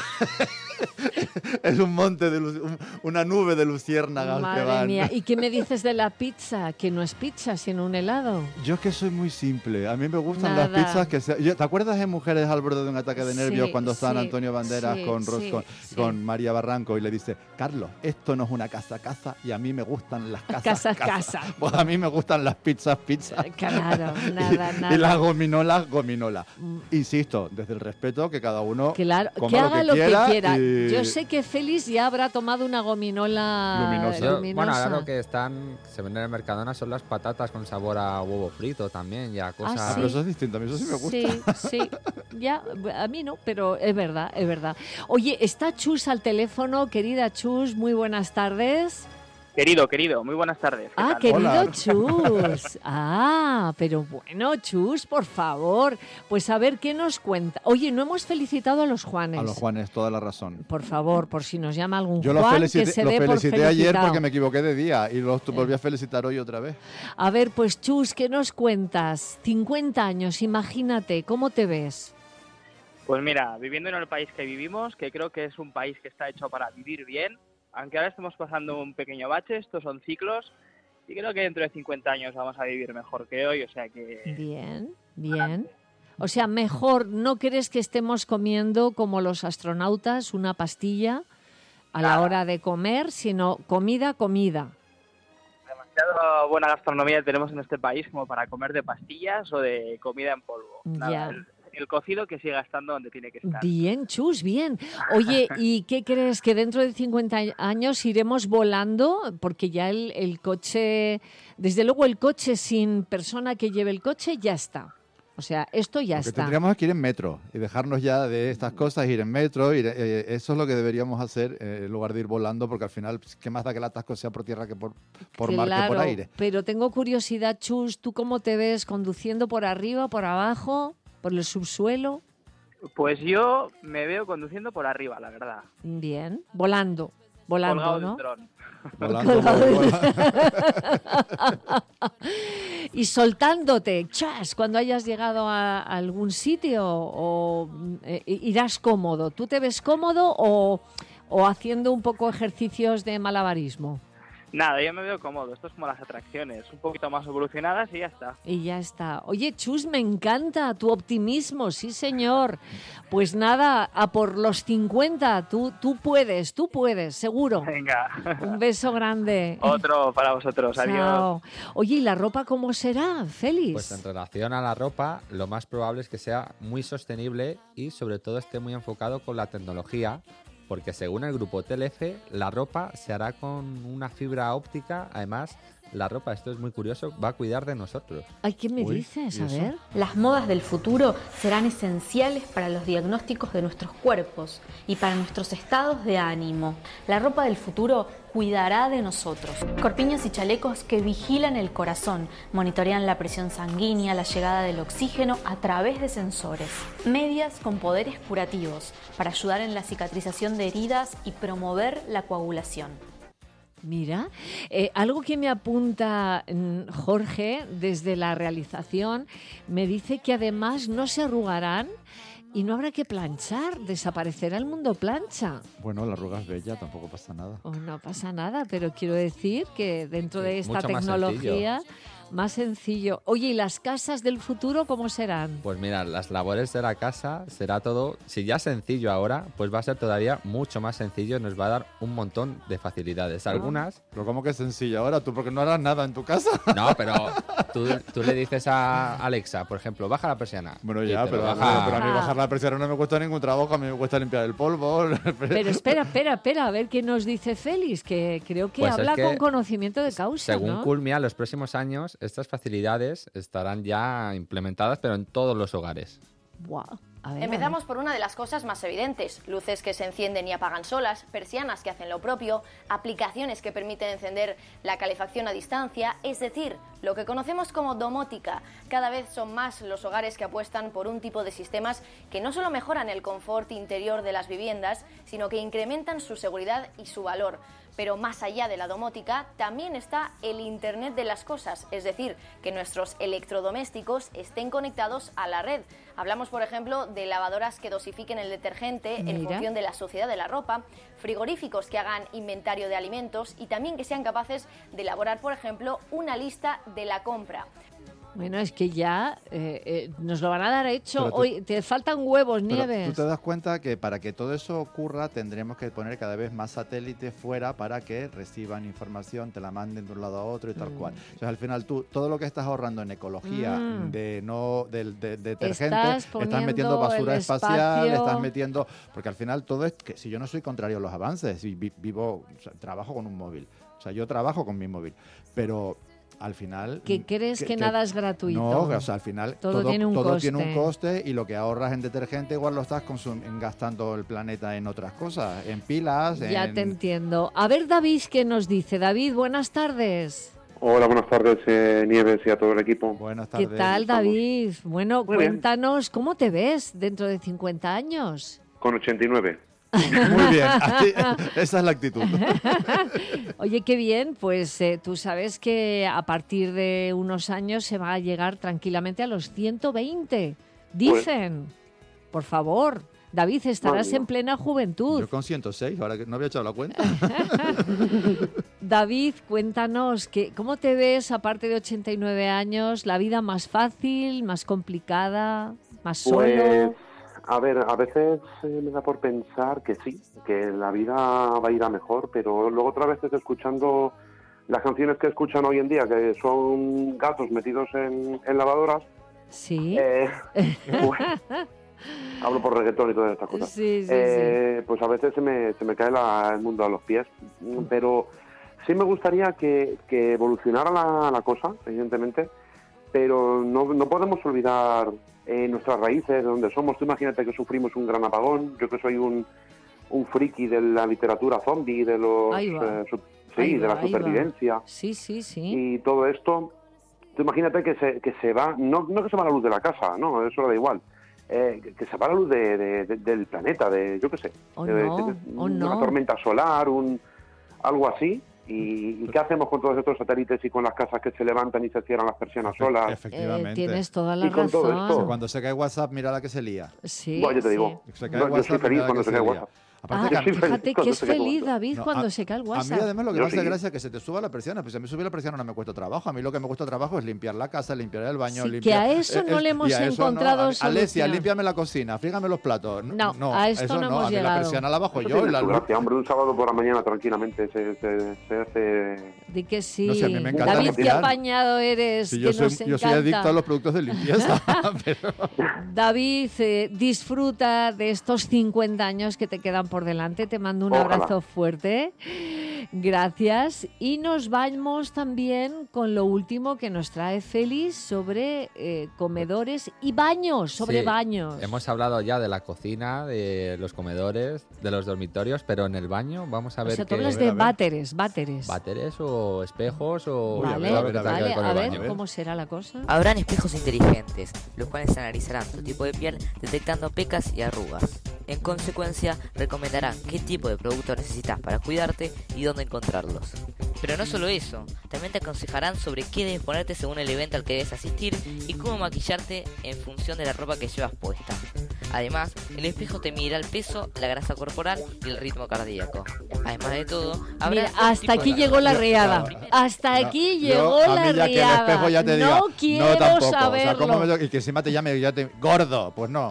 es un monte de lu- un- una nube de luciérnagas que Madre van. mía. ¿Y qué me dices de la pizza? Que no es pizza, sino un helado. Yo es que soy muy simple. A mí me gustan Nada. las pizzas que se... yo- ¿Te acuerdas de Mujeres al borde de un ataque de nervios Sí, cuando estaban sí, Antonio Banderas sí, con, Ros- sí, con, sí. con María Barranco y le dice, Carlos, esto no es una casa casa y a mí me gustan las casas Casas, casa. casa. Pues a mí me gustan las pizzas pizza. Claro, nada, y, nada. y las gominolas gominola. Insisto, desde el respeto que cada uno Claro, coma que haga lo que quiera. quiera. y- Yo sé que Félix ya habrá tomado una gominola Luminosa. Yo- luminosa. bueno, ahora lo que están se venden en el Mercadona son las patatas con sabor a huevo frito también, ya cosas. Ah, Ah, sí. pero eso es distinto, a mí eso sí me gusta. Sí, sí, ya, a mí no, pero es verdad, es verdad. Oye, está Chus al teléfono, querida Chus, muy buenas tardes. Querido, querido, muy buenas tardes. ¿Qué Ah, tal? querido Hola. Chus. Ah, pero bueno, Chus, por favor. Pues a ver qué nos cuenta. Oye, no hemos felicitado a los Juanes. A los Juanes, toda la razón. Por favor, por si nos llama algún Yo los Juan, felicité, que se los dé por felicité ayer felicitado. porque me equivoqué de día y los volví a felicitar hoy otra vez. A ver, pues Chus, ¿qué nos cuentas? cincuenta años, imagínate, ¿cómo te ves? Pues mira, viviendo en el país que vivimos, que creo que es un país que está hecho para vivir bien, aunque ahora estemos pasando un pequeño bache, estos son ciclos, y creo que dentro de cincuenta años vamos a vivir mejor que hoy, o sea que... Bien, bien. O sea, mejor, ¿no crees que estemos comiendo como los astronautas una pastilla a la hora de comer, sino comida, comida? Demasiada buena gastronomía tenemos en este país como para comer de pastillas o de comida en polvo. Nada, Ya. el, el cocido que siga estando donde tiene que estar. Bien, Chus, bien. Oye, ¿y qué crees? ¿Que dentro de cincuenta años iremos volando? Porque ya el, el coche, desde luego el coche sin persona que lleve el coche ya está. O sea, esto ya Porque está. tendríamos que ir en metro y dejarnos ya de estas cosas, ir en metro. Ir, eh, eso es lo que deberíamos hacer eh, en lugar de ir volando, porque al final, pues, ¿qué más da que el atasco sea por tierra que por, por mar que por Claro, aire? pero tengo curiosidad, Chus, ¿tú cómo te ves conduciendo por arriba, por abajo, por el subsuelo? Pues yo me veo conduciendo por arriba, la verdad. Bien, volando, volando, Colgado ¿no? del dron. Volando, volando. Y soltándote, chas, cuando hayas llegado a algún sitio, o eh, irás cómodo. ¿Tú te ves cómodo o, o haciendo un poco ejercicios de malabarismo? Nada, yo me veo cómodo. Esto es como las atracciones, un poquito más evolucionadas y ya está. Y ya está. Oye, Chus, me encanta tu optimismo, sí señor. Pues nada, a por los cincuenta, tú, tú puedes, tú puedes, seguro. Venga. Un beso grande. Otro para vosotros, adiós. Chao. Oye, ¿y la ropa cómo será, Félix? Pues en relación a la ropa, lo más probable es que sea muy sostenible y sobre todo esté muy enfocado con la tecnología, porque según el grupo T L F, la ropa se hará con una fibra óptica. Además, la ropa, esto es muy curioso, va a cuidar de nosotros. Ay, ¿qué me Uy, dices? ¿y A eso? ver. Las modas del futuro serán esenciales para los diagnósticos de nuestros cuerpos y para nuestros estados de ánimo. La ropa del futuro cuidará de nosotros. Corpiños y chalecos que vigilan el corazón, monitorean la presión sanguínea, la llegada del oxígeno a través de sensores. Medias con poderes curativos para ayudar en la cicatrización de heridas y promover la coagulación. Mira, eh, algo que me apunta mm, Jorge desde la realización, me dice que además no se arrugarán y no habrá que planchar, desaparecerá el mundo plancha. Bueno, la arruga es bella, tampoco pasa nada. Oh, no pasa nada, pero quiero decir que dentro de esta mucho más tecnología, sencillo. más sencillo. Oye, ¿y las casas del futuro cómo serán? Pues mira, las labores de la casa será todo, si ya es sencillo ahora, pues va a ser todavía mucho más sencillo y nos va a dar un montón de facilidades. Algunas... Pero ¿cómo que es sencillo ahora? ¿Tú porque no harás nada en tu casa? No, pero tú, tú le dices a Alexa, por ejemplo, baja la persiana. Bueno, y ya, te lo pero, baja. pero a mí bajar la persiana no me cuesta ningún trabajo, a mí me cuesta limpiar el polvo. Pero espera, espera, espera, a ver qué nos dice Félix, que creo que Pues es habla que, con conocimiento de causa, Según ¿no? Culmia, los próximos años estas facilidades estarán ya implementadas, pero en todos los hogares. Wow. A ver, Empezamos por una de las cosas más evidentes: luces que se encienden y apagan solas, persianas que hacen lo propio, aplicaciones que permiten encender la calefacción a distancia, es decir, lo que conocemos como domótica. Cada vez son más los hogares que apuestan por un tipo de sistemas que no solo mejoran el confort interior de las viviendas, sino que incrementan su seguridad y su valor. Pero más allá de la domótica, también está el Internet de las cosas, es decir, que nuestros electrodomésticos estén conectados a la red. Hablamos, por ejemplo, de lavadoras que dosifiquen el detergente en Mira. función de la suciedad de la ropa, frigoríficos que hagan inventario de alimentos y también que sean capaces de elaborar, por ejemplo, una lista de la compra. Bueno, es que ya eh, eh, nos lo van a dar hecho. Pero tú- Hoy te faltan huevos, Pero Nieves. tú te das cuenta que para que todo eso ocurra tendremos que poner cada vez más satélites fuera para que reciban información, te la manden de un lado a otro y tal Mm. cual. Entonces al final tú, todo lo que estás ahorrando en ecología, Mm. de no del de, de detergente, Estás estás, poniendo metiendo basura el espacial, espacio. estás metiendo... Porque al final todo es que si yo no soy contrario a los avances, si vi- vivo, o sea, trabajo con un móvil, o sea, yo trabajo con mi móvil, pero... Al final... Que crees que nada es gratuito. No, o sea, al final Todo todo, tiene un todo coste. tiene un coste y lo que ahorras en detergente igual lo estás consum- en gastando el planeta en otras cosas, en pilas, Ya en... te entiendo. A ver, David, ¿qué nos dice? David, buenas tardes. Hola, buenas tardes, eh, Nieves y a todo el equipo. Buenas ¿Qué tal, David? Bueno, Muy bien. cuéntanos, ¿cómo te ves dentro de cincuenta años? Con ochenta y nueve. Muy bien, así- esa es la actitud. Oye, qué bien, pues eh, tú sabes que a partir de unos años se va a llegar tranquilamente a los ciento veinte. Dicen, por favor, David, estarás Madre en plena juventud. Yo con ciento seis, ahora que no había echado la cuenta. David, cuéntanos, que, ¿cómo te ves aparte de ochenta y nueve años? ¿La vida más fácil, más complicada, más solo? Pues, a ver, a veces eh, me da por pensar que sí, que la vida va a ir a mejor, pero luego otra vez estoy escuchando las canciones que escuchan hoy en día, que son gatos metidos en, en lavadoras. Sí. Eh, pues, hablo por reggaetón y todas estas cosas. Sí, sí, Eh, Pues a veces se me, se me cae la- el mundo a los pies, pero sí me gustaría que, que evolucionara la, la cosa, evidentemente, pero no, no podemos olvidar eh, nuestras raíces, de donde somos. Tú imagínate que sufrimos un gran apagón, yo que soy un, un friki de la literatura zombie, de los Ahí va. eh, su- sí, Ahí de va, la ahí va. supervivencia Sí, sí, sí. y todo esto. Tú imagínate que se, que se va, no, no que se va la luz de la casa, no, eso da igual, eh, que, que se va la luz de, de- de- del planeta, de yo qué sé, Oh, de- no, de- oh, una no. tormenta solar, un algo así, ¿Y, y qué hacemos con todos estos satélites y con las casas que se levantan y se cierran las persianas solas? Efectivamente. Eh, tienes toda la Y con todo razón. esto. Cuando se cae WhatsApp, mira la que se lía. Sí, Bueno, yo te sí. digo, Se cae no, yo WhatsApp, estoy feliz mira la cuando que se cae lía. WhatsApp. Ah, Yo soy feliz fíjate que cuando es se cae feliz, WhatsApp. David, No, cuando a- se cae el A mí WhatsApp. además lo que Yo me hace sí. gracia es que se te suba la persiana, pues a mí subir la persiana no me cuesta trabajo, a mí lo que me cuesta trabajo es limpiar la casa, limpiar el baño, Sí, limpiar... que a eso no es- le hemos y a eso no. encontrado A mí- Alesia, solución. límpiame la cocina, frígame los platos. No, a esto eso no hemos a mí llegado. la persiana la bajo Eso yo y tiene la su luz. gracia, hombre, un sábado por la mañana tranquilamente se, se, se hace... Di que sí. No sé, a mí me encanta David, qué limpiar. apañado eres, Sí, que yo, soy, nos yo soy encanta. adicto a los productos de limpieza. pero- David, eh, disfruta de estos cincuenta años que te quedan por delante. Te mando un Ojalá. abrazo fuerte. Gracias. Y nos vamos también con lo último que nos trae Félix sobre eh, comedores y baños, sobre Sí, baños. Hemos hablado ya de la cocina, de los comedores, de los dormitorios, pero en el baño vamos a O ver sea, tú qué... hablas de váteres, váteres. ¿Váteres o espejos o...? Vale, todo lo que tenga que vale, ver con a el ver baño. cómo será la cosa. Habrán espejos inteligentes, los cuales analizarán tu tipo de piel detectando pecas y arrugas. En consecuencia, recomendarán qué tipo de producto necesitas para cuidarte y dónde encontrarlos. Pero no solo eso, también te aconsejarán sobre qué debes ponerte según el evento al que debes asistir y cómo maquillarte en función de la ropa que llevas puesta. Además, el espejo te medirá el peso, la grasa corporal y el ritmo cardíaco. Además de todo, habrá Mira, dos hasta tipos aquí de- llegó la riada. Hasta No, aquí yo, llegó a mí la ya que el riada. espejo ya te diga, no quiero no tampoco. saberlo. O sea, ¿cómo me- y que encima te llame ya te, gordo, pues no.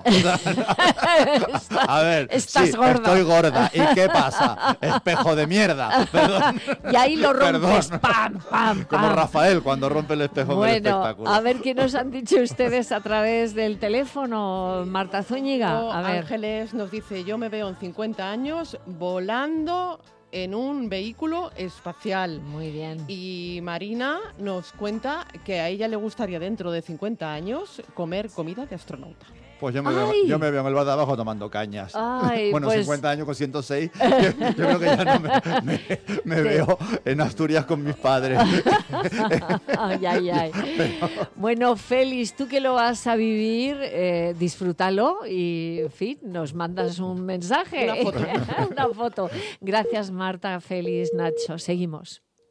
Estás- A ver, estás sí, gorda. estoy gorda. ¿Y qué pasa? Espejo de mierda. Perdón. Y ahí lo rompes. Perdón. Pam, pam, Como pam. Rafael cuando rompe el espejo del Bueno, espectáculo. a ver qué nos han dicho ustedes a través del teléfono. Marta Zúñiga, Oh, a ver. Ángeles nos dice, yo me veo en cincuenta años volando en un vehículo espacial. Muy bien. Y Marina nos cuenta que a ella le gustaría dentro de cincuenta años comer comida de astronauta. Pues yo me, veo, Ay. yo me veo en el bar de abajo tomando cañas. Ay, bueno, pues- cincuenta años con ciento seis. Yo, yo creo que ya no me, me- me veo en Asturias con mis padres. Ay, ay, ay. Bueno, Félix, tú que lo vas a vivir, eh, disfrútalo y, en fin, nos mandas un mensaje. Una foto. Una foto. Gracias, Marta, Félix, Nacho. Seguimos.